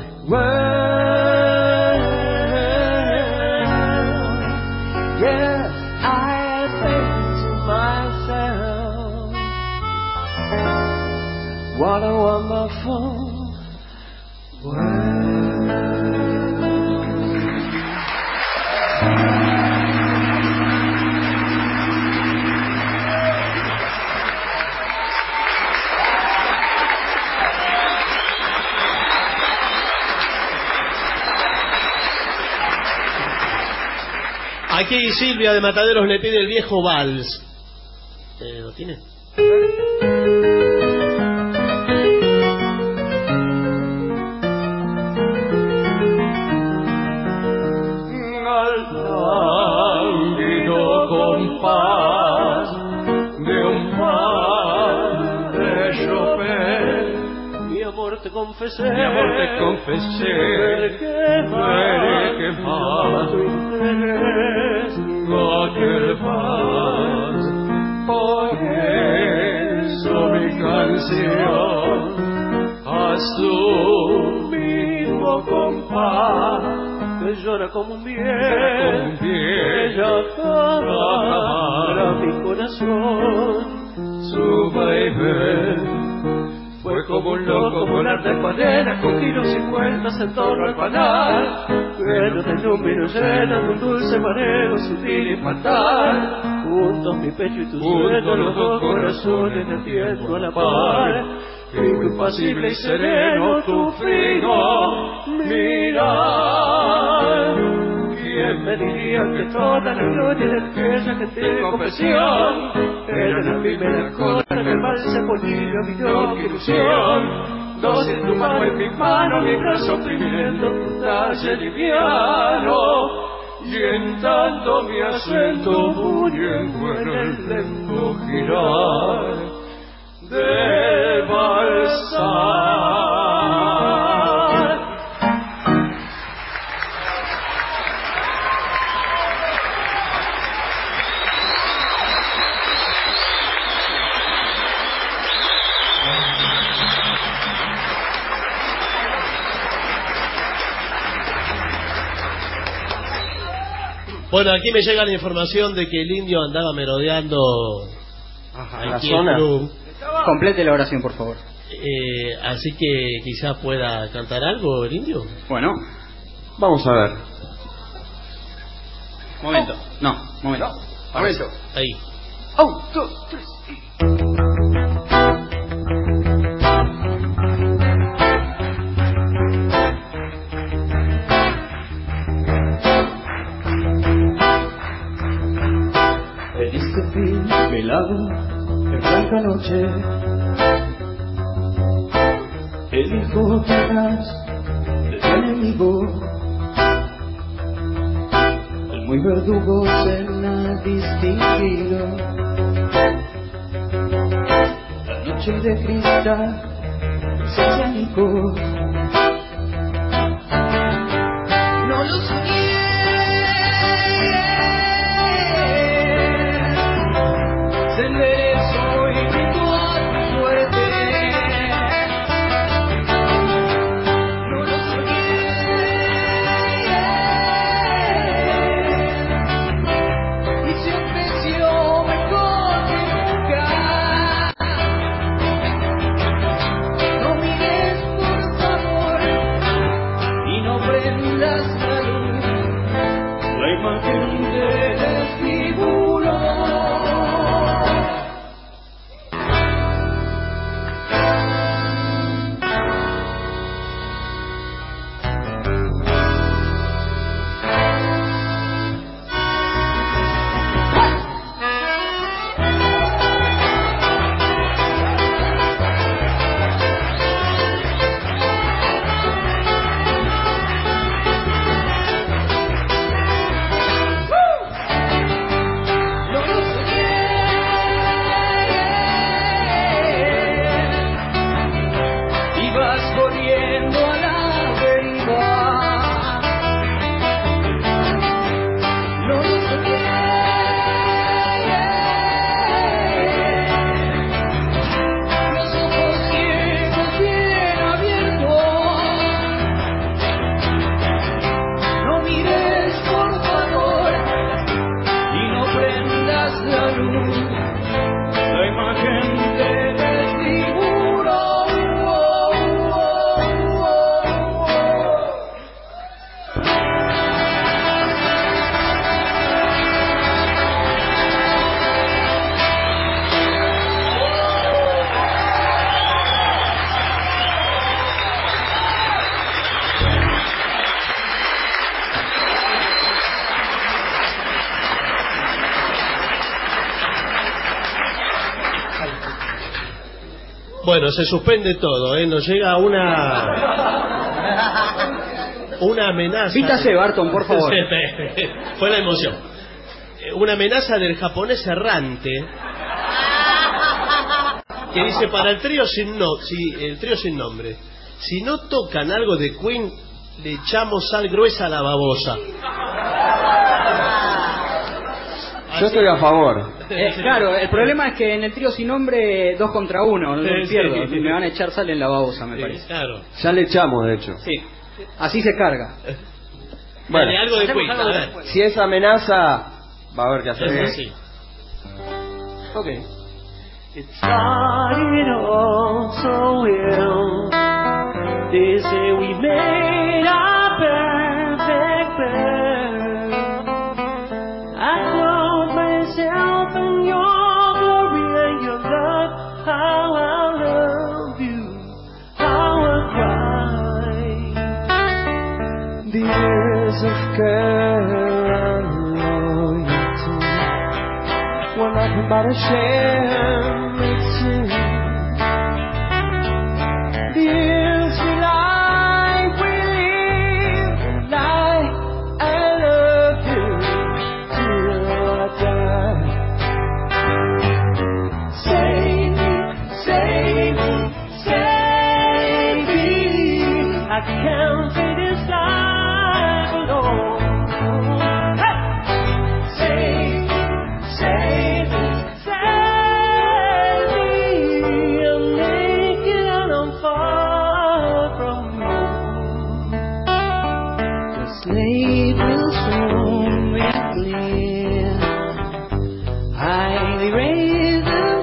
world. Yes, I think to myself, what a wonderful world. Aquí Silvia de Mataderos le pide el viejo vals. Eh, ¿Lo tiene? lánguido compás de un mar de Chopin. Mi amor te confesé, mi amor te confesé, ver que veré que más tu interés, aquel más. Por eso mi canción a su mismo compás que llora como un bien, como un bien, ella acaba mi corazón. Su baby fue como un loco volar de espadera, con giros y vueltas en torno al panal, lleno de número lleno de un dulce mareo sutil y fatal. Juntos mi pecho y tu suelo, los dos corazones latiendo a la par. Fijo, impasible y sereno tu frío mirar. ¿Quién me diría que toda la gloria de aquella gentil confesión era la primera cosa que el mal se ponía mi loca ilusión? Dos en tu mano, en mi mano, mi brazo oprimiendo tu talle liviano, y en tanto mi acento muriendo en el lento girar del balsar. Bueno, aquí me llega la información de que el indio andaba merodeando en la aquí zona. el club. Complete la oración, por favor. Eh, así que quizás pueda cantar algo el indio. Bueno, vamos a ver. Momento. Oh. No, momento. No. Momento. Ahí. Un, dos, tres. En este fin velado de blanca noche, el hijo tenaz de tu enemigo, el muy verdugo cena distinguido. La noche de cristal se oceánico, no lo soñé. Enderezo y grito a tu suerte, no lo soñé, y se ofreció mejor que nunca. No mires por favor y no prendas la luz, la imagen te desfiguró. Bueno, se suspende todo, ¿eh? Nos llega una una amenaza. Vítase, Barton, por favor. Fue la emoción. Una amenaza del japonés errante que dice para el trío sin no, si el trío sin nombre, si no tocan algo de Queen, le echamos sal gruesa a la babosa. Yo estoy a favor. Eh, claro, el problema es que en el trío sin nombre, dos contra uno, no me Sí, pierdo. sí. Me van a echar sal en la babosa, me Sí, parece. claro. Ya le echamos, de hecho. Sí, así se carga. Bueno, Dale, algo de hacemos Queen, algo a de ver. Queen. si es amenaza, va a haber que hacer. Eso sí. Ok. It started all so well. They say we made our perfect pair. I clothe myself in your glory and your love. How I love you, how I cry. The years of care and loyalty were nothing but a sham. The years we lie, we live and lie. I love you till I die. Save me, save me, save me. I can't face this life alone. Hey! Save me, save me, save me. I'm naked and I'm far from home. The slate will soon be clear. I'll erase the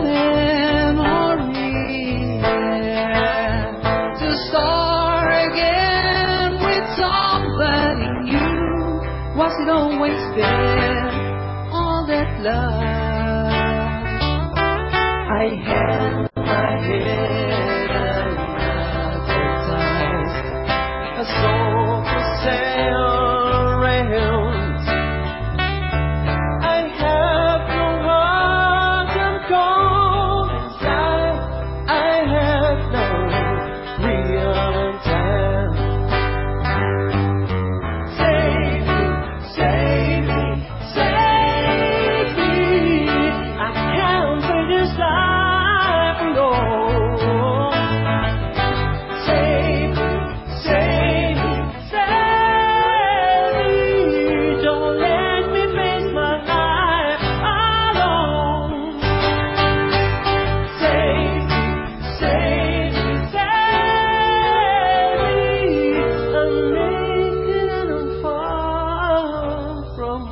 memory to start again with somebody new. Was it always there, all that love? I had my head another time, a soul for sale around. I have no heart and cold inside. I have no real intent. Save me, save me, save me. I can't face this life alone. Save me, save me, save me. Don't let me face my life alone. Save me, save me, save me. I'm naked and I'm far from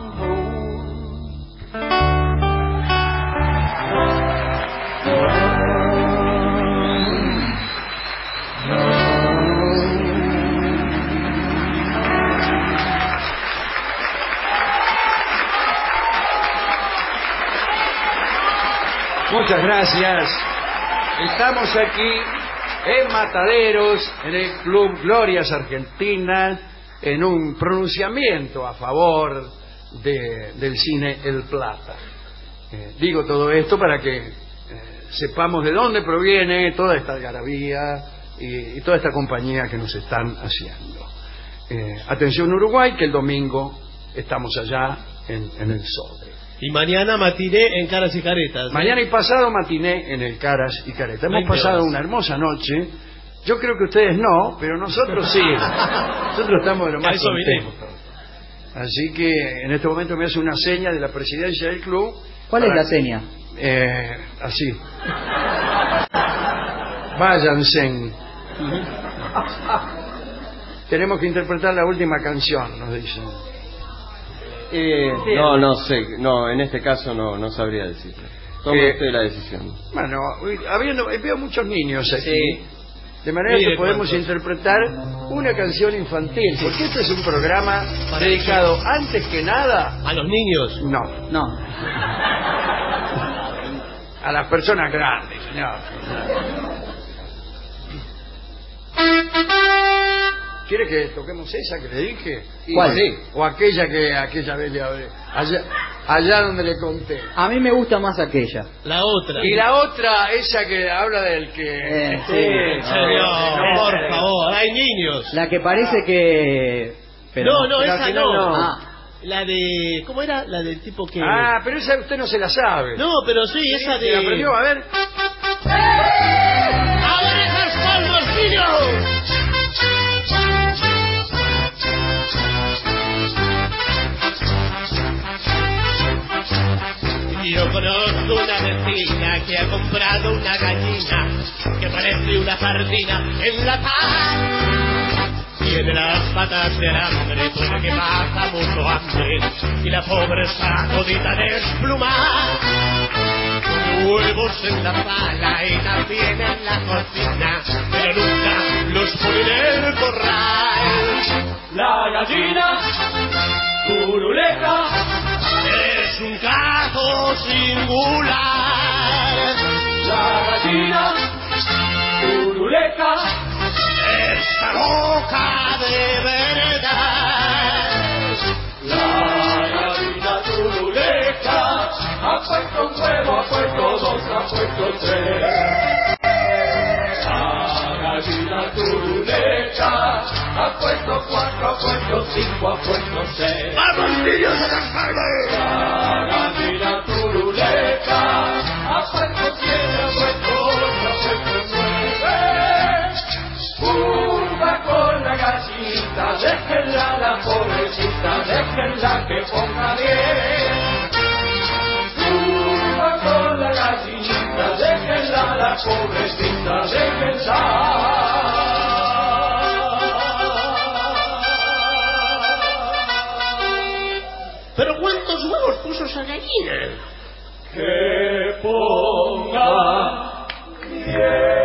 Muchas gracias. Estamos aquí en Mataderos, en el Club Glorias Argentinas, en un pronunciamiento a favor de- del cine El Plata. Eh, digo todo esto para que eh, sepamos de dónde proviene toda esta algarabía y, y toda esta compañía que nos están haciendo. Eh, atención Uruguay, que el domingo estamos allá en, en el Sobre. Y mañana matiné en Caras y Caretas. ¿eh? Mañana y pasado matiné en el Caras y Caretas. Hemos veinte pasado horas. una hermosa noche. Yo creo que ustedes no, pero nosotros sí. Nosotros estamos de lo A más eso vinimos. contentos. Así que en este momento me hace una seña de la presidencia del club. ¿Cuál para- es la seña? Eh, así. Váyanse. Tenemos que interpretar la última canción, nos dicen. Eh, no, no sé, no, en este caso no, no sabría decirle. Tome Eh, usted la decisión. Bueno, uy, habiendo, veo muchos niños aquí. Sí. De manera Mire que podemos cuántos. interpretar una canción infantil, porque este es un programa dedicado antes que nada a los niños. No, no, a las personas grandes, señor. ¿Quiere que toquemos esa que le dije? ¿Cuál? Sí. O aquella que aquella vez le hablé. Allá, allá donde le conté. A mí me gusta más aquella. La otra. Y la otra, esa que habla del que... Eh, Sí, señor, por favor, hay niños. La que parece que... pero no, no, pero al esa final no. Ah, La de... ¿Cómo era? La del tipo que... Ah, pero esa usted no se la sabe. No, pero sí, esa de... ¿Se la aprendió? A ver. ¡Ahora esos polvos, niños! Yo conozco una vecina que ha comprado una gallina que parece una sardina enlatada. Tiene las patas de alambre porque pasa mucho hambre y la pobre está todita desplumada. Huevos en la sala y también en la cocina, pero nunca los pone en el corral. La gallina turuleca es un caso singular. La gallina turuleca está loca de verdad. La gallina turuleca ha puesto un huevo, ha puesto dos, ha puesto tres. La gallina turuleca ha puesto cuatro, ha puesto cinco, ha puesto seis. ¡Vamos, niños, a cantarle! La gallina turuleca ha puesto siete, ha puesto ocho, ha puesto nueve. Curva con la gallinita, déjenla la pobrecita, déjenla que ponga bien. Curva con la gallinita, déjenla la pobrecita, déjenla. ¿Pero cuántos huevos puso esa gallina? Que ponga bien.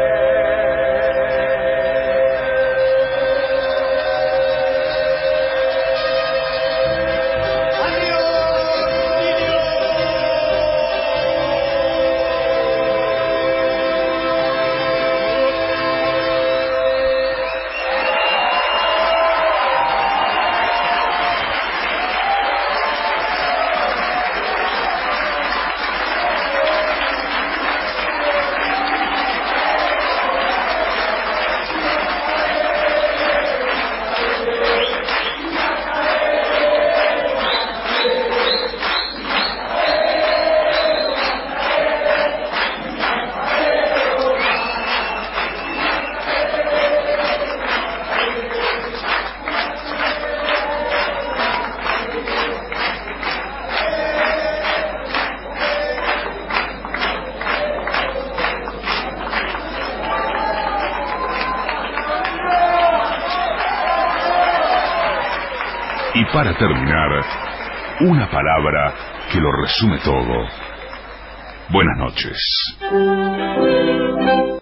Y para terminar, una palabra que lo resume todo. Buenas noches.